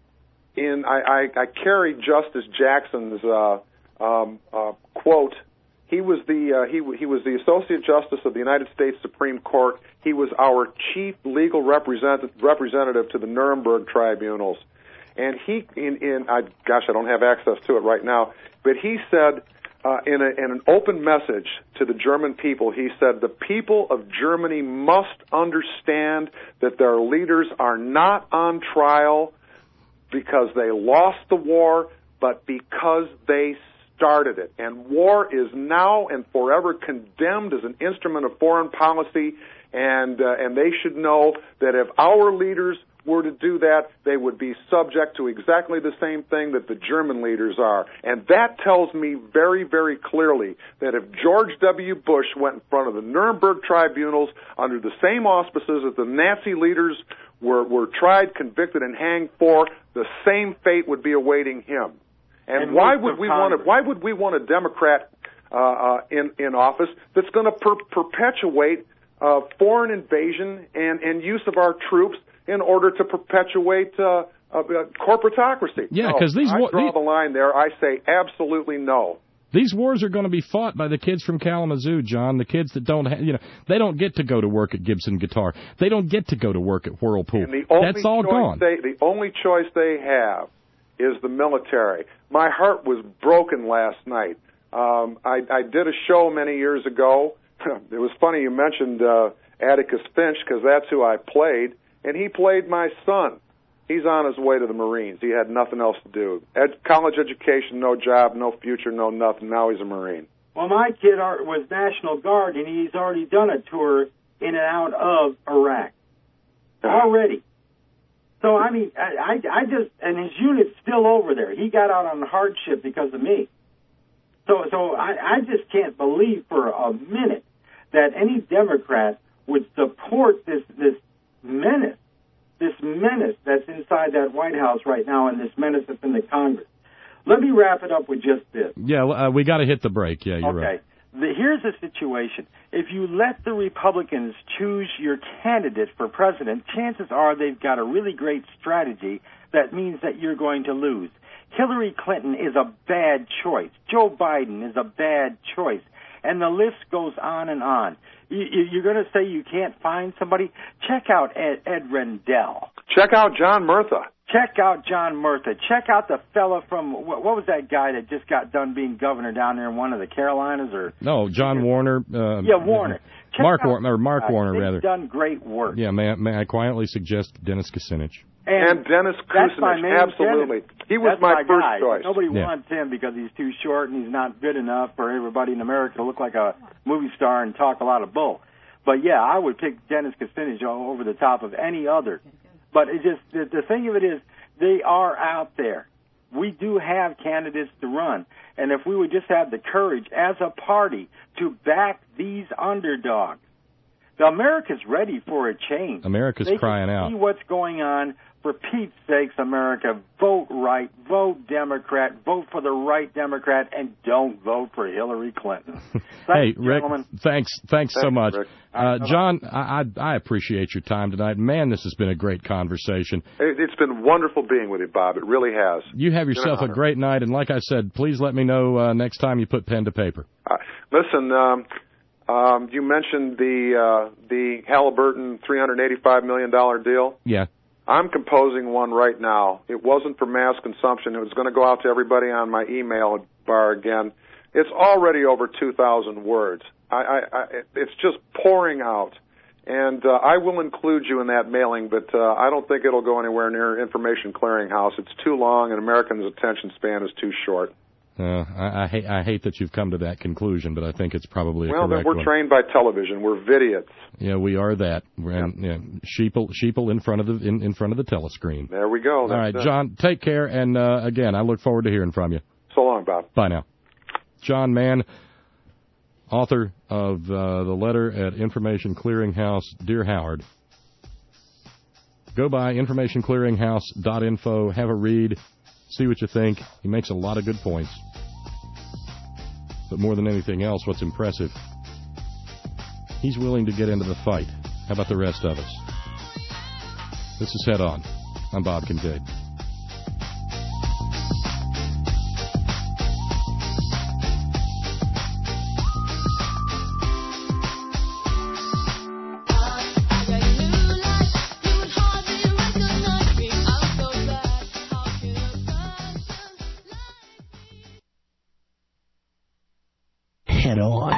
in I, I, I carry Justice Jackson's uh, um, uh, quote. He was the uh, he he was the Associate Justice of the United States Supreme Court. He was our chief legal representative representative to the Nuremberg tribunals, and he in in I, gosh I don't have access to it right now, but he said uh, in, a, in an open message to the German people, he said the people of Germany must understand that their leaders are not on trial because they lost the war, but because they started it. And war is now and forever condemned as an instrument of foreign policy, and uh, and they should know that if our leaders were to do that, they would be subject to exactly the same thing that the German leaders are. And that tells me very, very clearly that if George W. Bush went in front of the Nuremberg tribunals under the same auspices that the Nazi leaders were, were tried, convicted, and hanged for, the same fate would be awaiting him. And, and why would we want to, why would we want a Democrat uh, uh, in in office that's going to per- perpetuate uh, foreign invasion and, and use of our troops in order to perpetuate uh, uh, corporatocracy? Yeah, because no, these I wa- draw these, the line there. I say absolutely no. These wars are going to be fought by the kids from Kalamazoo, John. The kids that don't, ha- you know, they don't get to go to work at Gibson Guitar. They don't get to go to work at Whirlpool. And the only That's all choice gone. They, the only choice they have is the military. My heart was broken last night. Um, I, I did a show many years ago. It was funny you mentioned uh, Atticus Finch because that's who I played, and he played my son. He's on his way to the Marines. He had nothing else to do. Ed, college education, no job, no future, no nothing. Now he's a Marine. Well, my kid are, was National Guard, and he's already done a tour in and out of Iraq. Already. So, I mean, I, I, I just, and his unit's still over there. He got out on hardship because of me. So, so I, I just can't believe for a minute that any Democrat would support this, this menace, this menace that's inside that White House right now and this menace that's in the Congress. Let me wrap it up with just this. Yeah, uh, we got to hit the break. Yeah, you're okay. right. The, here's the situation. If you let the Republicans choose your candidate for president, chances are they've got a really great strategy that means that you're going to lose. Hillary Clinton is a bad choice. Joe Biden is a bad choice. And the list goes on and on. You, you, you're going to say you can't find somebody? Check out Ed, Ed Rendell. Check out John Murtha. Check out John Murtha. Check out the fella from, what, what was that guy that just got done being governor down there in one of the Carolinas? Or No, John Warner. Uh, yeah, Warner. Check Mark out, Warner, or Mark uh, Warner, they've rather. done great work. Yeah, may, may I quietly suggest Dennis Kucinich? And, and Dennis Kucinich, absolutely. Dennis. He was That's my, my first guy. choice. Nobody yeah. wants him because he's too short and he's not good enough for everybody in America to look like a movie star and talk a lot of bull. But, yeah, I would pick Dennis Kucinich over the top of any other. But it just the, the thing of it is, they are out there. We do have candidates to run. And if we would just have the courage as a party to back these underdogs, the America's ready for a change. America's they crying can out. See what's going on For Pete's sakes, America, vote right, vote Democrat, vote for the right Democrat, and don't vote for Hillary Clinton. Hey, Thanks, Rick, gentlemen. thanks, thanks so Thanks, much. Rick. Uh, John, I, I, I appreciate your time tonight. Man, this has been a great conversation. It, it's been wonderful being with you, Bob. It really has. You have It's been yourself an a honor. great night, and like I said, please let me know uh, next time you put pen to paper. Uh, listen, um, um, you mentioned the uh, the Halliburton three hundred eighty-five million dollars deal. Yeah. I'm composing one right now. It wasn't for mass consumption. It was going to go out to everybody on my email bar again. It's already over two thousand words. I, I, I, it's just pouring out. And uh, I will include you in that mailing, but uh, I don't think it'll go anywhere near Information Clearinghouse. It's too long, and Americans' attention span is too short. Uh, I, I, hate, I hate that you've come to that conclusion, but I think it's probably a Well, then correct we're one. trained by television. We're vidiots. Yeah, we are that. We're and, yeah, sheeple, sheeple in front of the in, in front of the telescreen. There we go. All That's right, it. John, take care, and uh, again, I look forward to hearing from you. So long, Bob. Bye now. John Mann, author of uh, the letter at Information Clearinghouse. Dear Howard, go by information clearinghouse dot info, have a read, see what you think. He makes a lot of good points. But more than anything else, what's impressive, he's willing to get into the fight. How about the rest of us? This is Head On. I'm Bob Kincaid. Head On.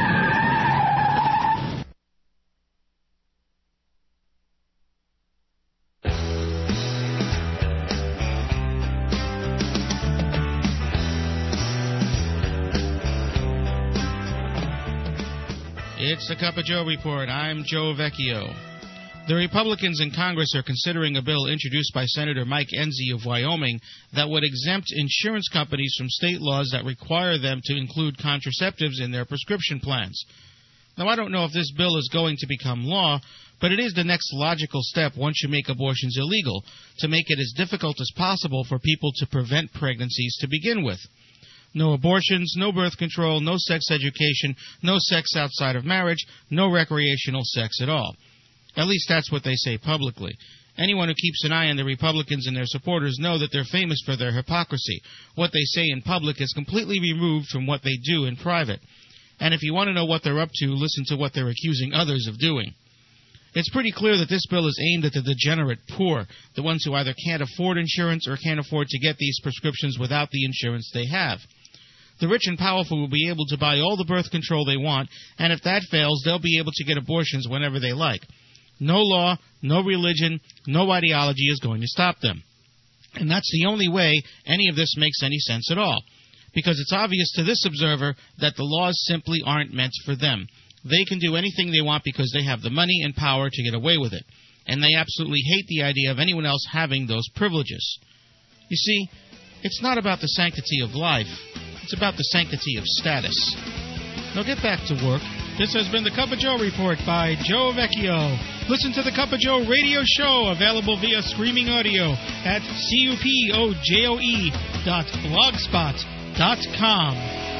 It's the Cup of Joe Report. I'm Joe Vecchio. The Republicans in Congress are considering a bill introduced by Senator Mike Enzi of Wyoming that would exempt insurance companies from state laws that require them to include contraceptives in their prescription plans. Now, I don't know if this bill is going to become law, but it is the next logical step once you make abortions illegal, to make it as difficult as possible for people to prevent pregnancies to begin with. No abortions, no birth control, no sex education, no sex outside of marriage, no recreational sex at all. At least that's what they say publicly. Anyone who keeps an eye on the Republicans and their supporters know that they're famous for their hypocrisy. What they say in public is completely removed from what they do in private. And if you want to know what they're up to, listen to what they're accusing others of doing. It's pretty clear that this bill is aimed at the degenerate poor, the ones who either can't afford insurance or can't afford to get these prescriptions without the insurance they have. The rich and powerful will be able to buy all the birth control they want, and if that fails, they'll be able to get abortions whenever they like. No law, no religion, no ideology is going to stop them. And that's the only way any of this makes any sense at all. Because it's obvious to this observer that the laws simply aren't meant for them. They can do anything they want because they have the money and power to get away with it. And they absolutely hate the idea of anyone else having those privileges. You see, it's not about the sanctity of life. It's about the sanctity of status. Now get back to work. This has been the Cup of Joe Report by Joe Vecchio. Listen to the Cup of Joe radio show, available via streaming audio at cupojoe dot blogspot dot com.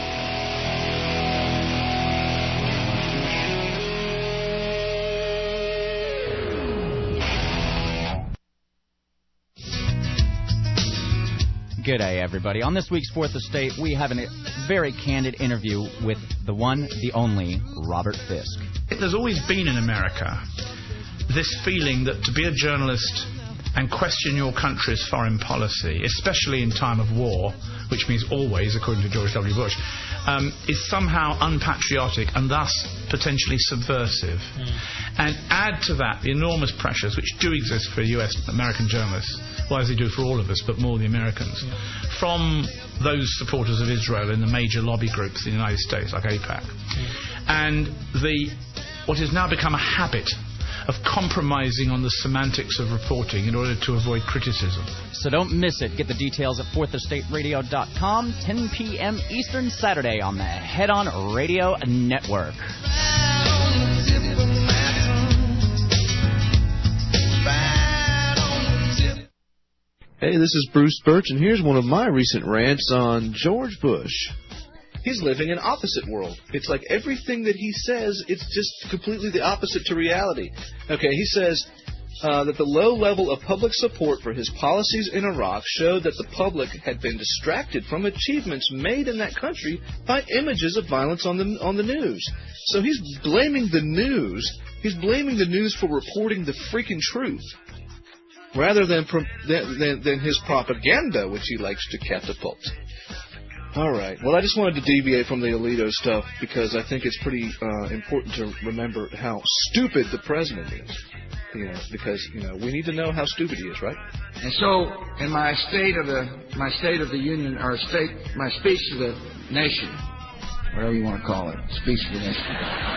G'day, everybody. On this week's Fourth Estate, we have a very candid interview with the one, the only, Robert Fisk. There's always been in America this feeling that to be a journalist and question your country's foreign policy, especially in time of war, which means always, according to George W. Bush, um, is somehow unpatriotic and thus potentially subversive. Mm. And add to that the enormous pressures which do exist for U S American journalists, well, as they do for all of us, but more the Americans, mm. from those supporters of Israel in the major lobby groups in the United States, like AIPAC. Mm. And the what has now become a habit of compromising on the semantics of reporting in order to avoid criticism. So don't miss it. Get the details at fourth estate radio dot com, ten p.m. Eastern Saturday on the Head On Radio Network. Hey, this is Bruce Birch, and here's one of my recent rants on George Bush. He's living an opposite world. It's like everything that he says, it's just completely the opposite to reality. Okay, he says uh, that the low level of public support for his policies in Iraq showed that the public had been distracted from achievements made in that country by images of violence on the on the news. So he's blaming the news. He's blaming the news for reporting the freaking truth, rather than, than than his propaganda, which he likes to catapult. All right. Well, I just wanted to deviate from the Alito stuff because I think it's pretty uh, important to remember how stupid the president is. You know, because you know we need to know how stupid he is, right? And so, in my state of the my state of the union, or state my speech to the nation, whatever you want to call it, speech to the nation.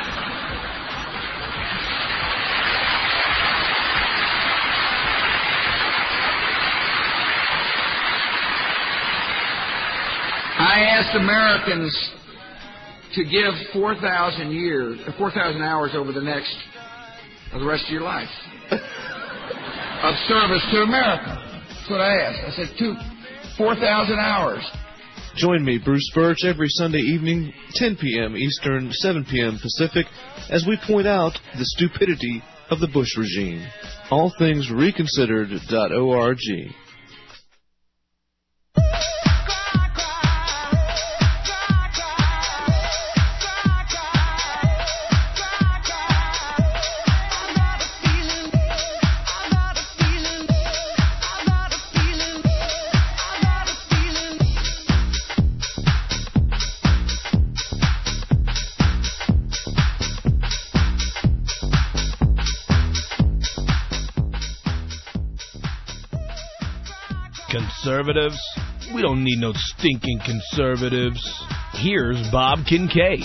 I asked Americans to give four thousand years, four thousand hours over the next, or the rest of your life, of service to America. That's what I asked. I said, two, four thousand hours. Join me, Bruce Birch, every Sunday evening, ten p.m. Eastern, seven p.m. Pacific, as we point out the stupidity of the Bush regime. all things reconsidered dot org. Conservatives? We don't need no stinking conservatives. Here's Bob Kincaid.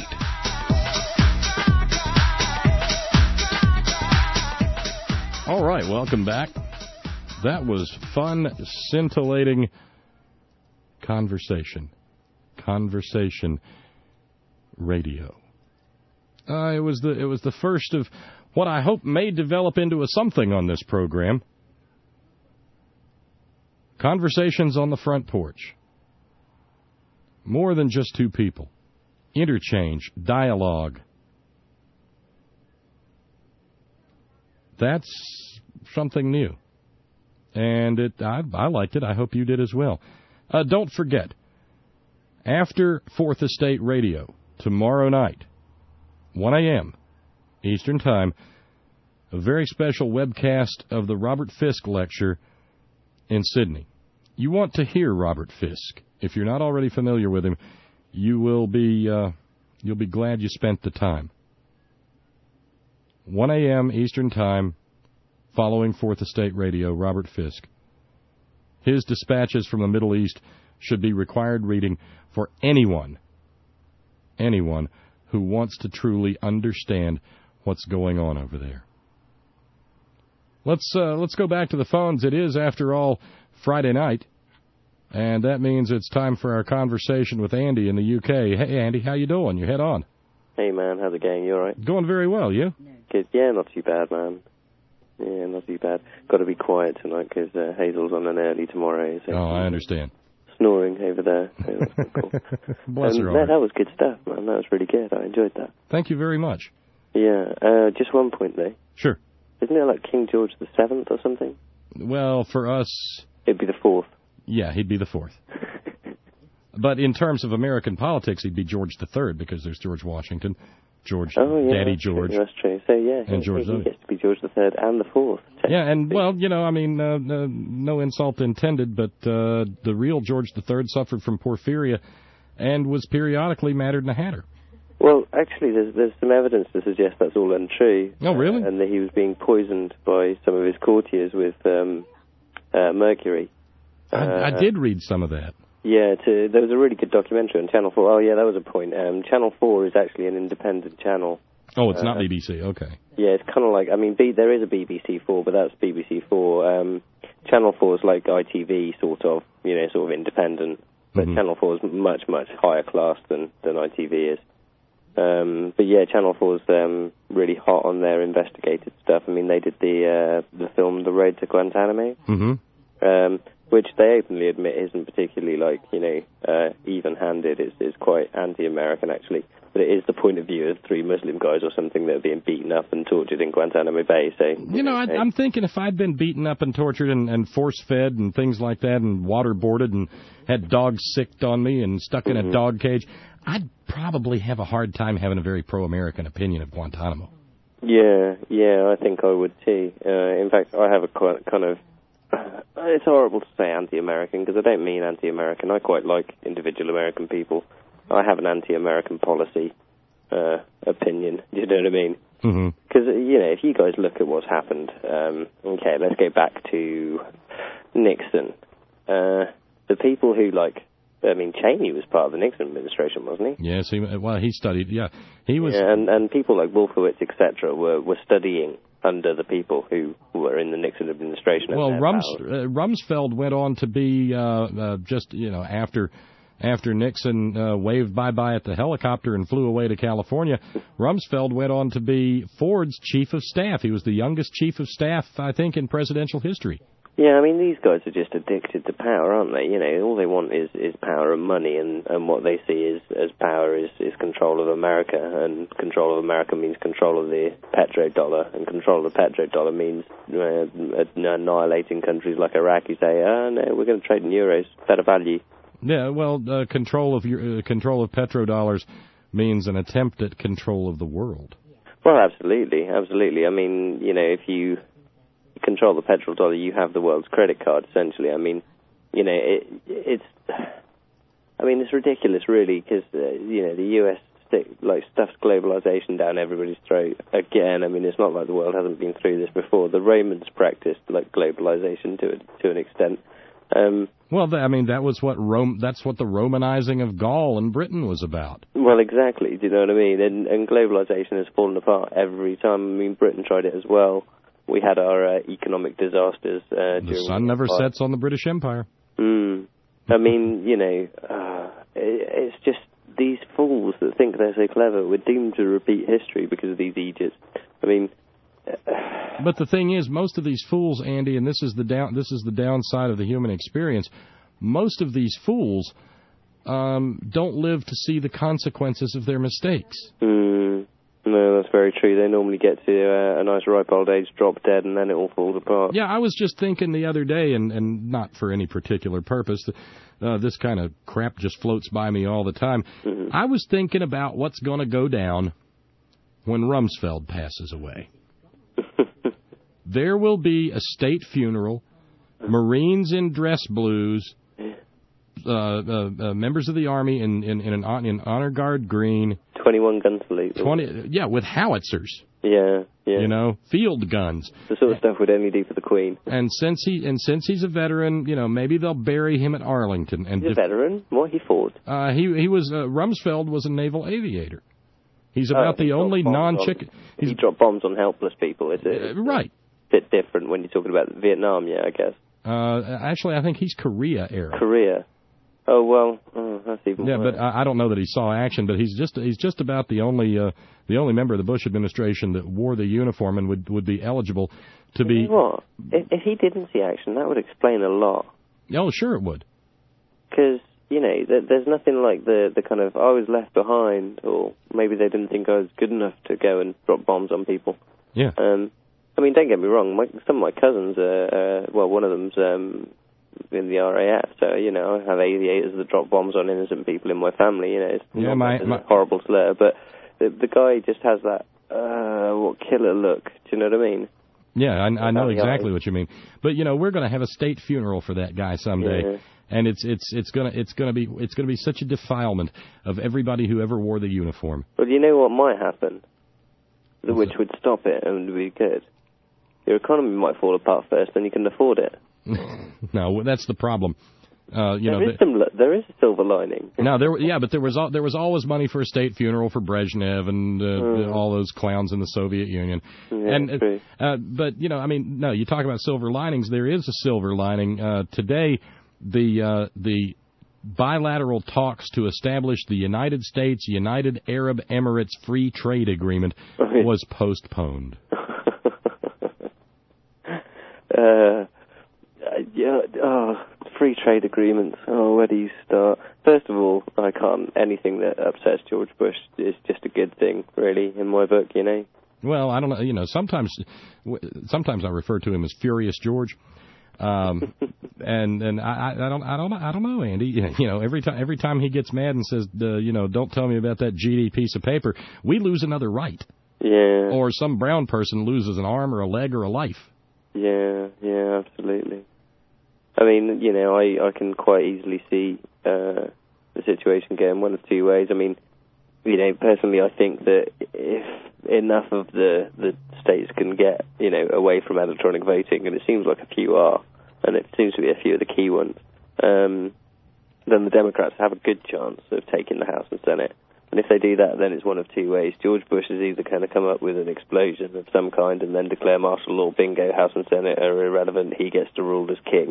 All right, welcome back. That was fun, scintillating conversation. Conversation radio. Uh, it was the it was the first of what I hope may develop into a something on this program. Conversations on the front porch. More than just two people. Interchange, dialogue. That's something new. And it I, I liked it. I hope you did as well. Uh, don't forget, after Fourth Estate Radio, tomorrow night, one a.m. Eastern Time, a very special webcast of the Robert Fisk Lecture in Sydney. You want to hear Robert Fisk. If you're not already familiar with him, you will be uh, you'll be glad you spent the time. one a.m. Eastern Time, following Fourth Estate Radio, Robert Fisk. His dispatches from the Middle East should be required reading for anyone, anyone who wants to truly understand what's going on over there. Let's uh, let's go back to the phones. It is, after all, Friday night, and that means it's time for our conversation with Andy in the U K. Hey, Andy, how you doing? You head on. Hey, man, how's it going? You all right? Going very well, you? Good. Yeah, not too bad, man. Yeah, not too bad. Got to be quiet tonight because uh, Hazel's on an early tomorrow. So oh, I understand. Snoring over there. So that's cool. Bless um, her man, heart. that was good stuff, man. That was really good. I enjoyed that. Thank you very much. Yeah. Uh, just one point, though. Sure. Isn't it like King George the Seventh or something? Well, for us... It'd be the fourth. Yeah, he'd be the fourth. But in terms of American politics, he'd be George the Third, because there's George Washington, George, oh, yeah, Daddy that's George. True. That's true. So, yeah, and he, George he gets to be George the Third and the fourth. Yeah, and, well, you know, I mean, uh, uh, no insult intended, but uh, the real George the Third suffered from porphyria and was periodically madder than a hatter. Well, actually, there's there's some evidence to suggest that's all untrue. Oh, really? Uh, and that he was being poisoned by some of his courtiers with um, uh, mercury. I, uh, I did read some of that. Yeah, to, there was a really good documentary on Channel four. Oh, yeah, that was a point. Um, Channel four is actually an independent channel. Oh, it's uh, not B B C, okay. Yeah, it's kind of like, I mean, B, there is a B B C four, but that's B B C four. Um, Channel four is like I T V, sort of, you know, sort of independent. But Mm-hmm. Channel four is much, much higher class than, than I T V is. Um, but yeah, Channel four's um, really hot on their investigative stuff. I mean, they did the uh, the film The Road to Guantanamo. Mm-hmm. Um, which they openly admit isn't particularly, like, you know, uh, even-handed. It's, it's quite anti-American, actually. But it is the point of view of three Muslim guys or something that are being beaten up and tortured in Guantanamo Bay. So, you know, I, I'm thinking if I'd been beaten up and tortured and, and force-fed and things like that and waterboarded and had dogs sicked on me and stuck in Mm-hmm. a dog cage, I'd probably have a hard time having a very pro-American opinion of Guantanamo. Yeah, yeah, I think I would too. Uh, in fact, I have a quite, kind of... Uh, it's horrible to say anti-American because I don't mean anti-American. I quite like individual American people. I have an anti-American policy uh, opinion. Do you know what I mean? Because, mm-hmm. you know, if you guys look at what's happened, um, okay, let's go back to Nixon. Uh, the people who, like, I mean, Cheney was part of the Nixon administration, wasn't he? Yes, he, well, he studied, yeah. He was. Yeah, and, and people like Wolfowitz, et cetera, were, were studying under the people who were in the Nixon administration. Well, Rums, uh, Rumsfeld went on to be uh, uh, just, you know, after after Nixon uh, waved bye-bye at the helicopter and flew away to California, Rumsfeld went on to be Ford's chief of staff. He was the youngest chief of staff, I think, in presidential history. Yeah, I mean, these guys are just addicted to power, aren't they? You know, all they want is, is power and money, and, and what they see is, as power is, is control of America, and control of America means control of the petrodollar, and control of the petrodollar means uh, annihilating countries like Iraq who say, oh, no, we're going to trade in euros, better value. Yeah, well, uh, control of your, uh, control of petrodollars means an attempt at control of the world. Well, absolutely, absolutely. I mean, you know, if you control the petrodollar, you have the world's credit card, essentially. I mean, you know, it, it's, I mean, it's ridiculous, really, because, uh, you know, the U S stick, like, stuffs globalization down everybody's throat again. I mean, it's not like the world hasn't been through this before. The Romans practiced, like, globalization to to an extent. Um, well, I mean, that was what Rome. That's what the Romanizing of Gaul and Britain was about. Well, exactly. Do you know what I mean? And, and globalization has fallen apart every time. I mean, Britain tried it as well. We had our uh, economic disasters. Uh, the sun never the sets on the British Empire. Mm. I mean, you know, uh, it, it's just these fools that think they're so clever. We're doomed to repeat history because of these idiots. I mean. But the thing is, most of these fools, Andy, and this is the down, this is the downside of the human experience. Most of these fools um, don't live to see the consequences of their mistakes. Mm, no, that's very true. They normally get to uh, a nice ripe old age, drop dead, and then it all falls apart. Yeah, I was just thinking the other day, and, and not for any particular purpose. Uh, this kind of crap just floats by me all the time. Mm-hmm. I was thinking about what's going to go down when Rumsfeld passes away. There will be a state funeral, Marines in dress blues, uh, uh, uh, members of the Army in in, in an in honor guard green. Twenty-one gun salute. Twenty, yeah, with howitzers. Yeah, yeah. You know, field guns. The sort of stuff we'd only do for the Queen. And since he and since he's a veteran, you know, maybe they'll bury him at Arlington. And he's a def- veteran? What he fought? Uh, he he was uh, Rumsfeld was a naval aviator. He's about oh, the only non-chicken. He dropped bombs on helpless people. Is it? Uh, right. Bit different when you're talking about Vietnam, yeah, I guess. Uh, actually, I think he's Korea era. Korea. Oh well, oh, that's even yeah, worse. but I, I don't know that he saw action. But he's just he's just about the only uh, the only member of the Bush administration that wore the uniform and would would be eligible to you be. know what? If, if he didn't see action, that would explain a lot. Oh, sure it would. Because you know, th- there's nothing like the the kind of I was left behind, or maybe they didn't think I was good enough to go and drop bombs on people. Yeah. Um. I mean, don't get me wrong. My, some of my cousins are, uh, well, one of them's um, in the R A F, so you know, I have aviators that drop bombs on innocent people in my family. You know, it's yeah, not my, like my... a horrible slur, but the, the guy just has that uh, what killer look. Do you know what I mean? Yeah, I, I know exactly what you mean. But you know, we're going to have a state funeral for that guy someday. Yeah. And it's it's it's gonna it's gonna be it's gonna be such a defilement of everybody who ever wore the uniform. Well, you know what might happen, What's which that? would stop it and would be good. Your economy might fall apart first, then you can afford it. No, that's the problem. Uh, you there know, is some there is a silver lining. No, there yeah, but there was al- there was always money for a state funeral for Brezhnev and uh, Mm. all those clowns in the Soviet Union. Yeah, and true. uh, but you know, I mean, no, you talk about silver linings. There is a silver lining uh, today. The uh, the bilateral talks to establish the United States United Arab Emirates Free Trade Agreement was postponed. Uh, yeah, oh, trade agreements. Oh, where do you start? First of all, I can't. Anything that upsets George Bush is just a good thing, really, in my book, you know. Well, I don't know. You know, sometimes, sometimes I refer to him as Furious George, um, and and I, I don't I don't I don't know, Andy. You know, every time every time he gets mad and says, uh, you know, don't tell me about that G D piece of paper, we lose another right. Yeah. Or some brown person loses an arm or a leg or a life. Yeah, yeah, absolutely. I mean, you know, I, I can quite easily see uh, the situation going one of two ways. I mean, you know, personally, I think that if enough of the, the states can get, you know, away from electronic voting, and it seems like a few are, and it seems to be a few of the key ones, um, then the Democrats have a good chance of taking the House and Senate. And if they do that, then it's one of two ways. George Bush is either going to come up with an explosion of some kind and then declare martial law, bingo, House and Senate are irrelevant, he gets to rule as king,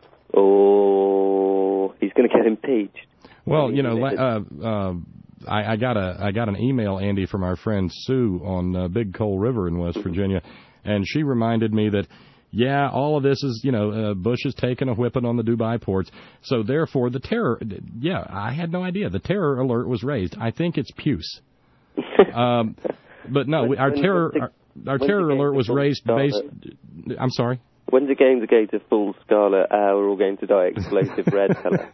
or he's going to get impeached. Well, you know, uh, uh, I, I got a I got an email, Andy, from our friend Sue on uh, Big Coal River in West Virginia, and she reminded me that, yeah, all of this is, you know, uh, Bush is taking a whipping on the Dubai ports, so therefore the terror, yeah, I had no idea. The terror alert was raised. I think it's Puce. um, but no, we, our terror our, our terror alert was raised based, I'm sorry? When's it going to go to full Scarlet? Uh, we're all going to die explosive red colour.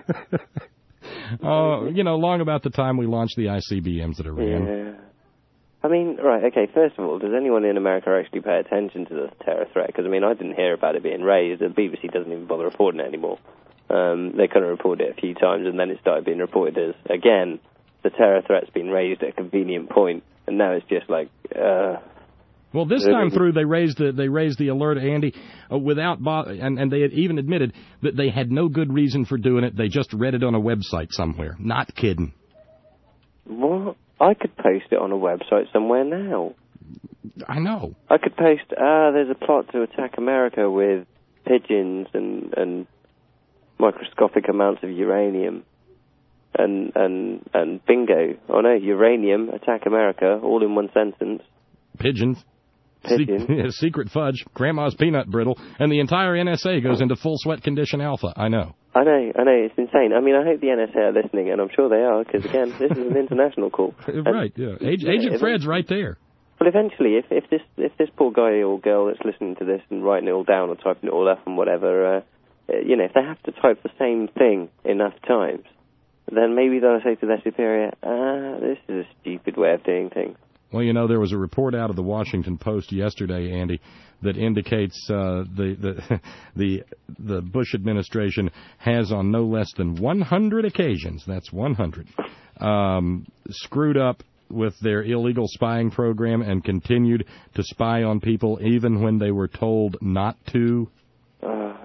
Oh, uh, you know, long about the time we launched the I C B Ms that Iran. Yeah. I mean, right, okay, first of all, does anyone in America actually pay attention to the terror threat? Because, I mean, I didn't hear about it being raised. The B B C doesn't even bother reporting it anymore. Um, they kind of reported it a few times, and then it started being reported as, again, the terror threat's been raised at a convenient point, and now it's just like, uh... Well, this time through, they raised the they raised the alert, Andy, uh, without bo- and and they had even admitted that they had no good reason for doing it. They just read it on a website somewhere. Not kidding. What? I could post it on a website somewhere now. I know. I could post. Ah, uh, there's a plot to attack America with pigeons and and microscopic amounts of uranium. And and and bingo! Oh no, uranium attack America all in one sentence. Pigeons. Pigeon. Se- secret fudge, grandma's peanut brittle, and the entire N S A goes into full sweat condition alpha. I know. I know, I know, it's insane. I mean, I hope the N S A are listening, and I'm sure they are, because, again, this is an international call. And, right, yeah. Agent, Agent yeah, Fred's right there. Well, eventually, if, if this if this poor guy or girl that's listening to this and writing it all down or typing it all up and whatever, uh, you know, if they have to type the same thing enough times, then maybe they'll say to their superior, ah, this is a stupid way of doing things. Well, you know, there was a report out of the Washington Post yesterday, Andy, that indicates uh, the, the the the Bush administration has on no less than one hundred occasions, that's one hundred, um, screwed up with their illegal spying program and continued to spy on people even when they were told not to. Uh,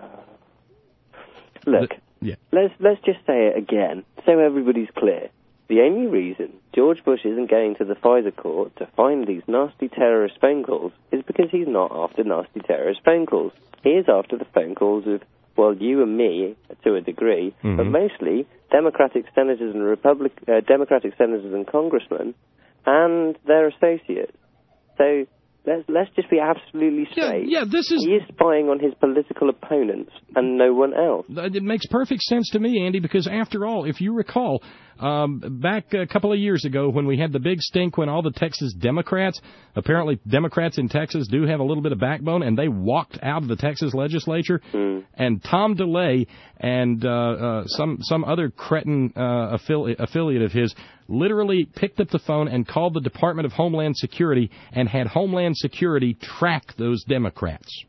look, the, yeah. let's let's just say it again so everybody's clear. The only reason George Bush isn't going to the FISA court to find these nasty terrorist phone calls is because he's not after nasty terrorist phone calls. He is after the phone calls of, well, you and me to a degree, mm-hmm. but mostly Democratic senators and Republic, uh, Democratic senators and congressmen and their associates. So let's let's just be absolutely straight. Yeah, yeah, this is... He is spying on his political opponents and no one else. It makes perfect sense to me, Andy, because after all, if you recall, um, back a couple of years ago when we had the big stink when all the Texas Democrats, apparently Democrats in Texas do have a little bit of backbone, and they walked out of the Texas legislature, mm. and Tom DeLay and uh, uh, some some other cretin uh, affili- affiliate of his literally picked up the phone and called the Department of Homeland Security and had Homeland Security track those Democrats.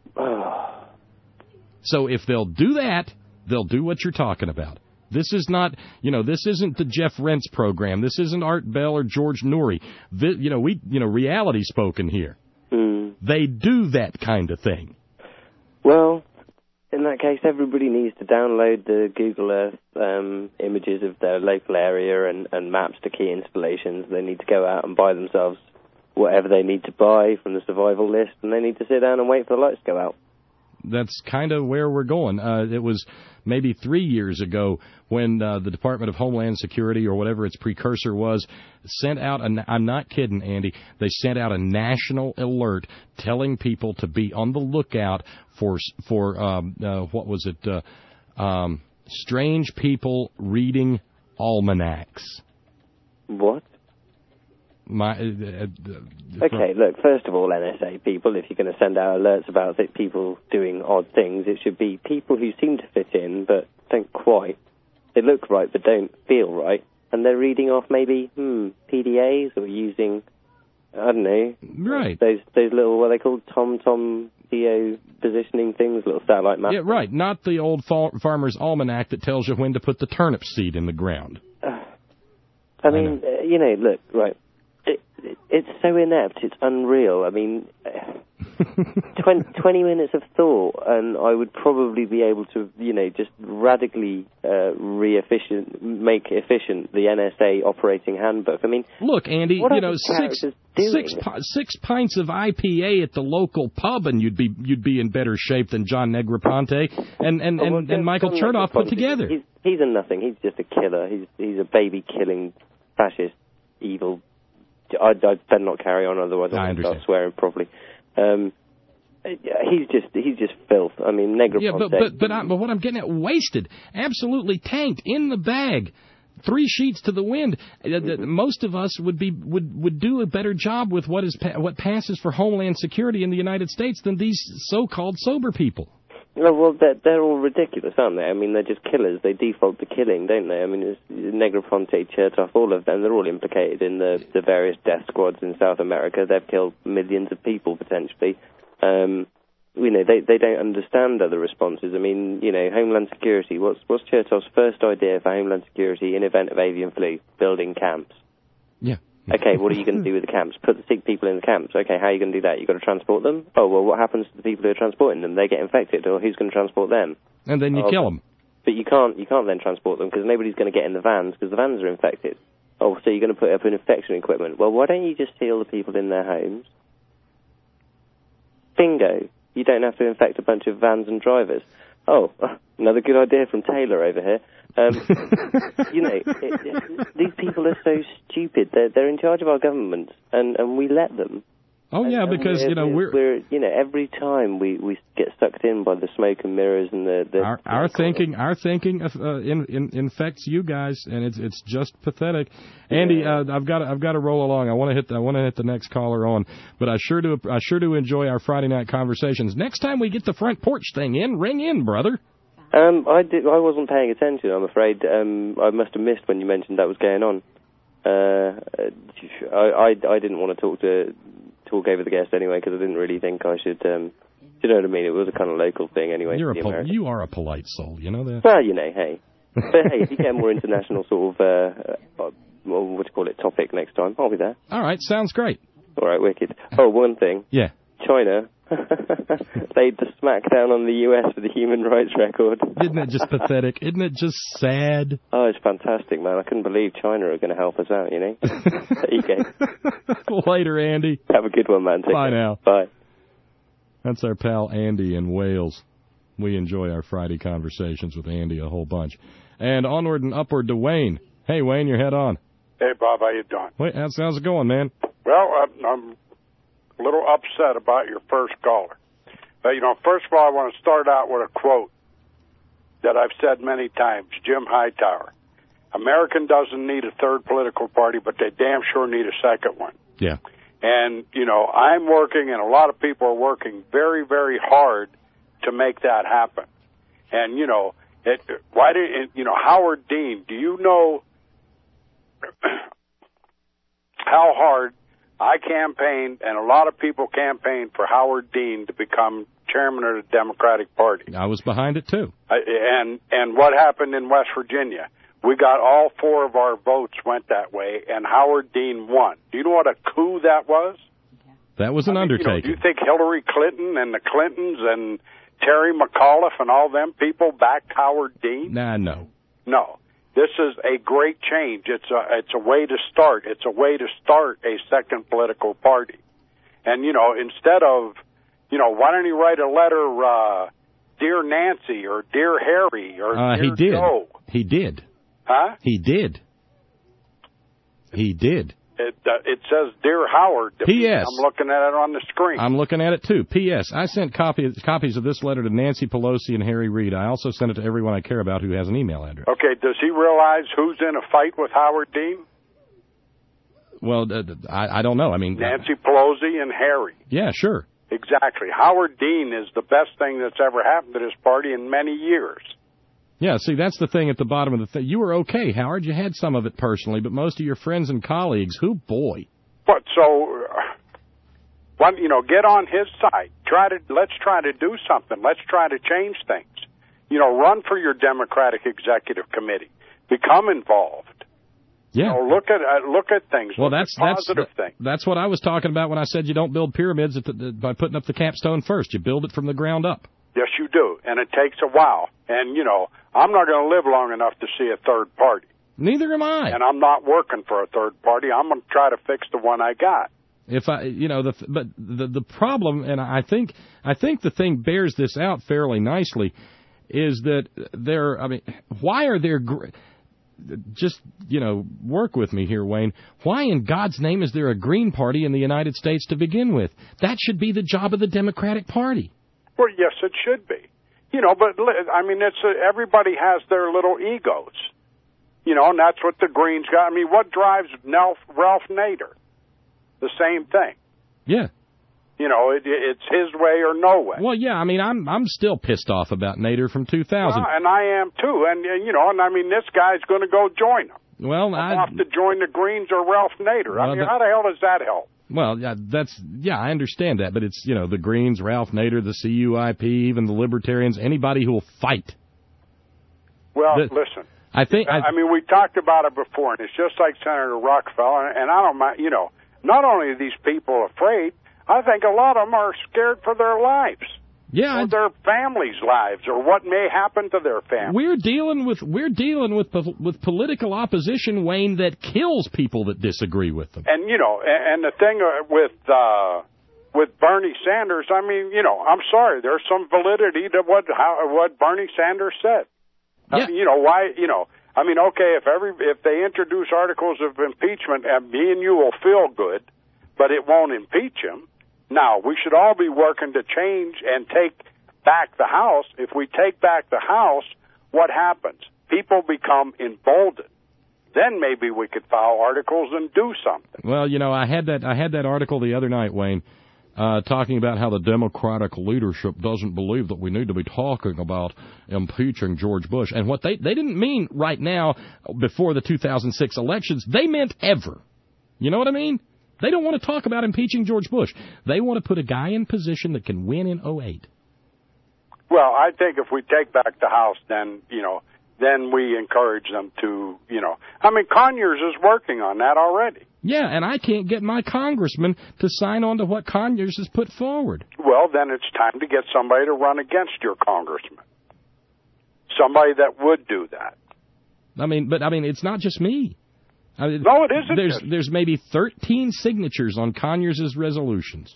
So if they'll do that, they'll do what you're talking about. This is not, you know, this isn't the Jeff Rentz program. This isn't Art Bell or George Noory. This, you know, we, you know, reality spoken here. Mm. They do that kind of thing. Well, in that case, everybody needs to download the Google Earth um, images of their local area and, and maps to key installations. They need to go out and buy themselves whatever they need to buy from the survival list, and they need to sit down and wait for the lights to go out. That's kind of where we're going. Uh, it was maybe three years ago when uh, the Department of Homeland Security, or whatever its precursor was, sent out, a, I'm not kidding, Andy, they sent out a national alert telling people to be on the lookout for, for um, uh, what was it, uh, Um, strange people reading almanacs. What? My, uh, uh, okay, look, first of all, N S A people, if you're going to send out alerts about th- people doing odd things, it should be people who seem to fit in but don't quite. They look right but don't feel right. And they're reading off maybe, hmm, P D As or using, I don't know. Right. Those those little, what are they called, Tom-Tom geo positioning things, little satellite maps. Yeah, right. Not the old fa- farmer's almanac that tells you when to put the turnip seed in the ground. Uh, I mean, I know. Uh, you know, look, right. It, it, it's so inept, it's unreal. I mean, twenty, twenty minutes of thought, and I would probably be able to, you know, just radically uh, re-efficient, make efficient the N S A operating handbook. I mean, look, Andy, what you are know, the six characters doing? six pi- six pints of I P A at the local pub, and you'd be you'd be in better shape than John Negroponte and and Oh, well, and, and Michael John Chertoff put Negroponte, together. He's, he's a nothing. He's just a killer. He's he's a baby-killing, fascist, evil. I, I better not carry on, otherwise I I'll start understand. swearing properly. Um, he's just he's just filth. I mean, Negroponte. Yeah, but but but, I, but what I'm getting at, wasted, absolutely tanked in the bag, three sheets to the wind. Mm-hmm. Most of us would be would, would do a better job with what is what passes for Homeland Security in the United States than these so-called sober people. No, well, they're, they're all ridiculous, aren't they? I mean, they're just killers. They default to killing, don't they? I mean, it's Negroponte, Chertoff, all of them, they're all implicated in the, the various death squads in South America. They've killed millions of people, potentially. Um, you know, they they don't understand other responses. I mean, you know, Homeland Security, what's, what's Chertoff's first idea for Homeland Security in event of avian flu? Building camps. Yeah. Okay, what are you going to do with the camps? Put the sick people in the camps. Okay, how are you going to do that? You've got to transport them? Oh, well, what happens to the people who are transporting them? They get infected, or who's going to transport them? And then you oh, kill them. But you can't you can't then transport them because nobody's going to get in the vans because the vans are infected. Oh, so you're going to put up an infection equipment. Well, why don't you just seal the people in their homes? Bingo. You don't have to infect a bunch of vans and drivers. Oh, another good idea from Taylor over here. Um, you know, it, it, these people are so stupid. They're, they're in charge of our government, and, and we let them. Oh, yeah, and, and because, we're, you know, we're... we're... You know, every time we, we get sucked in by the smoke and mirrors and the... the our our thinking our thinking uh, in, in, infects you guys, and it's it's just pathetic. Andy, yeah. uh, I've got to, I've got to roll along. I want to hit the, I want to hit the next caller on, but I sure do I sure do enjoy our Friday night conversations. Next time we get the front porch thing in, ring in, brother. Um, I did. I wasn't paying attention. I'm afraid. Um, I must have missed when you mentioned that was going on. Uh, I, I I didn't want to talk to talk over the guest anyway because I didn't really think I should. Um, you know what I mean? It was a kind of local thing anyway. You're a pol- you are a polite soul. You know that. Well, you know, hey. But hey, if you get a more international sort of uh, uh, what do you call it topic next time, I'll be there. All right, sounds great. All right, wicked. Oh, one thing. Yeah. China. Laid the smack down on the U S for the human rights record. Isn't it just pathetic? Isn't it just sad? Oh, it's fantastic, man. I couldn't believe China are going to help us out, you know? There you go. Later, Andy. Have a good one, man. Take Bye care. now. Bye. That's our pal Andy in Wales. We enjoy our Friday conversations with Andy a whole bunch. And onward and upward to Wayne. Hey, Wayne, you're head on. Hey, Bob, how you doing? Wait, how's, how's it going, man? Well, I'm, I'm a little upset about your first caller. But, you know, first of all, I want to start out with a quote that I've said many times, Jim Hightower. American doesn't need a third political party, but they damn sure need a second one. Yeah. And, you know, I'm working, and a lot of people are working very, very hard to make that happen. And, you know, it, why did, you know, Howard Dean, do you know how hard I campaigned, and a lot of people campaigned for Howard Dean to become chairman of the Democratic Party? I was behind it, too. Uh, and and what happened in West Virginia? We got all four of our votes went that way, and Howard Dean won. Do you know what a coup that was? That was an I mean, undertaking. You know, do you think Hillary Clinton and the Clintons and Terry McAuliffe and all them people backed Howard Dean? Nah, no. No. This is a great change. It's a it's a way to start. It's a way to start a second political party. And, you know, instead of, you know, why don't you write a letter, uh, Dear Nancy or Dear Harry or uh, Dear he did. Joe? He did. Huh? He did. He did. It uh, it says Dear Howard. P S I'm looking at it on the screen. I'm looking at it, too. P S I sent copies copies of this letter to Nancy Pelosi and Harry Reid. I also sent it to everyone I care about who has an email address. Okay, does he realize who's in a fight with Howard Dean? Well, uh, I, I don't know. I mean... Nancy Pelosi and Harry. Yeah, sure. Exactly. Howard Dean is the best thing that's ever happened to this party in many years. Yeah, see, that's the thing at the bottom of the thing. You were okay, Howard. You had some of it personally, but most of your friends and colleagues, who boy. But so, uh, one, you know, get on his side. Try to let's try to do something. Let's try to change things. You know, run for your Democratic Executive Committee. Become involved. Yeah. You know, look at uh, look at things. Well, look that's at that's positive things. That's what I was talking about when I said you don't build pyramids at the, by putting up the capstone first. You build it from the ground up. Yes, you do, and it takes a while. And, you know, I'm not going to live long enough to see a third party. Neither am I. And I'm not working for a third party. I'm going to try to fix the one I got. If I, you know, the but the the problem, and I think I think the thing bears this out fairly nicely, is that there. I mean, why are there? Gr- just you know, work with me here, Wayne. Why in God's name is there a Green Party in the United States to begin with? That should be the job of the Democratic Party. Well, yes, it should be. You know, but, I mean, it's a, everybody has their little egos. You know, and that's what the Greens got. I mean, what drives Nelf, Ralph Nader? The same thing. Yeah. You know, it, it's his way or no way. Well, yeah, I mean, I'm I'm still pissed off about Nader from two thousand. Well, and I am, too. And, and, you know, and I mean, this guy's going to go join them. Well, I'm I... off to join the Greens or Ralph Nader. Well, I mean, that... how the hell does that help? Well, yeah, that's yeah, I understand that, but it's you know the Greens, Ralph Nader, the C U I P, even the Libertarians, anybody who will fight. Well, the, listen, I think I, I mean we talked about it before, and it's just like Senator Rockefeller, and I don't mind. You know, not only are these people afraid, I think a lot of them are scared for their lives. Yeah, or their families' lives, or what may happen to their family. We're dealing with we're dealing with with political opposition, Wayne, that kills people that disagree with them. And you know, and, and the thing with uh, with Bernie Sanders, I mean, you know, I'm sorry, there's some validity to what how, what Bernie Sanders said. Yeah. I mean, you know why? You know, I mean, okay, if every if they introduce articles of impeachment, and me and you will feel good, but it won't impeach him. Now, we should all be working to change and take back the House. If we take back the House, what happens? People become emboldened. Then maybe we could file articles and do something. Well, you know, I had that I had that article the other night, Wayne, uh, talking about how the Democratic leadership doesn't believe that we need to be talking about impeaching George Bush. And what they they didn't mean right now before the two thousand six elections. They meant ever. You know what I mean? They don't want to talk about impeaching George Bush. They want to put a guy in position that can win in oh eight. Well, I think if we take back the House, then, you know, then we encourage them to, you know, I mean, Conyers is working on that already. Yeah, and I can't get my congressman to sign on to what Conyers has put forward. Well, then it's time to get somebody to run against your congressman. Somebody that would do that. I mean, but, I mean, it's not just me. I mean, no, it isn't. There's there's maybe thirteen signatures on Conyers' resolutions.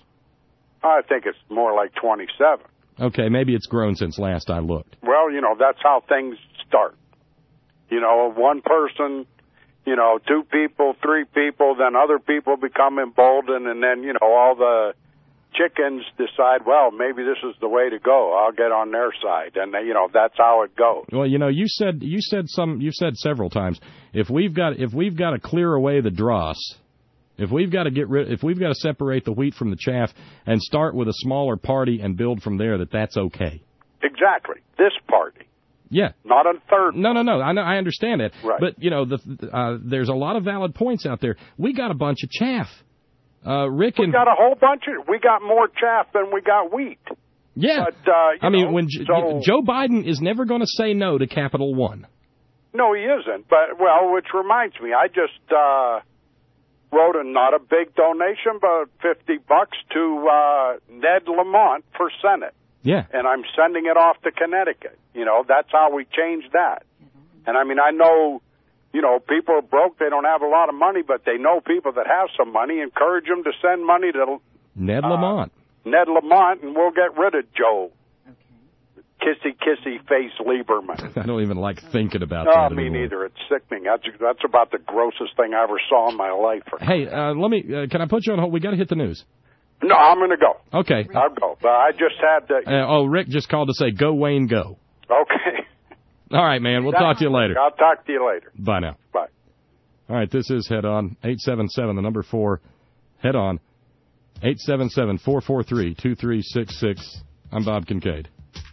I think it's more like twenty-seven. Okay, maybe it's grown since last I looked. Well, you know, that's how things start. You know, one person, you know, two people, three people, then other people become emboldened, and then, you know, all the chickens decide, well, maybe this is the way to go. I'll get on their side, and you know that's how it goes. Well, you know, you said you said some you said several times if we've got if we've got to clear away the dross, if we've got to get rid, if we've got to separate the wheat from the chaff and start with a smaller party and build from there, that that's okay. Exactly, this party. Yeah, not a third. No, no, no. I know, I understand that. Right. But you know, the uh, there's a lot of valid points out there. We got a bunch of chaff. Uh, Rick and we got a whole bunch of. We got more chaff than we got wheat. Yeah, but, uh, I mean, know, when J- so, Joe Biden is never going to say no to Capital One. No, he isn't. But well, which reminds me, I just uh, wrote a not a big donation, but fifty bucks to uh, Ned Lamont for Senate. Yeah, and I'm sending it off to Connecticut. You know, that's how we change that. And I mean, I know. You know, people are broke, they don't have a lot of money, but they know people that have some money. Encourage them to send money to Ned uh, Lamont. Ned Lamont, and we'll get rid of Joe. Okay. kissy kissy face Lieberman. I don't even like thinking about No, that me anymore. neither. It's sickening. That's that's about the grossest thing I ever saw in my life. Hey, uh, let me. Uh, can I put you on hold? We got to hit the news. No, I'm going to go. Okay. I'll go. But I just had to. Uh, oh, Rick just called to say, "Go Wayne, go." Okay. All right, man. We'll talk to you later. I'll talk to you later. Bye now. Bye. All right, this is Head On. eight seven seven, the number four, Head On. eight seven seven, four four three, two three six six. I'm Bob Kincaid.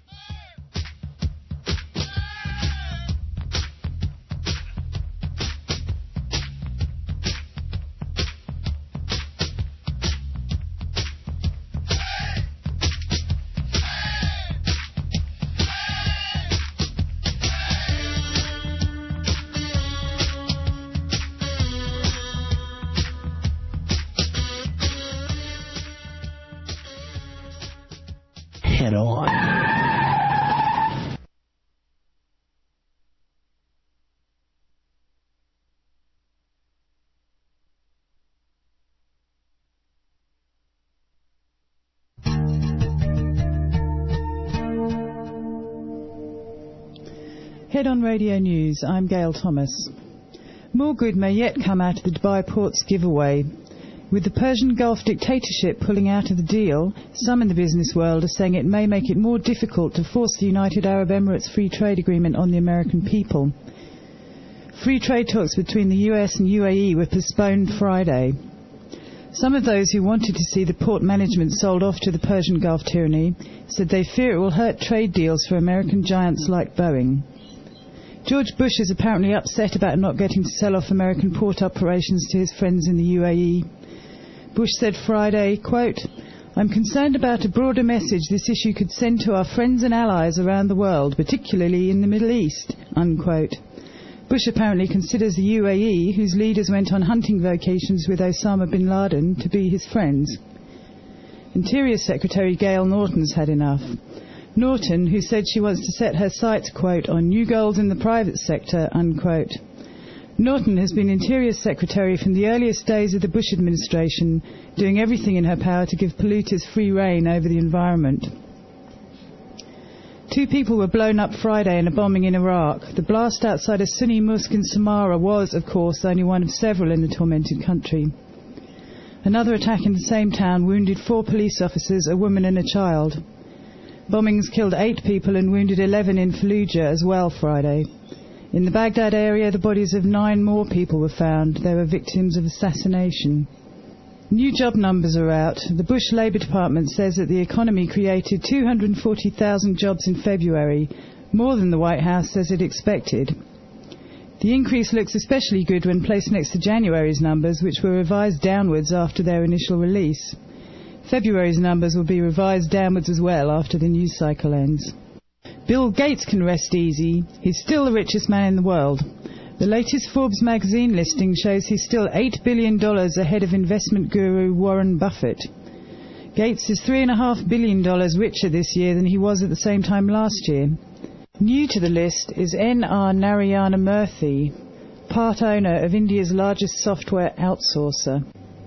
Head On. Head On Radio News, I'm Gail Thomas. More good may yet come out of the Dubai Ports giveaway. With the Persian Gulf dictatorship pulling out of the deal, some in the business world are saying it may make it more difficult to force the United Arab Emirates Free Trade Agreement on the American people. Free trade talks between the U S and U A E were postponed Friday. Some of those who wanted to see the port management sold off to the Persian Gulf tyranny said they fear it will hurt trade deals for American giants like Boeing. George Bush is apparently upset about not getting to sell off American port operations to his friends in the U A E. Bush said Friday, quote, "I'm concerned about a broader message this issue could send to our friends and allies around the world, particularly in the Middle East," unquote. Bush apparently considers the U A E, whose leaders went on hunting vacations with Osama bin Laden, to be his friends. Interior Secretary Gail Norton's had enough. Norton, who said she wants to set her sights, quote, "on new goals in the private sector," unquote. Norton has been Interior Secretary from the earliest days of the Bush administration, doing everything in her power to give polluters free rein over the environment. Two people were blown up Friday in a bombing in Iraq. The blast outside a Sunni mosque in Samarra was, of course, only one of several in the tormented country. Another attack in the same town wounded four police officers, a woman and a child. Bombings killed eight people and wounded eleven in Fallujah as well Friday. In the Baghdad area, the bodies of nine more people were found. They were victims of assassination. New job numbers are out. The Bush Labour Department says that the economy created two hundred forty thousand jobs in February, more than the White House says it expected. The increase looks especially good when placed next to January's numbers, which were revised downwards after their initial release. February's numbers will be revised downwards as well after the news cycle ends. Bill Gates can rest easy. He's still the richest man in the world. The latest Forbes magazine listing shows he's still eight billion dollars ahead of investment guru Warren Buffett. Gates is three point five billion dollars richer this year than he was at the same time last year. New to the list is N R Narayana Murthy, part owner of India's largest software outsourcer.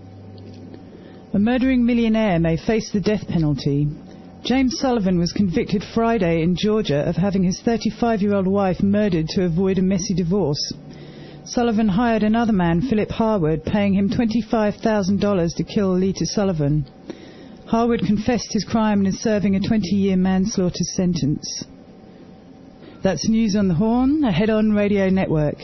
A murdering millionaire may face the death penalty. James Sullivan was convicted Friday in Georgia of having his thirty-five-year-old wife murdered to avoid a messy divorce. Sullivan hired another man, Philip Harwood, paying him twenty-five thousand dollars to kill Lita Sullivan. Harwood confessed his crime and is serving a twenty-year manslaughter sentence. That's News on the Horn, a Head On radio network.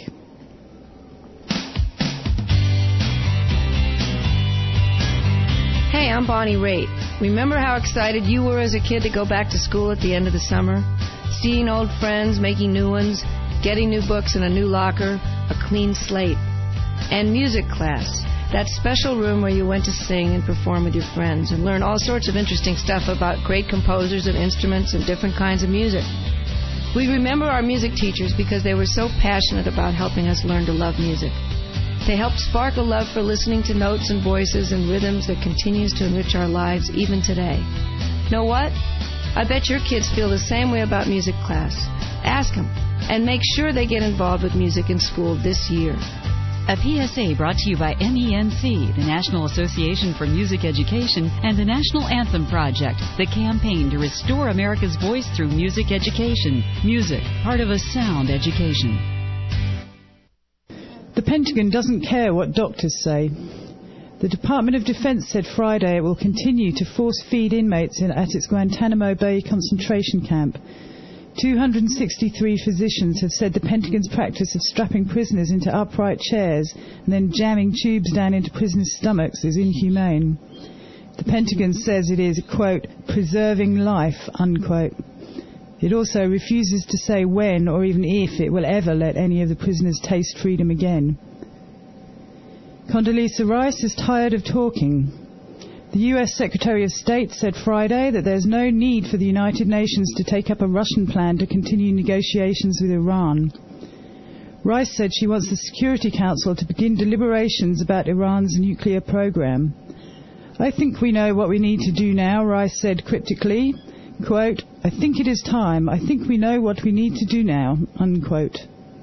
Hey, I'm Bonnie Raitt. Remember how excited you were as a kid to go back to school at the end of the summer? Seeing old friends, making new ones, getting new books in a new locker, a clean slate. And music class, that special room where you went to sing and perform with your friends and learn all sorts of interesting stuff about great composers of instruments and different kinds of music. We remember our music teachers because they were so passionate about helping us learn to love music. They helped spark a love for listening to notes and voices and rhythms that continues to enrich our lives even today. Know what? I bet your kids feel the same way about music class. Ask them, and make sure they get involved with music in school this year. A P S A brought to you by M E N C, the National Association for Music Education, and the National Anthem Project, the campaign to restore America's voice through music education. Music, part of a sound education. The Pentagon doesn't care what doctors say. The Department of Defense said Friday it will continue to force-feed inmates in, at its Guantanamo Bay concentration camp. two hundred sixty-three physicians have said the Pentagon's practice of strapping prisoners into upright chairs and then jamming tubes down into prisoners' stomachs is inhumane. The Pentagon says it is, quote, preserving life, unquote. It also refuses to say when or even if it will ever let any of the prisoners taste freedom again. Condoleezza Rice is tired of talking. The U S Secretary of State said Friday that there's no need for the United Nations to take up a Russian plan to continue negotiations with Iran. Rice said she wants the Security Council to begin deliberations about Iran's nuclear program. I think we know what we need to do now, Rice said cryptically. Quote, I think it is time. I think we know what we need to do now, unquote.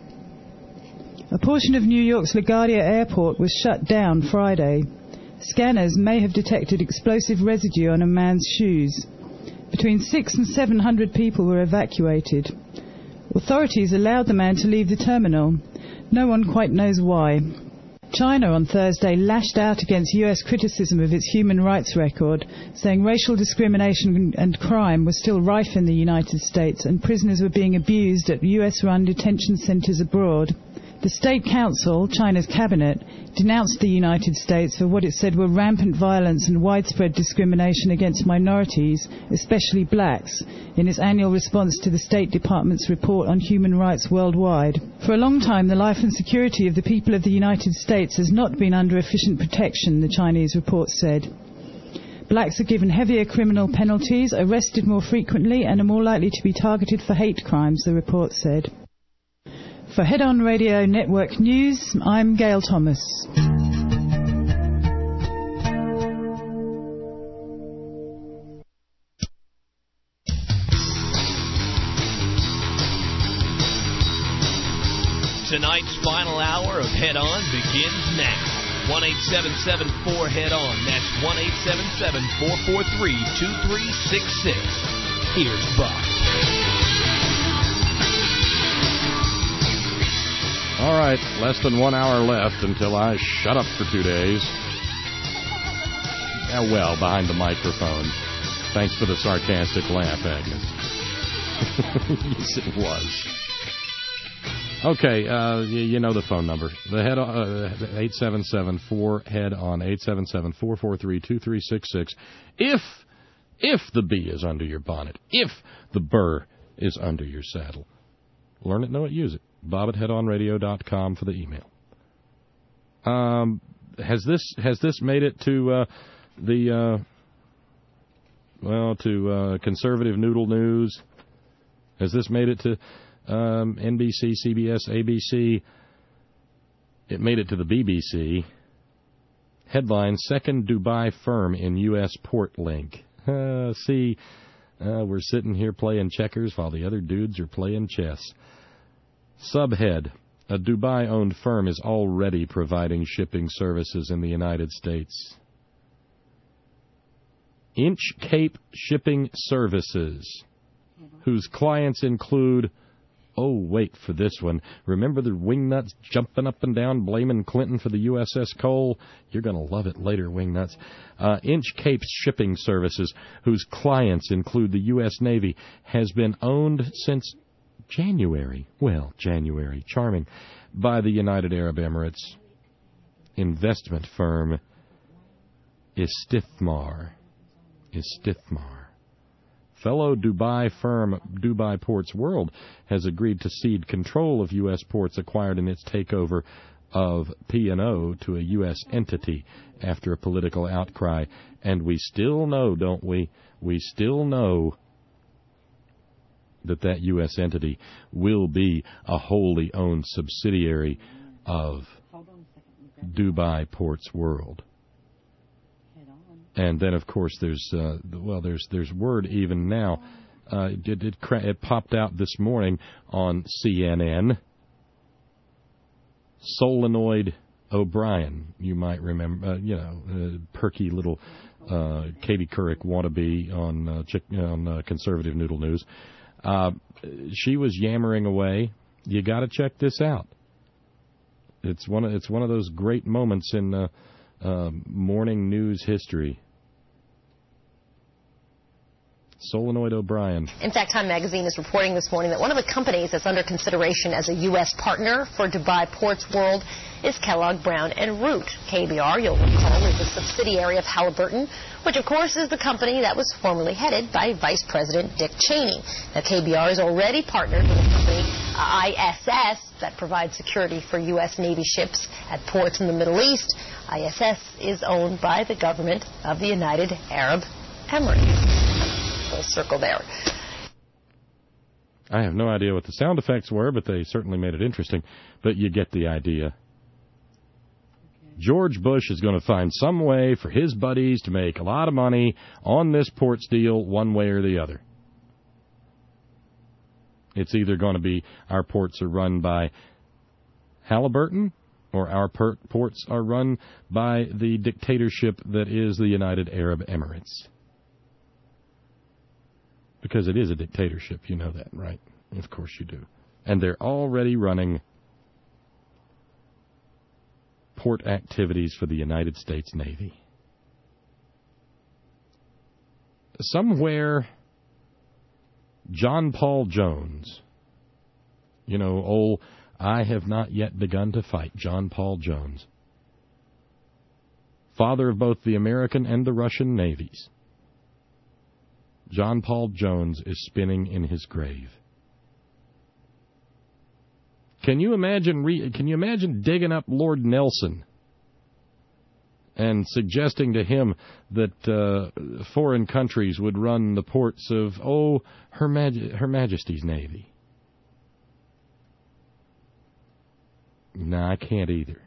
A portion of New York's LaGuardia Airport was shut down Friday. Scanners may have detected explosive residue on a man's shoes. Between six and seven hundred people were evacuated. Authorities allowed the man to leave the terminal. No one quite knows why. China on Thursday lashed out against U S criticism of its human rights record, saying racial discrimination and crime were still rife in the United States and prisoners were being abused at U S-run detention centers abroad. The State Council, China's cabinet, denounced the United States for what it said were rampant violence and widespread discrimination against minorities, especially blacks, in its annual response to the State Department's report on human rights worldwide. For a long time, the life and security of the people of the United States has not been under efficient protection, the Chinese report said. Blacks are given heavier criminal penalties, arrested more frequently, and are more likely to be targeted for hate crimes, the report said. For Head On Radio Network News, I'm Gail Thomas. Tonight's final hour of Head On begins now. one eight seven seven four Head On. That's one eight seven seven four four three two three six six. Here's Bob. All right, less than one hour left until I shut up for two days. Yeah, well, behind the microphone. Thanks for the sarcastic laugh, Agnes. Yes, it was. Okay, uh, you, you know the phone number. The head uh, eight seven seven four head on eight seven seven four four three two three six six. If if the bee is under your bonnet, if the burr is under your saddle, learn it, know it, use it. Bob at head on radio dot com for the email. Um, has this has this made it to uh, the uh, well to uh, conservative noodle news? Has this made it to um, N B C, C B S, A B C? It made it to the B B C. Headline: Second Dubai firm in U S port link. Uh, see, uh, we're sitting here playing checkers while the other dudes are playing chess. Subhead: A Dubai-owned firm is already providing shipping services in the United States. Inchcape Shipping Services, whose clients include, oh, wait for this one, remember the wingnuts jumping up and down blaming Clinton for the U S S Cole? You're going to love it later, wingnuts. Uh, Inchcape Shipping Services, whose clients include the U S Navy, has been owned since January, well, January, charming, by the United Arab Emirates investment firm Istithmar. Istithmar. Fellow Dubai firm Dubai Ports World has agreed to cede control of U S ports acquired in its takeover of P and O to a U S entity after a political outcry. And we still know, don't we, we still know that that U S entity will be a wholly owned subsidiary of Dubai Ports World. And then, of course, there's uh, well, there's there's word even now. Uh, it, it, it popped out this morning on C N N. Solenoid O'Brien, you might remember, uh, you know, uh, perky little uh, Katie Couric wannabe on uh, chick, on uh, Conservative Noodle News. Uh, she was yammering away. You got to check this out. It's one of it's one of those great moments in uh, uh, morning news history. Solenoid O'Brien. In fact, Time Magazine is reporting this morning that one of the companies that's under consideration as a U S partner for Dubai Ports World is Kellogg Brown and Root. K B R, you'll recall, is a subsidiary of Halliburton, which, of course, is the company that was formerly headed by Vice President Dick Cheney. Now, K B R is already partnered with a company, uh, I S S, that provides security for U S Navy ships at ports in the Middle East. I S S is owned by the government of the United Arab Emirates. Little circle there. I have no idea what the sound effects were, but they certainly made it interesting. But you get the idea. George Bush is going to find some way for his buddies to make a lot of money on this ports deal one way or the other. It's either going to be our ports are run by Halliburton or our ports are run by the dictatorship that is the United Arab Emirates. Because it is a dictatorship, you know that, right? Of course you do. And they're already running port activities for the United States Navy. Somewhere, John Paul Jones, you know, old, I have not yet begun to fight, John Paul Jones, father of both the American and the Russian navies, John Paul Jones is spinning in his grave. Can you imagine? Re- can you imagine digging up Lord Nelson and suggesting to him that uh, foreign countries would run the ports of oh Her, Maj- Her Majesty's Navy? No, I can't either.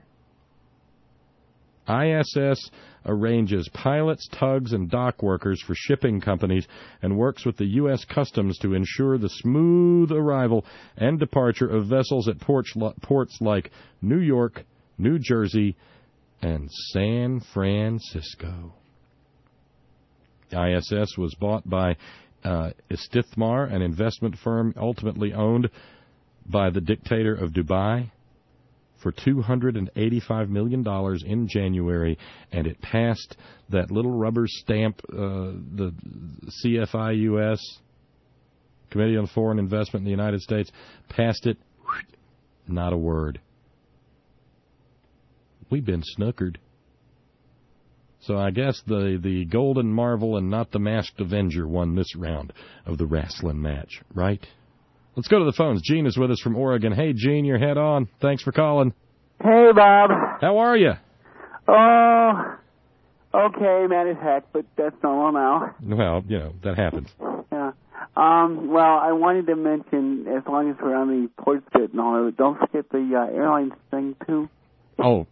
I S S arranges pilots, tugs, and dock workers for shipping companies and works with the U S Customs to ensure the smooth arrival and departure of vessels at ports like New York, New Jersey, and San Francisco. I S S was bought by uh, Istithmar, an investment firm ultimately owned by the dictator of Dubai, for two hundred eighty-five million dollars in January, and it passed that little rubber stamp, uh, the C F I U S, Committee on Foreign Investment in the United States, passed it, not a word. We've been snookered. So I guess the, the Golden Marvel and not the Masked Avenger won this round of the wrestling match, right? Let's go to the phones. Gene is with us from Oregon. Hey, Gene, you're head on. Thanks for calling. Hey, Bob. How are you? Oh, okay, mad as heck, but that's normal now. Well, you know, that happens. Yeah. Um, well, I wanted to mention, as long as we're on the ports bit and all that, don't forget the uh, airlines thing, too. Oh.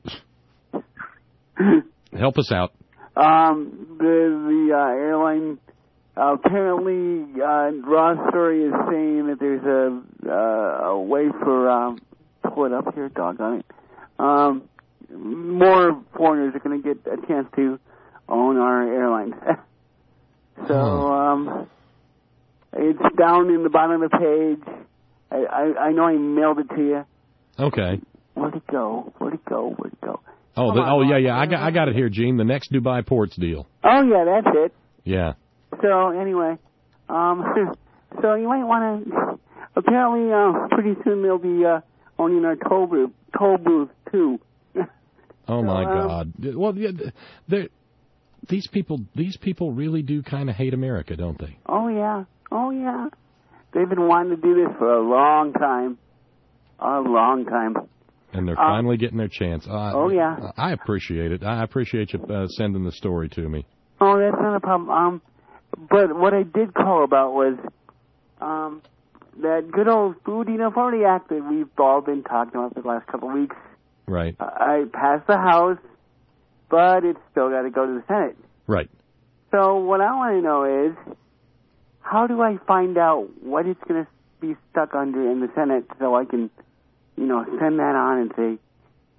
Help us out. Um, the, the uh, airline... Uh, apparently, uh, Ross Story is saying that there's a, uh, a way for, um, pull it up here, doggone it. Um, more foreigners are going to get a chance to own our airlines. so, um, it's down in the bottom of the page. I, I, I know I mailed it to you. Okay. Where'd it go? Where'd it go? Where'd it go? Oh, the, oh yeah, yeah. I got, I got it here, Gene. The next Dubai Ports deal. Oh, yeah, that's it. Yeah. So, anyway, um, so you might want to, apparently, uh, pretty soon they'll be, uh, owning our toll booth, toll booth, too. Oh, so, my um, God. Well, yeah, these people, these people really do kind of hate America, don't they? Oh, yeah. Oh, yeah. They've been wanting to do this for a long time. A long time. And they're uh, finally getting their chance. Uh, oh, yeah. I appreciate it. I appreciate you uh, sending the story to me. Oh, that's not a problem. Um, But what I did call about was um, that good old Food Uniformity Act that we've all been talking about for the last couple of weeks. Right. Uh, I passed the House, but it's still got to go to the Senate. Right. So what I want to know is, how do I find out what it's going to be stuck under in the Senate so I can, you know, send that on and say,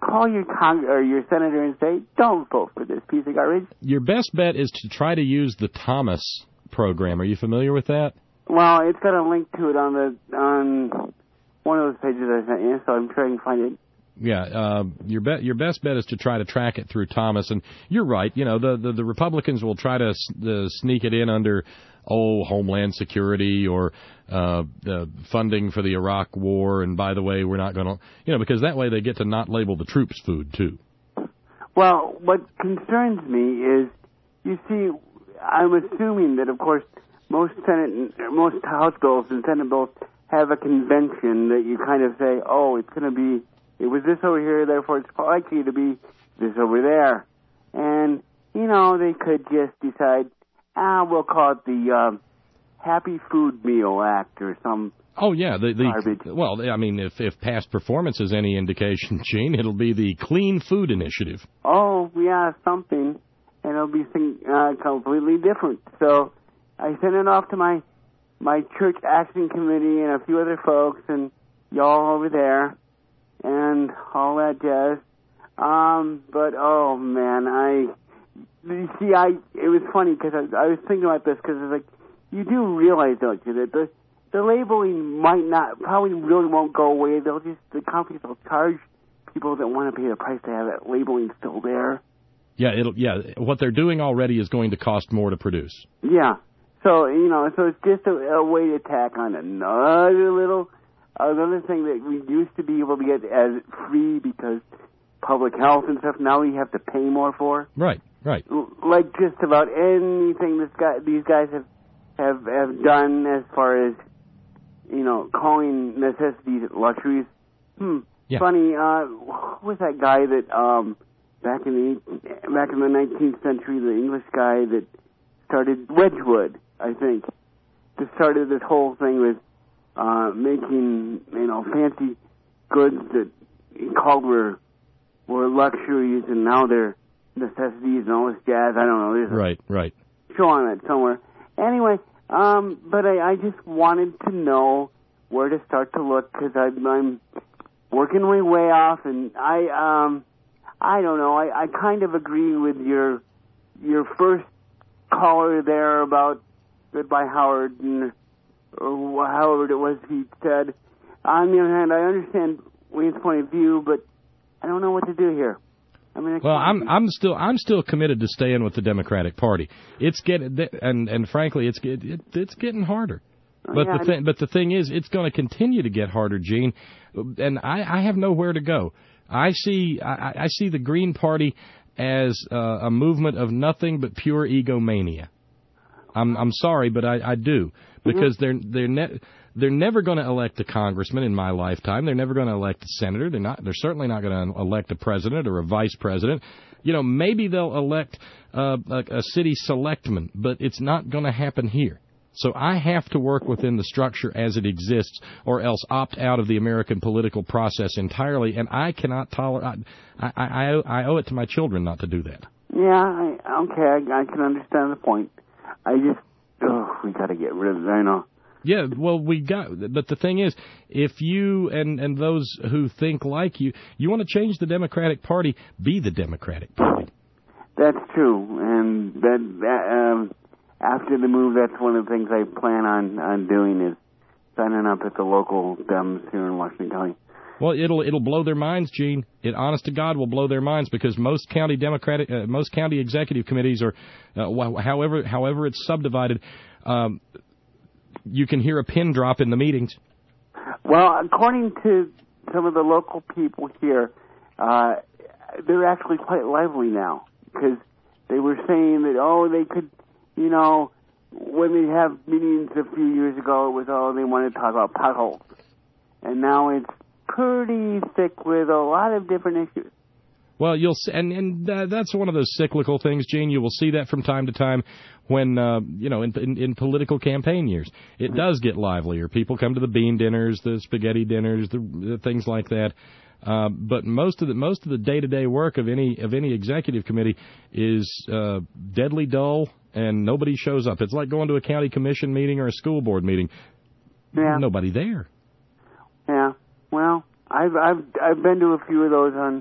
call your con- or your senator and say, don't vote for this piece of garbage. Your best bet is to try to use the Thomas program. Are you familiar with that? Well, it's got a link to it on the on one of those pages I sent you, so I'm trying to find it. Yeah, uh, your bet your best bet is to try to track it through Thomas. And you're right. You know, the the, the Republicans will try to s- the sneak it in under oh Homeland Security or uh, the funding for the Iraq War. And by the way, we're not going to, you know, because that way they get to not label the troops food too. Well, what concerns me is, you see, I'm assuming that, of course, most Senate, most House bills and Senate bills have a convention that you kind of say, oh, it's going to be, it was this over here, therefore it's likely to be this over there. And, you know, they could just decide, ah, we'll call it the uh, Happy Food Meal Act or some Oh, yeah. The, the Well, I mean, if, if past performance is any indication, Gene, it'll be the Clean Food Initiative. Oh, yeah, something. And it'll be thing, uh, completely different. So I sent it off to my my church action committee and a few other folks and y'all over there and all that jazz. Um, but, oh, man, I... You see, I it was funny because I, I was thinking about this because it's like, you do realize, don't you, that the, the labeling might not, probably really won't go away. They'll just, the companies will charge people that want to pay the price to have that labeling still there. Yeah, it'll. Yeah, what they're doing already is going to cost more to produce. Yeah. So, you know, so it's just a, a way to tack on another little, another thing that we used to be able to get as free because public health and stuff, now we have to pay more for. Right, right. Like just about anything this guy, these guys have, have, have done as far as, you know, calling necessities luxuries. Hmm. Yeah. Funny, uh, who was that guy that, um, back in the, back in the nineteenth century, the English guy that started Wedgwood, I think, that started this whole thing with, uh, making, you know, fancy goods that he called were, were luxuries and now they're necessities and all this jazz. I don't know. There's right, right. a show on it somewhere. Anyway, um, but I, I just wanted to know where to start to look because I'm working my way off, and I, um, I don't know. I, I kind of agree with your your first caller there about Goodbye Howard and or however it was he said. On the other hand, I understand Wayne's point of view, but I don't know what to do here. I mean, well, I'm I'm still I'm still committed to staying with the Democratic Party. It's getting and and frankly, it's it, it's getting harder. But yeah, the thing, but the thing is, it's going to continue to get harder, Gene. And I, I have nowhere to go. I see I, I see the Green Party as uh, a movement of nothing but pure egomania. I'm I'm sorry, but I, I do because they're they're ne- they're never going to elect a congressman in my lifetime. They're never going to elect a senator. They're not. They're certainly not going to elect a president or a vice president. You know, maybe they'll elect uh, a, a city selectman, but it's not going to happen here. So I have to work within the structure as it exists, or else opt out of the American political process entirely. And I cannot tolerate. I, I, I, I owe it to my children not to do that. Yeah, I, okay, I, I can understand the point. I just, oh, we got to get rid of it. I know. Yeah, well, we got, but the thing is, if you and, and those who think like you, you want to change the Democratic Party, be the Democratic Party. That's true, and that, that um, after the move, that's one of the things I plan on, on doing is signing up at the local Dems here in Washington County. Well, it'll it'll blow their minds, Gene. It, honest to God, will blow their minds because most county Democratic, uh, most county executive committees are, uh, however however it's subdivided, um, you can hear a pin drop in the meetings. Well, according to some of the local people here, uh, they're actually quite lively now because they were saying that, oh, they could, you know, when they have meetings a few years ago, it was, oh, they wanted to talk about potholes. And now it's pretty thick with a lot of different issues. Well, you'll see, and, and uh, that's one of those cyclical things, Gene. You will see that from time to time when, uh, you know, in, in, in political campaign years. It does get livelier. People come to the bean dinners, the spaghetti dinners, the, the things like that. Uh, but most of the most of the day-to-day work of any of any executive committee is uh, deadly dull, and nobody shows up. It's like going to a county commission meeting or a school board meeting. Yeah. Nobody there. Yeah. Well, I've I've I've been to a few of those on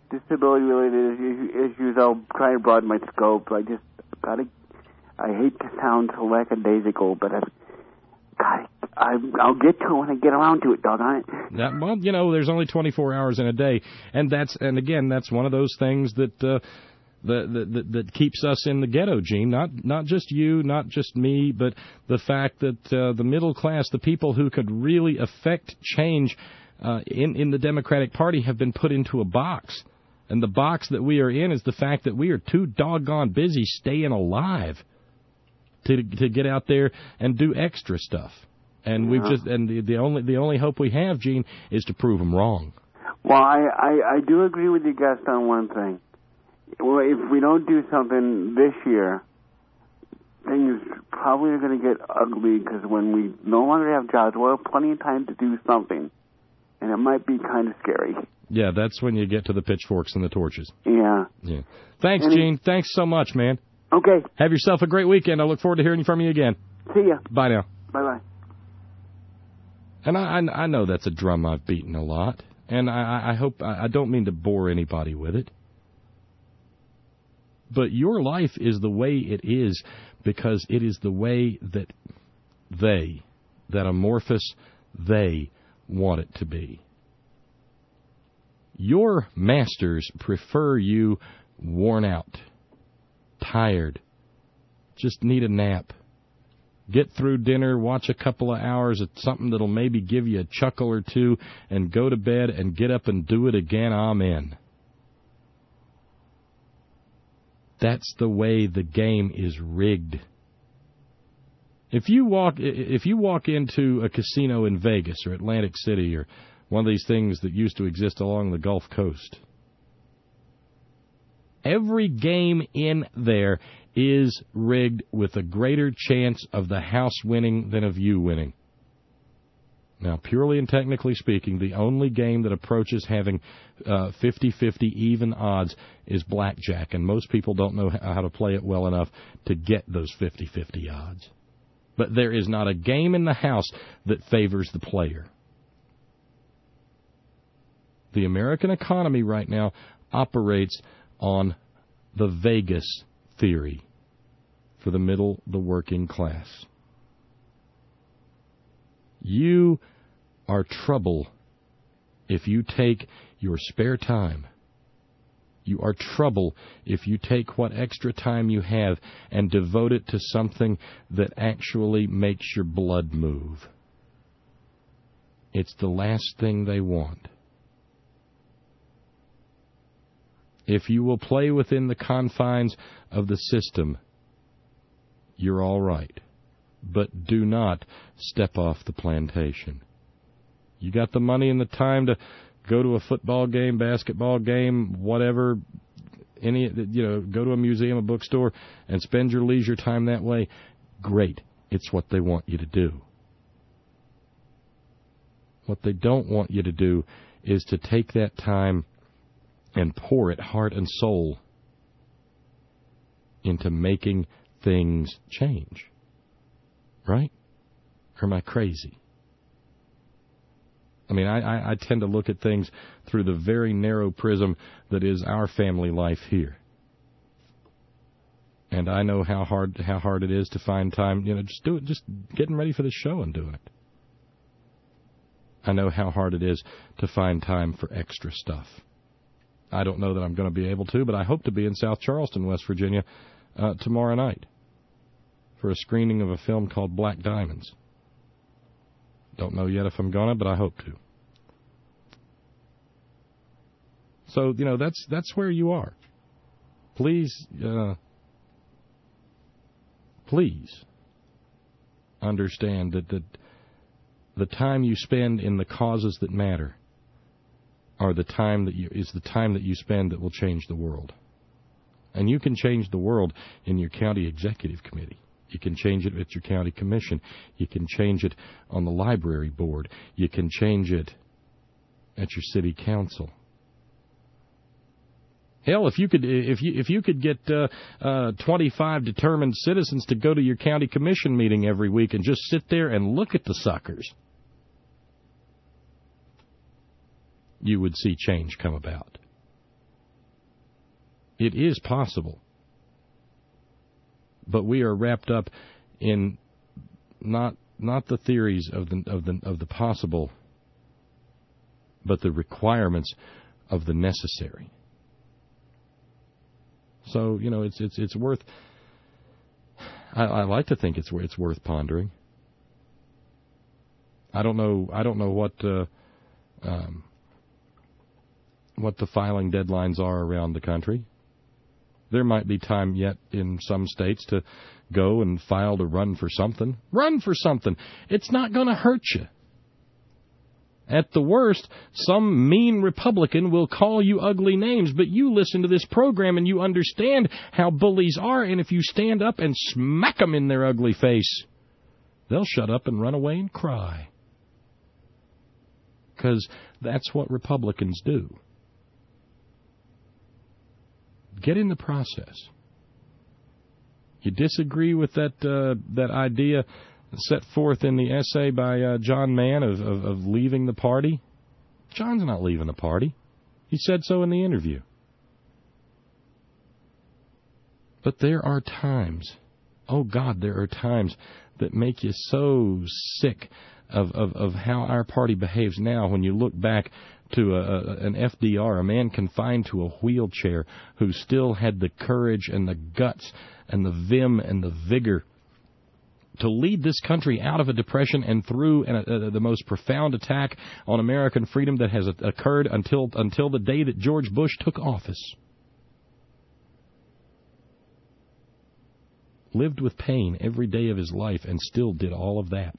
disability-related issues, I'll try to broaden my scope. I just gotta. I hate to sound so lackadaisical, but I've got. I, I'll get to it when I get around to it, doggone it. That, well, you know, there's only twenty-four hours in a day, and that's and again, that's one of those things that. Uh, That, that that keeps us in the ghetto, Gene. Not not just you, not just me, but the fact that uh, the middle class, the people who could really affect change uh, in in the Democratic Party, have been put into a box, and the box that we are in is the fact that we are too doggone busy staying alive to to get out there and do extra stuff. And yeah. we've just and the, the only the only hope we have, Gene, is to prove them wrong. Well, I I, I do agree with you, guys, on one thing. Well, if we don't do something this year, things probably are going to get ugly because when we no longer have jobs, we'll have plenty of time to do something, and it might be kind of scary. Yeah, that's when you get to the pitchforks and the torches. Yeah. Yeah. Thanks, Any- Gene. Thanks so much, man. Okay. Have yourself a great weekend. I look forward to hearing from you again. See ya. Bye now. Bye-bye. And I, I, I know that's a drum I've beaten a lot, and I, I hope I, I don't mean to bore anybody with it. But your life is the way it is because it is the way that they, that amorphous they, want it to be. Your masters prefer you worn out, tired, just need a nap. Get through dinner, watch a couple of hours of something that'll maybe give you a chuckle or two, and go to bed and get up and do it again. Amen. That's the way the game is rigged. If you walk, if you walk into a casino in Vegas or Atlantic City or one of these things that used to exist along the Gulf Coast, every game in there is rigged with a greater chance of the house winning than of you winning. Now, purely and technically speaking, the only game that approaches having uh, fifty-fifty even odds is blackjack, and most people don't know how to play it well enough to get those fifty-fifty odds. But there is not a game in the house that favors the player. The American economy right now operates on the Vegas theory for the middle, the working class. You are trouble if you take your spare time. You are trouble if you take what extra time you have and devote it to something that actually makes your blood move. It's the last thing they want. If you will play within the confines of the system, you're all right. But do not step off the plantation. You got the money and the time to go to a football game, basketball game, whatever, any, you know, go to a museum, a bookstore, and spend your leisure time that way. Great. It's what they want you to do. What they don't want you to do is to take that time and pour it heart and soul into making things change. Right? Or am I crazy? I mean, I, I, I tend to look at things through the very narrow prism that is our family life here. And I know how hard how hard it is to find time, you know, just do it, just getting ready for the show and doing it. I know how hard it is to find time for extra stuff. I don't know that I'm going to be able to, but I hope to be in South Charleston, West Virginia, uh, tomorrow night for a screening of a film called Black Diamonds. Don't know yet if I'm gonna, but I hope to. So, you know, that's that's where you are. Please, uh, please understand that the, the time you spend in the causes that matter are the time that you is the time that you spend that will change the world. And you can change the world in your county executive committee. You can change it at your county commission. You can change it on the library board. You can change it at your city council. Hell, if you could, if you if you could get uh, uh, twenty-five determined citizens to go to your county commission meeting every week and just sit there and look at the suckers, you would see change come about. It is possible. But we are wrapped up in not not the theories of the of the of the possible, but the requirements of the necessary. So, you know, it's it's it's worth I, I like to think it's it's worth pondering. I don't know I don't know what uh, um, what the filing deadlines are around the country. There might be time yet in some states to go and file to run for something. Run for something. It's not going to hurt you. At the worst, some mean Republican will call you ugly names, but you listen to this program and you understand how bullies are, and if you stand up and smack them in their ugly face, they'll shut up and run away and cry. Because that's what Republicans do. Get in the process. You disagree with that uh, that idea set forth in the essay by uh, John Mann of, of, of leaving the party? John's not leaving the party. He said so in the interview. But there are times, oh God, there are times that make you so sick of, of, of how our party behaves now when you look back to a, a, an F D R, a man confined to a wheelchair who still had the courage and the guts and the vim and the vigor to lead this country out of a depression and through an, uh, the most profound attack on American freedom that has occurred until until the day that George Bush took office. Lived with pain every day of his life and still did all of that.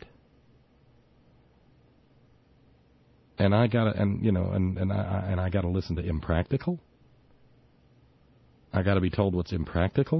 And I gotta, and you know, and and I and I gotta listen to impractical. I gotta be told what's impractical.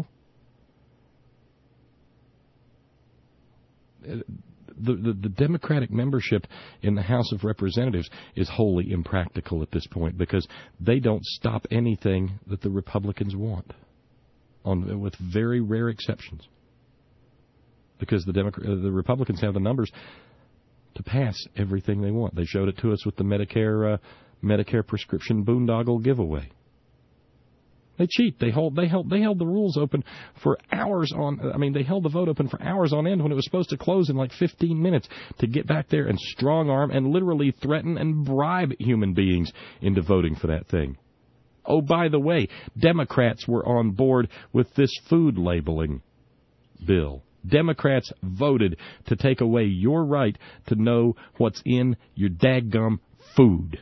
The, the the Democratic membership in the House of Representatives is wholly impractical at this point because they don't stop anything that the Republicans want, on with very rare exceptions. Because the Democrat, the Republicans have the numbers to pass everything they want. They showed it to us with the Medicare uh, Medicare prescription boondoggle giveaway. They cheat. They hold. They held. They held the rules open for hours on. I mean, they held the vote open for hours on end when it was supposed to close in like fifteen minutes to get back there and strong arm and literally threaten and bribe human beings into voting for that thing. Oh, by the way, Democrats were on board with this food labeling bill. Democrats voted to take away your right to know what's in your daggum food.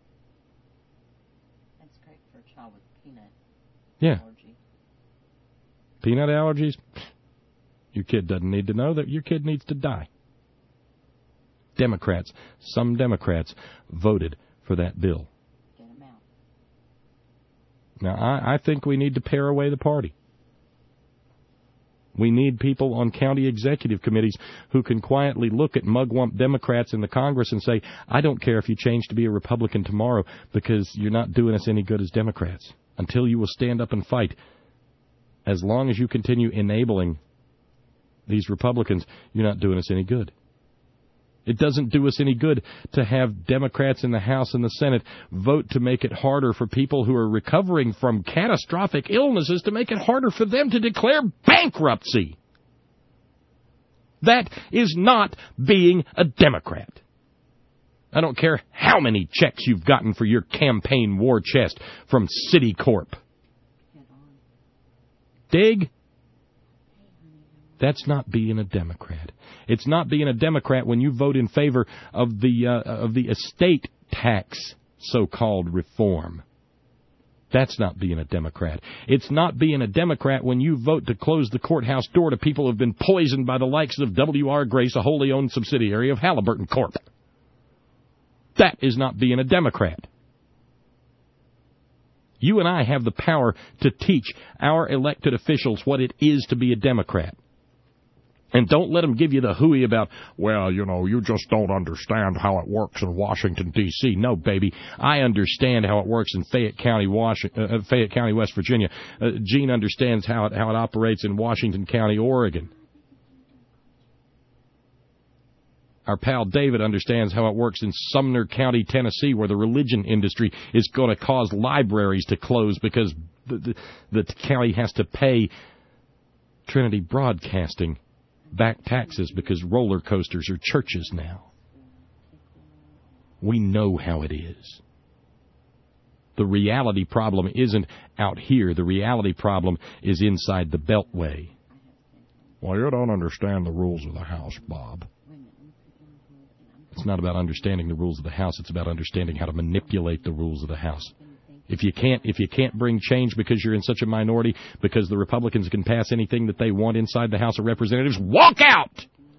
That's great for a child with peanut yeah. allergy. Peanut allergies? Your kid doesn't need to know that. Your kid needs to die. Democrats, some Democrats, voted for that bill. Get them out. Now, I, I think we need to pare away the party. We need people on county executive committees who can quietly look at mugwump Democrats in the Congress and say, I don't care if you change to be a Republican tomorrow because you're not doing us any good as Democrats. Until you will stand up and fight. As long as you continue enabling these Republicans, you're not doing us any good. It doesn't do us any good to have Democrats in the House and the Senate vote to make it harder for people who are recovering from catastrophic illnesses, to make it harder for them to declare bankruptcy. That is not being a Democrat. I don't care how many checks you've gotten for your campaign war chest from Citicorp. Dig? That's not being a Democrat. It's not being a Democrat when you vote in favor of the uh, of the estate tax so-called reform. That's not being a Democrat. It's not being a Democrat when you vote to close the courthouse door to people who have been poisoned by the likes of W R Grace, a wholly owned subsidiary of Halliburton Corp. That is not being a Democrat. You and I have the power to teach our elected officials what it is to be a Democrat. And don't let them give you the hooey about, well, you know, you just don't understand how it works in Washington, D C No, baby, I understand how it works in Fayette County, Washington, uh, Fayette County, West Virginia. Uh, Gene understands how it, how it operates in Washington County, Oregon. Our pal David understands how it works in Sumner County, Tennessee, where the religion industry is going to cause libraries to close because the, the, the county has to pay Trinity Broadcasting back taxes because roller coasters are churches now. We know how it is. The reality problem isn't out here. The reality problem is inside the Beltway. Well, you don't understand the rules of the house, Bob. It's not about understanding the rules of the house. It's about understanding how to manipulate the rules of the house. If you can't, if you can't bring change because you're in such a minority, because the Republicans can pass anything that they want inside the House of Representatives, walk out!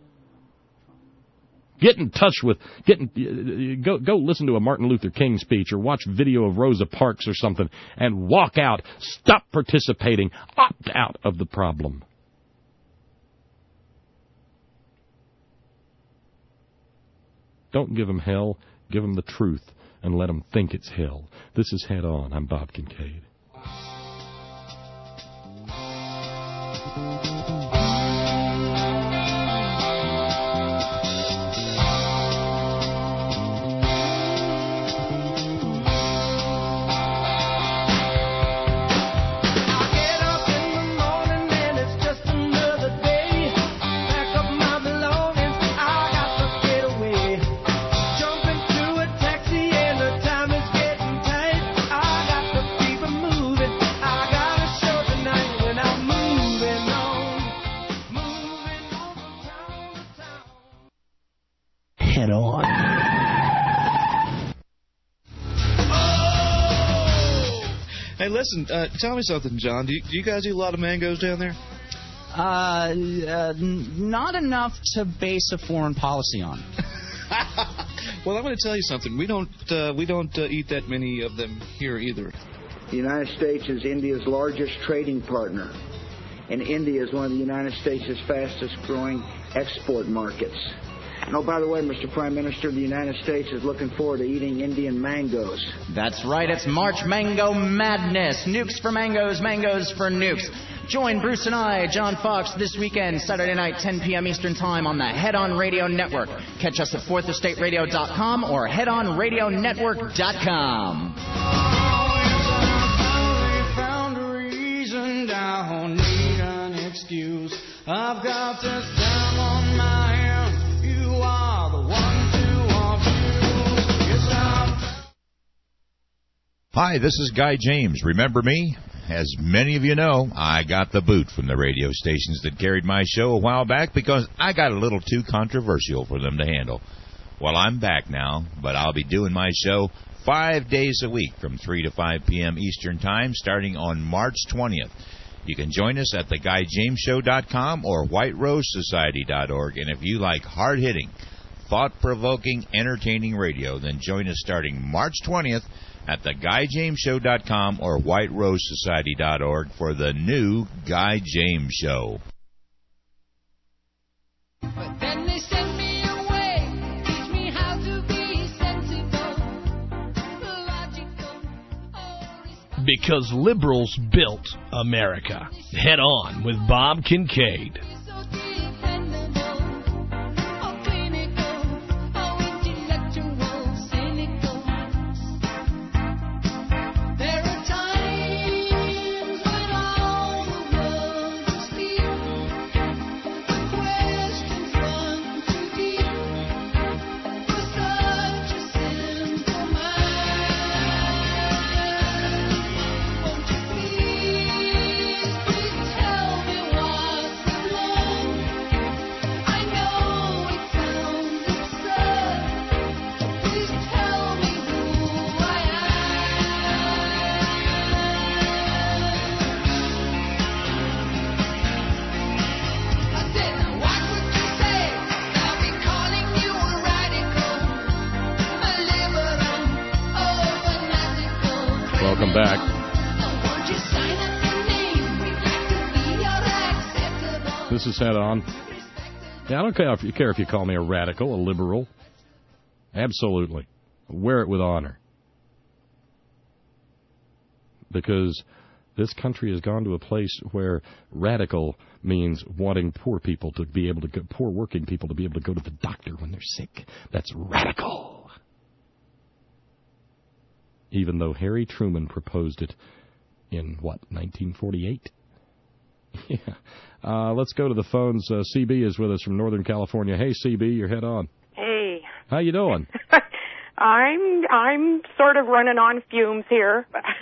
Get in touch with, get in, go, go listen to a Martin Luther King speech or watch video of Rosa Parks or something and walk out. Stop participating. Opt out of the problem. Don't give them hell. Give them the truth and let them think it's hell. This is Head On. I'm Bob Kincaid. Listen, uh, tell me something, John. Do you, do you guys eat a lot of mangoes down there? Uh, uh, not enough to base a foreign policy on. Well, I'm going to tell you something. We don't uh, we don't uh, eat that many of them here either. The United States is India's largest trading partner, and India is one of the United States' fastest growing export markets. And oh, by the way, Mister Prime Minister, the United States is looking forward to eating Indian mangoes. That's right, it's March Mango Madness. Nukes for mangoes, mangoes for nukes. Join Bruce and I, John Fox, this weekend, Saturday night, ten p.m. Eastern Time on the Head On Radio Network. Catch us at fourth estate radio dot com or head on radio network dot com. Found a reason, don't need an excuse. I've got this time on my hands. You are the one to abuse. Yes, I'm... Hi, this is Guy James. Remember me? As many of you know, I got the boot from the radio stations that carried my show a while back because I got a little too controversial for them to handle. Well, I'm back now, but I'll be doing my show five days a week from three to five p.m. Eastern Time starting on March twentieth. You can join us at the guy james show dot com or white rose society dot org. And if you like hard-hitting, thought-provoking, entertaining radio, then join us starting March twentieth at the guy james show dot com or white rose society dot org for the new Guy James Show. But then they sent me away, teach me how to be sensible, logical. Because liberals built America. Head On with Bob Kincaid. Welcome back. This is Head On. Yeah, I don't care if you care if you call me a radical, a liberal. Absolutely. Wear it with honor. Because this country has gone to a place where radical means wanting poor people to be able to go, poor working people to be able to go to the doctor when they're sick. That's radical. Even though Harry Truman proposed it in, what, nineteen forty-eight? Yeah. Uh, let's go to the phones. Uh, C B is with us from Northern California. Hey, C B, you're head on. Hey. How you doing? I'm I'm sort of running on fumes here,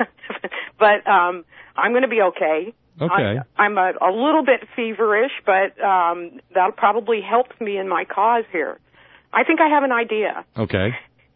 but um, I'm going to be okay. Okay. I, I'm a, a little bit feverish, but um, that'll probably help me in my cause here. I think I have an idea. Okay.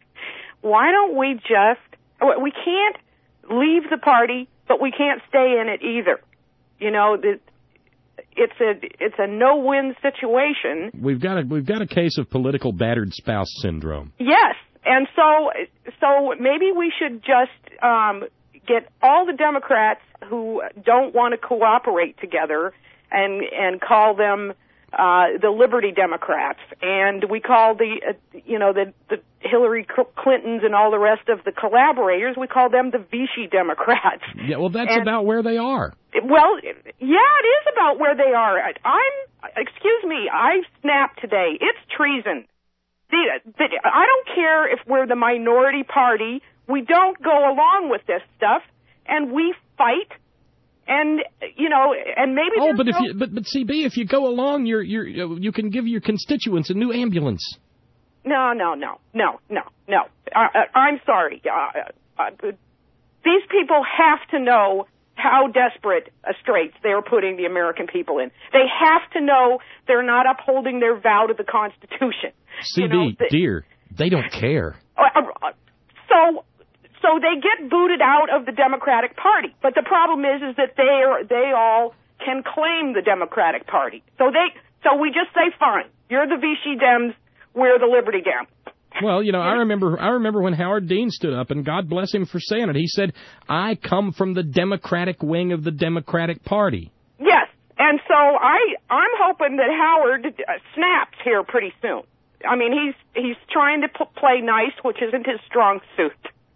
Why don't we just, we can't leave the party, but we can't stay in it either. You know, the, it's a it's a no-win situation. We've got a we've got a case of political battered spouse syndrome. Yes, and so so maybe we should just um, get all the Democrats who don't want to cooperate together and and call them uh, the Liberty Democrats, and we call the uh, you know the the Hillary Clintons and all the rest of the collaborators, we call them the Vichy Democrats. Yeah, well, that's and, about where they are. Well, yeah, it is about where they are. I'm, excuse me, I snapped today. It's treason. The, the, I don't care if we're the minority party. We don't go along with this stuff, and we fight. And you know, and maybe oh, but no... if you, but but C B, if you go along, you're you're you can give your constituents a new ambulance. No, no, no, no, no, no. Uh, I'm sorry. Uh, uh, these people have to know how desperate a straits they're putting the American people in. They have to know they're not upholding their vow to the Constitution. C B, you know, the, dear, they don't care. Uh, uh, so, so they get booted out of the Democratic Party. But the problem is, is that they are, they all can claim the Democratic Party. So they, so we just say, fine, you're the Vichy Dems, we're the Liberty Dems. Well, you know, I remember I remember when Howard Dean stood up, and God bless him for saying it. He said, I come from the Democratic wing of the Democratic Party. Yes, and so I, I'm hoping that Howard uh, snaps here pretty soon. I mean, he's he's trying to p- play nice, which isn't his strong suit.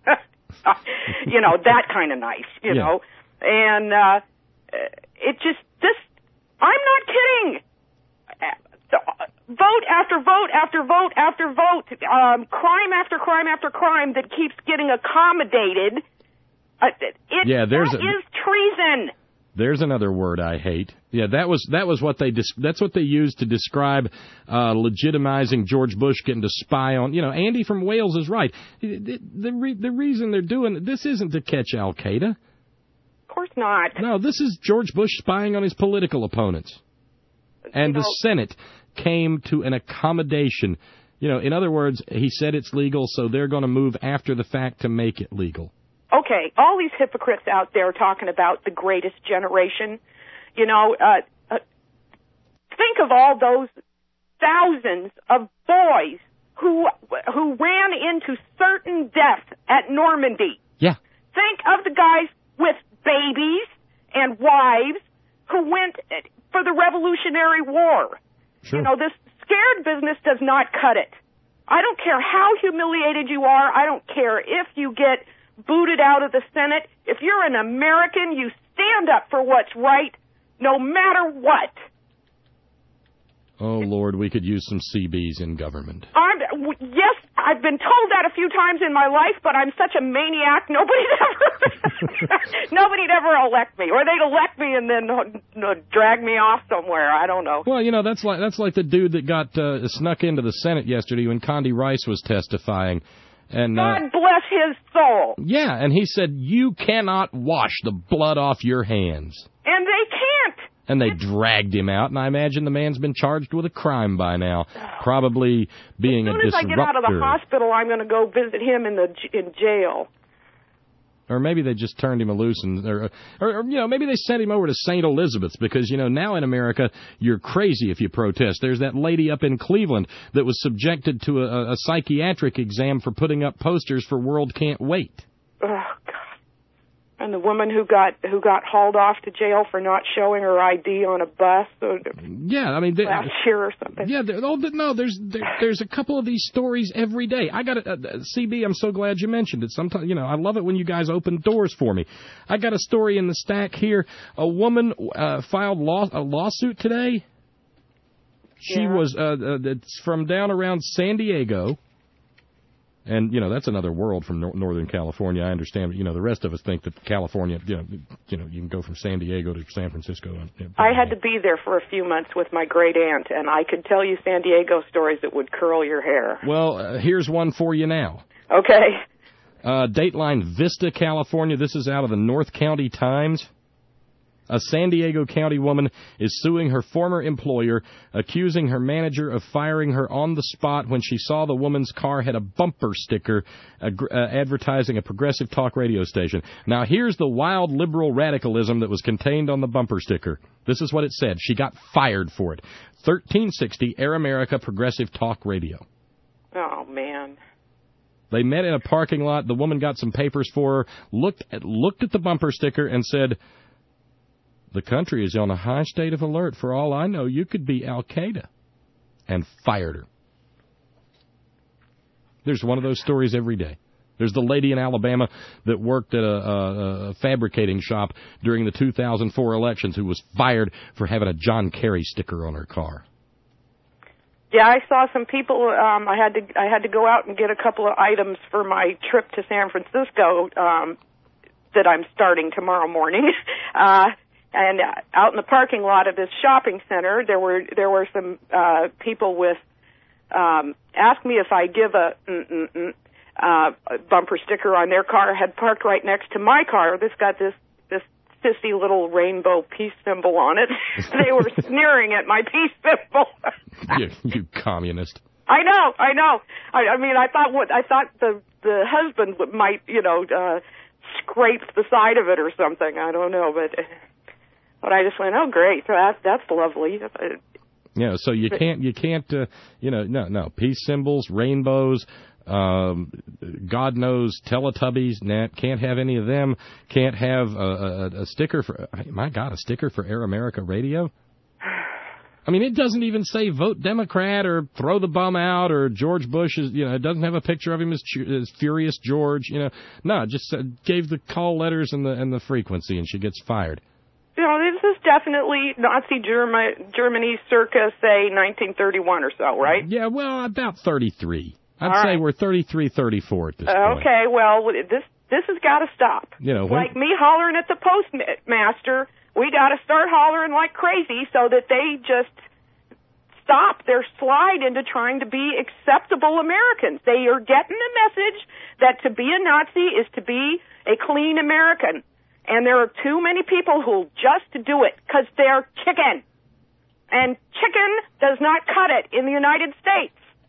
You know, that kind of nice, you yeah. know. And uh, it just, this, I'm not kidding. Uh, vote after vote after vote after vote, um, crime after crime after crime that keeps getting accommodated. Uh, it, yeah, there's that a, is treason. There's another word I hate. Yeah, that was that was what they that's what they used to describe uh, legitimizing George Bush getting to spy on. You know, Andy from Wales is right. The the, re, the reason they're doing this isn't to catch Al Qaeda. Of course not. No, this is George Bush spying on his political opponents. And you know, the Senate came to an accommodation. You know, in other words, he said it's legal, so they're going to move after the fact to make it legal. Okay, all these hypocrites out there talking about the greatest generation, you know, uh, uh, think of all those thousands of boys who who ran into certain death at Normandy. Yeah. Think of the guys with babies and wives who went for the Revolutionary War. Sure. You know, this scared business does not cut it. I don't care how humiliated you are. I don't care if you get booted out of the Senate. If you're an American, you stand up for what's right, no matter what. Oh, Lord, we could use some C Bs in government. I'm, yes, I've been told that a few times in my life, but I'm such a maniac, nobody'd ever, nobody'd ever elect me. Or they'd elect me and then uh, drag me off somewhere. I don't know. Well, you know, that's like that's like the dude that got uh, snuck into the Senate yesterday when Condi Rice was testifying. And, God uh, bless his soul. Yeah, and he said, you cannot wash the blood off your hands. And they can't. And they dragged him out, and I imagine the man's been charged with a crime by now, probably being a disruptor. As soon as I get out of the hospital, I'm going to go visit him in the in jail. Or maybe they just turned him loose, and or, or, or you know, maybe they sent him over to Saint Elizabeth's because, you know, now in America, you're crazy if you protest. There's that lady up in Cleveland that was subjected to a, a psychiatric exam for putting up posters for World Can't Wait. Oh, God. And the woman who got who got hauled off to jail for not showing her I D on a bus. Or yeah, I mean, they, last year or something. Yeah, oh, no, there's there, there's a couple of these stories every day. I got a, uh, C B. I'm so glad you mentioned it. Sometimes, you know, I love it when you guys open doors for me. I got a story in the stack here. A woman uh, filed law, a lawsuit today. She yeah. was uh, uh, it's from down around San Diego. And, you know, that's another world from nor- Northern California. I understand. But, you know, the rest of us think that California, you know, you know, you can go from San Diego to San Francisco. And, you know, I had to be there for a few months with my great aunt, and I could tell you San Diego stories that would curl your hair. Well, uh, here's one for you now. Okay. Uh, Dateline Vista, California. This is out of the North County Times. A San Diego County woman is suing her former employer, accusing her manager of firing her on the spot when she saw the woman's car had a bumper sticker uh, uh, advertising a progressive talk radio station. Now, here's the wild liberal radicalism that was contained on the bumper sticker. This is what it said. She got fired for it. thirteen sixty Air America Progressive Talk Radio. Oh, man. They met in a parking lot. The woman got some papers for her, looked at, looked at the bumper sticker and said, "The country is on a high state of alert. For all I know, you could be Al-Qaeda," and fired her. There's one of those stories every day. There's the lady in Alabama that worked at a, a, a fabricating shop during the two thousand four elections who was fired for having a John Kerry sticker on her car. Yeah, I saw some people. Um, I had to I had to go out and get a couple of items for my trip to San Francisco um, that I'm starting tomorrow morning. uh, And out in the parking lot of this shopping center, there were there were some uh, people with um, asked me if I give a mm, mm, mm, uh, bumper sticker on their car. Had parked right next to my car. This got this this sissy little rainbow peace symbol on it. They were sneering at my peace symbol. you, you communist. I know, I know. I, I mean, I thought what I thought the the husband would, might you know uh, scrape the side of it or something. I don't know, but. But I just went, oh, great, that's that's lovely. Yeah, so you can't you can't uh, you know no no peace symbols, rainbows, um, God knows Teletubbies. Nah, can't have any of them. Can't have a, a, a sticker for my God, a sticker for Air America Radio. I mean, it doesn't even say vote Democrat or throw the bum out or George Bush is, you know, it doesn't have a picture of him as, as Furious George, you know. No, it just uh, gave the call letters and the and the frequency, and she gets fired. You know, this is definitely Nazi Germa, Germany circa, say, nineteen thirty-one or so, right? Yeah, well, about thirty-three. I'd All say right. we're thirty-three, thirty-four at this Uh, point. okay, well, this this has got to stop. You know, when, Like me hollering at the postmaster, we got to start hollering like crazy so that they just stop their slide into trying to be acceptable Americans. They are getting the message that to be a Nazi is to be a clean American. And there are too many people who'll just do it because they're chicken. And chicken does not cut it in the United States.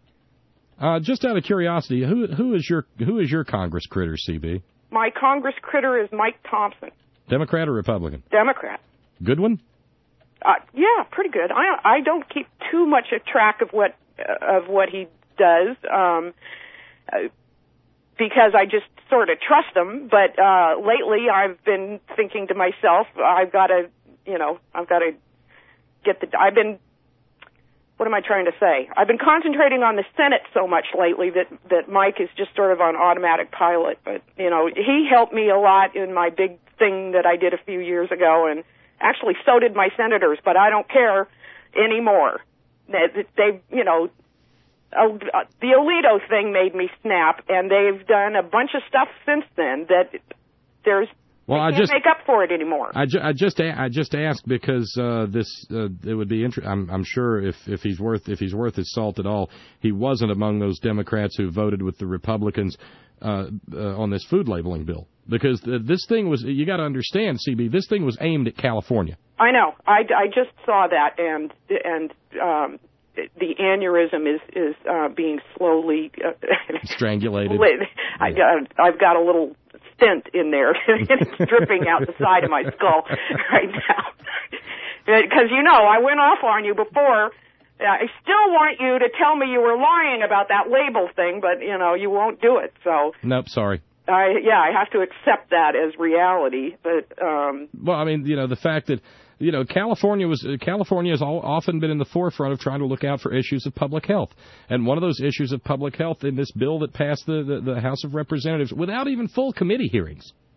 uh, just out of curiosity, who who is your who is your Congress critter, C B? My Congress critter is Mike Thompson, Democrat or Republican? Democrat. Good one? Uh, yeah, pretty good. I I don't keep too much a track of what uh, of what he does. Um, uh, because I just sort of trust him. But uh, lately I've been thinking to myself, I've got to, you know, I've got to get the, I've been, what am I trying to say? I've been concentrating on the Senate so much lately that, that Mike is just sort of on automatic pilot. But, you know, he helped me a lot in my big thing that I did a few years ago, and actually so did my senators, but I don't care anymore. They, they you know, Uh, the Alito thing made me snap, and they've done a bunch of stuff since then that there's well, I I can't just make up for it anymore. I, ju- I just a- I just asked because uh, this uh, it would be interesting. I'm, I'm sure if, if he's worth if he's worth his salt at all, he wasn't among those Democrats who voted with the Republicans uh, uh, on this food labeling bill, because the, this thing was, you got to understand, C B, this thing was aimed at California. I know. I, I just saw that, and and. Um, the aneurysm is is uh, being slowly uh, strangulated. I got, I've got a little stent in there. It's dripping out the side of my skull right now. Because, you know, I went off on you before. I still want you to tell me you were lying about that label thing, but, you know, you won't do it. So Nope, sorry. I yeah, I have to accept that as reality. But um, well, I mean, you know, the fact that, you know, California was California has all, often been in the forefront of trying to look out for issues of public health, and one of those issues of public health in this bill that passed the, the, the House of Representatives without even full committee hearings.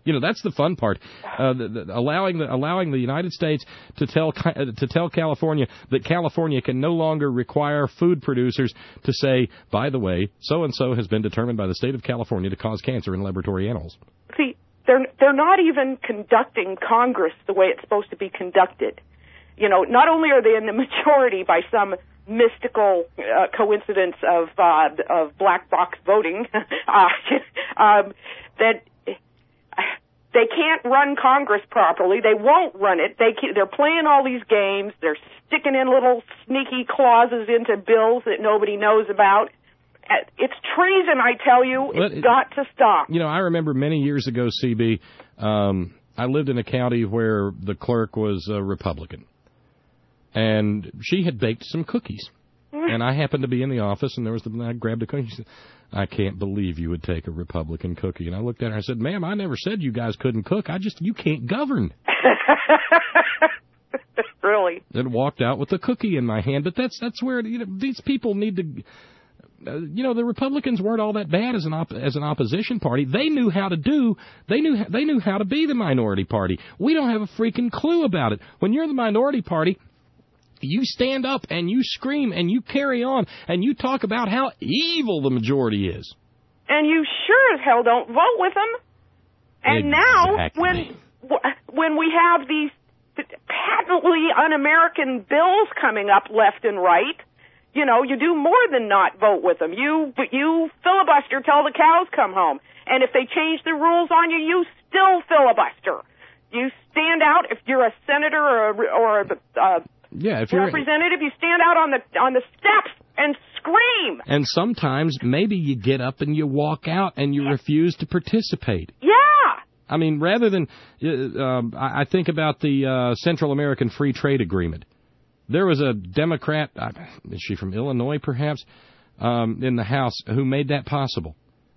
You know, that's the fun part. Uh, the, the, allowing the allowing the United States to tell uh, to tell California that California can no longer require food producers to say, by the way, so and so has been determined by the state of California to cause cancer in laboratory animals. See, they're they're not even conducting Congress the way it's supposed to be conducted. You know, not only are they in the majority by some mystical uh, coincidence of uh, of black box voting, uh, um, that they can't run Congress properly. They won't run it. They can, they're playing all these games. They're sticking in little sneaky clauses into bills that nobody knows about. It's treason, I tell you. It's it, got to stop. You know, I remember many years ago, C B, um, I lived in a county where the clerk was a Republican. And she had baked some cookies. And I happened to be in the office, and there was the, I grabbed a cookie. She said, I can't believe you would take a Republican cookie. And I looked at her and I said, ma'am, I never said you guys couldn't cook. I just, you can't govern. Really? And walked out with a cookie in my hand. But that's that's where, you know, these people need to, uh, you know, the Republicans weren't all that bad as an op- as an opposition party. They knew how to do, they knew they knew how to be the minority party. We don't have a freaking clue about it. When you're the minority party, you stand up and you scream and you carry on and you talk about how evil the majority is. And you sure as hell don't vote with them. And exactly. Now, when when we have these patently un-American bills coming up left and right, you know, you do more than not vote with them. You you filibuster till the cows come home. And if they change the rules on you, you still filibuster. You stand out if you're a senator or a, or a uh, Yeah, if you're representative, you stand out on the on the steps and scream. And sometimes maybe you get up and you walk out and you refuse to participate. Yeah. I mean, rather than uh, um, I, I think about the uh, Central American Free Trade Agreement. There was a Democrat, uh, is she from Illinois perhaps, um, in the House who made that possible.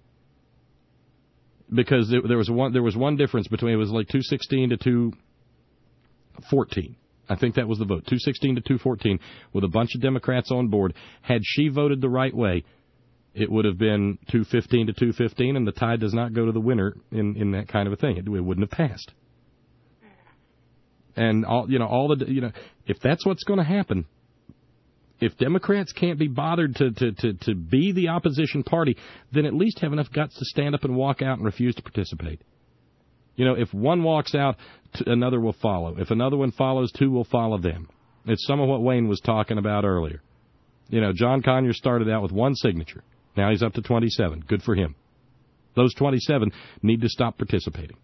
Because there, there was one there was one difference between, it was like two sixteen to two fourteen. I think that was the vote, two sixteen to two fourteen, with a bunch of Democrats on board. Had she voted the right way, it would have been two fifteen to two fifteen, and the tie does not go to the winner in, in that kind of a thing. It, it wouldn't have passed. And all you know, all the you know, if that's what's going to happen, if Democrats can't be bothered to, to, to, to be the opposition party, then at least have enough guts to stand up and walk out and refuse to participate. You know, if one walks out, another will follow. If another one follows, two will follow them. It's some of what Wayne was talking about earlier. You know, John Conyers started out with one signature. Now he's up to twenty-seven. Good for him. Those twenty-seven need to stop participating.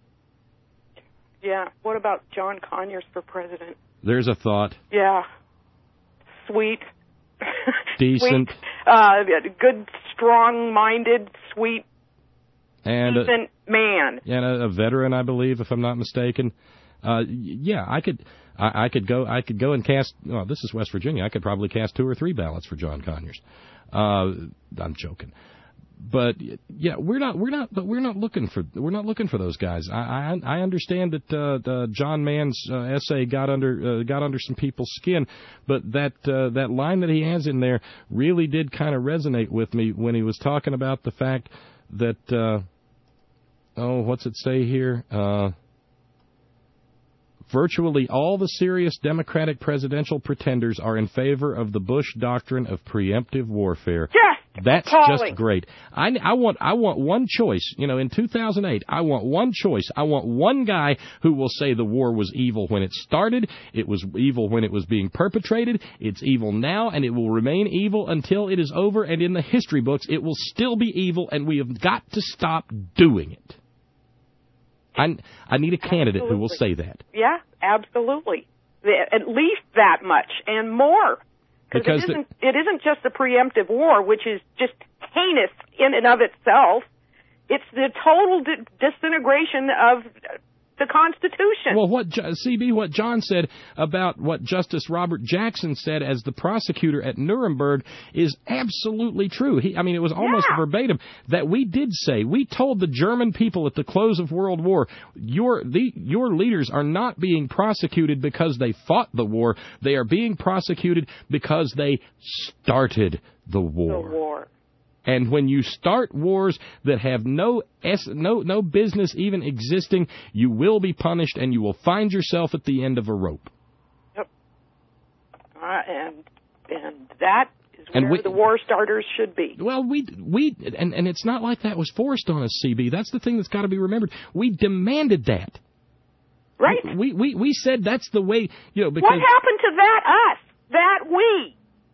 Yeah. What about John Conyers for president? There's a thought. Yeah. Sweet. Decent. Sweet. Uh, good, strong-minded, sweet, and decent a, man. And a, a veteran, I believe, if I'm not mistaken. Uh, yeah, I could, I, I could go, I could go and cast. Oh, this is West Virginia. I could probably cast two or three ballots for John Conyers. Uh, I'm joking, but yeah, we're not, we're not, but we're not looking for, we're not looking for those guys. I, I, I understand that uh, the John Mann's uh, essay got under, uh, got under some people's skin, but that uh, that line that he has in there really did kind of resonate with me when he was talking about the fact that, uh, oh, what's it say here? Uh, virtually all the serious Democratic presidential pretenders are in favor of the Bush doctrine of preemptive warfare. Yes, that's appalling. Just great. I, I want I want one choice. You know, in two thousand eight, I want one choice. I want one guy who will say the war was evil when it started, it was evil when it was being perpetrated, it's evil now, and it will remain evil until it is over, and in the history books, it will still be evil, and we have got to stop doing it. I, I need a candidate absolutely. who will say that. Yeah, absolutely. At least that much and more. Because it isn't, the, it isn't just the preemptive war, which is just heinous in and of itself. It's the total di- disintegration of the Constitution. Well, what C B, what John said about what Justice Robert Jackson said as the prosecutor at Nuremberg is absolutely true. He, I mean, it was almost yeah. verbatim that we did say, we told the German people at the close of World War, your the, your leaders are not being prosecuted because they fought the war. They are being prosecuted because they started the war. The war. And when you start wars that have no es- no no business even existing, you will be punished, and you will find yourself at the end of a rope. Yep. Uh, and and that is where And we, the war starters should be. Well, we we and and it's not like that was forced on us, C B. That's the thing that's got to be remembered. We demanded that. Right. We we we said that's the way, you know. Because what happened to that us? That we?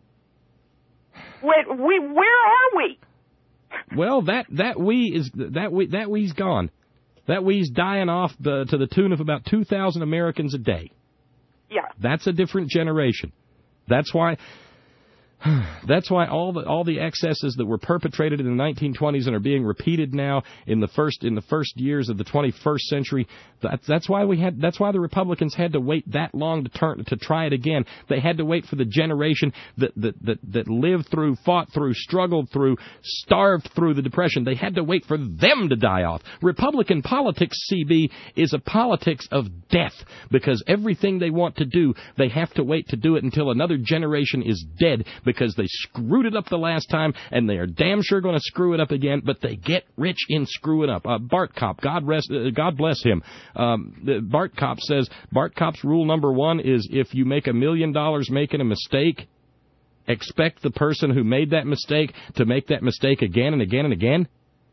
Wait, we where are we? Well, that that we is that we that we's gone. That we's dying off the, to the tune of about two thousand Americans a day. Yeah. That's a different generation. That's why. That's why all the all the excesses that were perpetrated in the nineteen twenties and are being repeated now in the first in the first years of the twenty-first century. That's that's why we had that's why the Republicans had to wait that long to turn to try it again. They had to wait for the generation that that that, that lived through, fought through, struggled through, starved through the Depression. They had to wait for them to die off. Republican politics, C B, is a politics of death, because everything they want to do, they have to wait to do it until another generation is dead, because they screwed it up the last time, and they are damn sure going to screw it up again, but they get rich in screwing up. Uh, Bart Kopp, God rest, uh, God bless him. Um, Bart Kopp says, Bart Kopp's rule number one is if you make a million dollars making a mistake, expect the person who made that mistake to make that mistake again and again and again.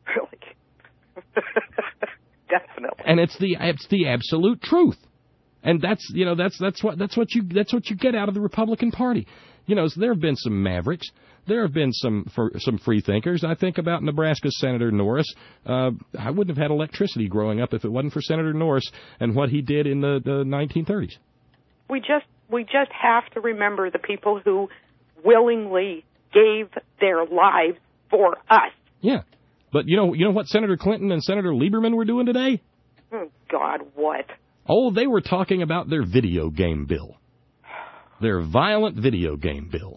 Really? Definitely. And it's the it's the absolute truth. And that's, you know, that's that's what that's what you that's what you get out of the Republican Party. You know, so there have been some mavericks. There have been some for, some free thinkers. I think about Nebraska's Senator Norris. Uh, I wouldn't have had electricity growing up if it wasn't for Senator Norris and what he did in the, the nineteen thirties. We just we just have to remember the people who willingly gave their lives for us. Yeah, but you know you know what Senator Clinton and Senator Lieberman were doing today? Oh, God, what? Oh, they were talking about their video game bill. Their violent video game bill.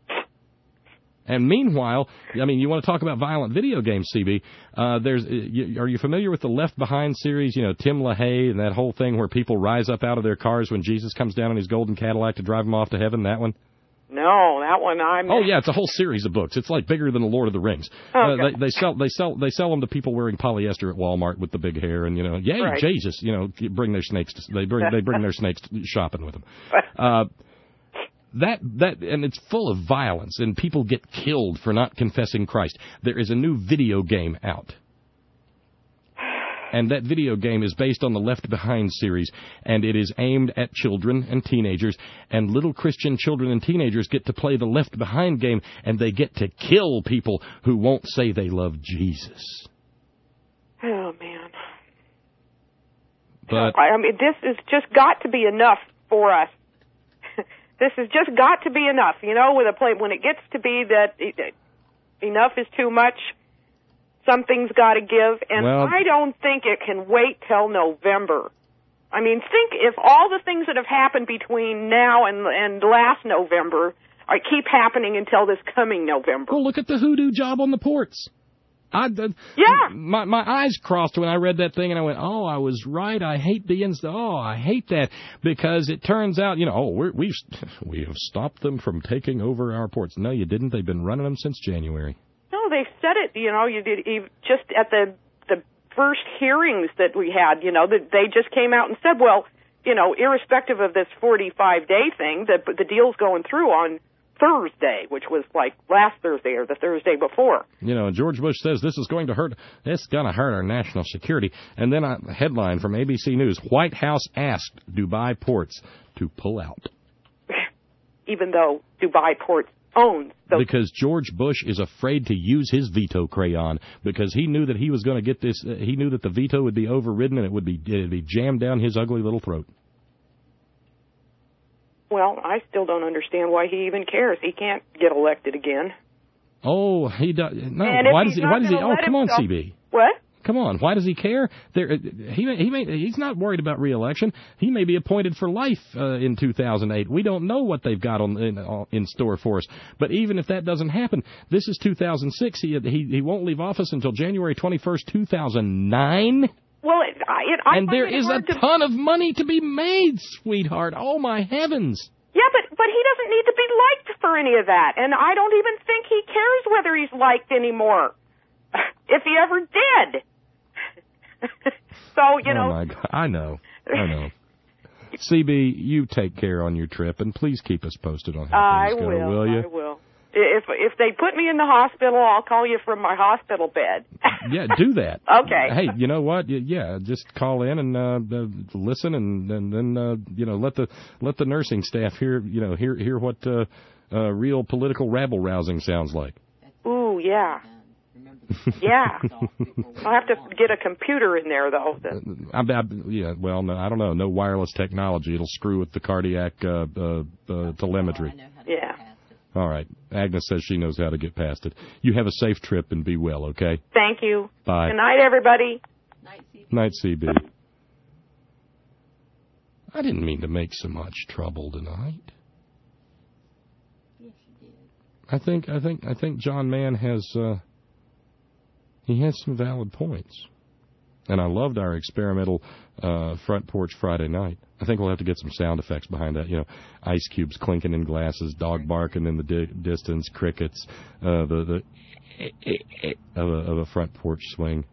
And meanwhile, I mean, you want to talk about violent video games, C B, uh, there's, you, are you familiar with the Left Behind series? You know, Tim LaHaye and that whole thing where people rise up out of their cars when Jesus comes down in his golden Cadillac to drive them off to heaven, that one? No, that one I'm... Oh, yeah, it's a whole series of books. It's like bigger than The Lord of the Rings. Oh, uh, they, they sell they sell, they sell them to people wearing polyester at Walmart with the big hair and, you know, yay, right. Jesus, you know, bring their snakes, to, they bring they bring their snakes shopping with them. Uh That that and it's full of violence, and people get killed for not confessing Christ. There is a new video game out, and that video game is based on the Left Behind series, and it is aimed at children and teenagers, and little Christian children and teenagers get to play the Left Behind game, and they get to kill people who won't say they love Jesus. Oh, man. But I mean, this has just got to be enough for us. This has just got to be enough, you know, with a play. When it gets to be that enough is too much, something's got to give. And well, I don't think it can wait till November. I mean, think if all the things that have happened between now and, and last November are, keep happening until this coming November. Well, look at the hoodoo job on the ports. I, uh, yeah. My my eyes crossed when I read that thing, and I went, "Oh, I was right. I hate being oh, I hate that," because it turns out, you know, oh, we're, we've we have stopped them from taking over our ports. No, you didn't. They've been running them since January. No, they said it. You know, you did just at the the first hearings that we had. You know, that they just came out and said, well, you know, irrespective of this forty-five day thing, that the deal's going through on Thursday, which was like last Thursday or the Thursday before. You know, George Bush says this is going to hurt, it's going to hurt our national security. And then a headline from A B C News, White House asked Dubai Ports to pull out. Even though Dubai Ports owns those. Because George Bush is afraid to use his veto crayon, because he knew that he was going to get this, uh, he knew that the veto would be overridden and it would be, it would be jammed down his ugly little throat. Well, I still don't understand why he even cares. He can't get elected again. Oh, he does. No, and why does he? Why does he? Oh, come on, C B. What? Come on. Why does he care? There, he he may, he's not worried about re-election. He may be appointed for life uh, in two thousand eight. We don't know what they've got on in, in store for us. But even if that doesn't happen, this is two thousand six. He he he won't leave office until January twenty-first, two thousand nine. Well, it, I, it, I and there it is a to... ton of money to be made, sweetheart. Oh, my heavens. Yeah, but but he doesn't need to be liked for any of that, and I don't even think he cares whether he's liked anymore, if he ever did. So, you know. Oh, my God. I know. I know. C B, you take care on your trip, and please keep us posted on how I things go, will, will you? I will. If if they put me in the hospital, I'll call you from my hospital bed. Yeah, do that. Okay. Hey, you know what? Y- Yeah, just call in and uh, uh, listen, and and then uh, you know let the let the nursing staff hear you know hear hear what uh, uh, real political rabble rousing sounds like. Ooh, yeah. Yeah. I'll have to get a computer in there, though. I, I, yeah, well, no, I don't know. No wireless technology. It'll screw with the cardiac uh, uh, uh, telemetry. Yeah. All right. Agnes says she knows how to get past it. You have a safe trip and be well, okay? Thank you. Bye. Good night, everybody. Night, C B. I didn't mean to make so much trouble tonight. Yes, you did. I think I think I think John Mann has uh, he has some valid points. And I loved our experimental uh, front porch Friday night. I think we'll have to get some sound effects behind that. You know, ice cubes clinking in glasses, dog barking in the di- distance, crickets, uh, the the of a, of a front porch swing.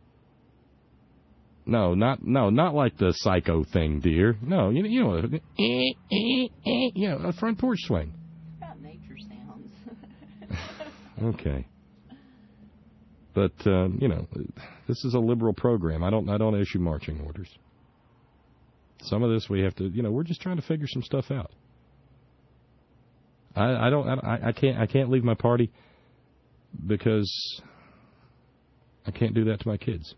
No, not no, not like the Psycho thing, dear. No, you you know, you know, a front porch swing. About nature sounds. Okay. But uh, you know, this is a liberal program. I don't I don't issue marching orders. Some of this we have to, you know, we're just trying to figure some stuff out. I, I don't I, I can't I can't leave my party because I can't do that to my kids.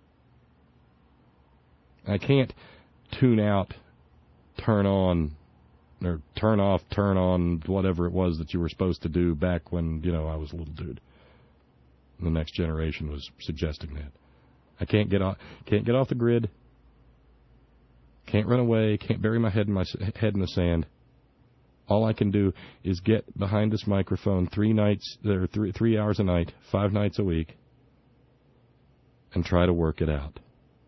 I can't tune out, turn on, or turn off, turn on, whatever it was that you were supposed to do back when, you know, I was a little dude. The next generation was suggesting that. I can't get off, can't get off the grid. Can't run away. Can't bury my head in my head in the sand. All I can do is get behind this microphone three nights, or three three hours a night, five nights a week, and try to work it out.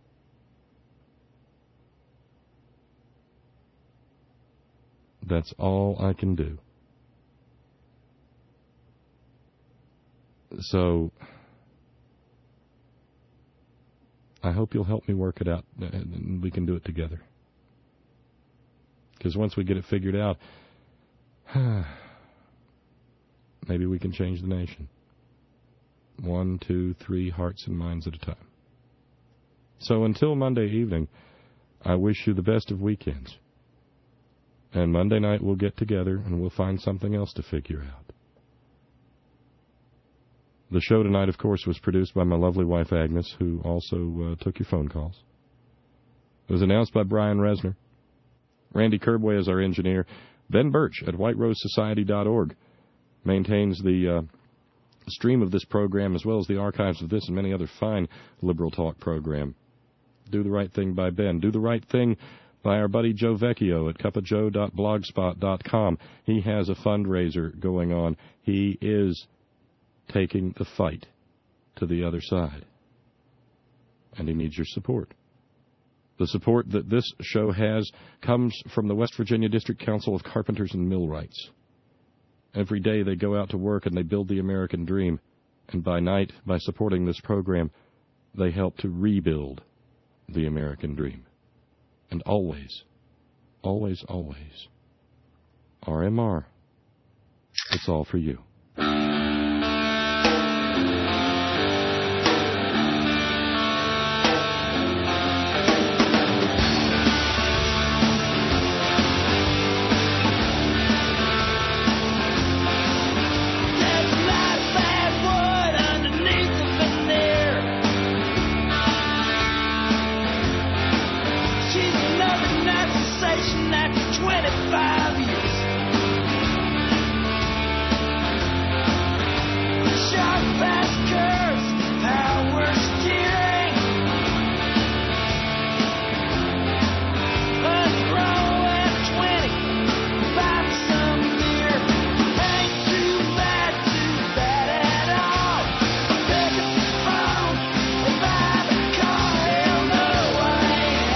That's all I can do. So, I hope you'll help me work it out, and we can do it together. Because once we get it figured out, maybe we can change the nation. One, two, three hearts and minds at a time. So until Monday evening, I wish you the best of weekends. And Monday night we'll get together and we'll find something else to figure out. The show tonight, of course, was produced by my lovely wife, Agnes, who also uh, took your phone calls. It was announced by Brian Resner. Randy Kerbway is our engineer. Ben Birch at white rose society dot org maintains the uh, stream of this program as well as the archives of this and many other fine liberal talk program. Do the right thing by Ben. Do the right thing by our buddy Joe Vecchio at cup of joe dot blogspot dot com. He has a fundraiser going on. He is taking the fight to the other side. And he needs your support. The support that this show has comes from the West Virginia District Council of Carpenters and Millwrights. Every day they go out to work and they build the American dream. And by night, by supporting this program, they help to rebuild the American dream. And always, always, always, R M R, it's all for you. She's another nice sensation after twenty-five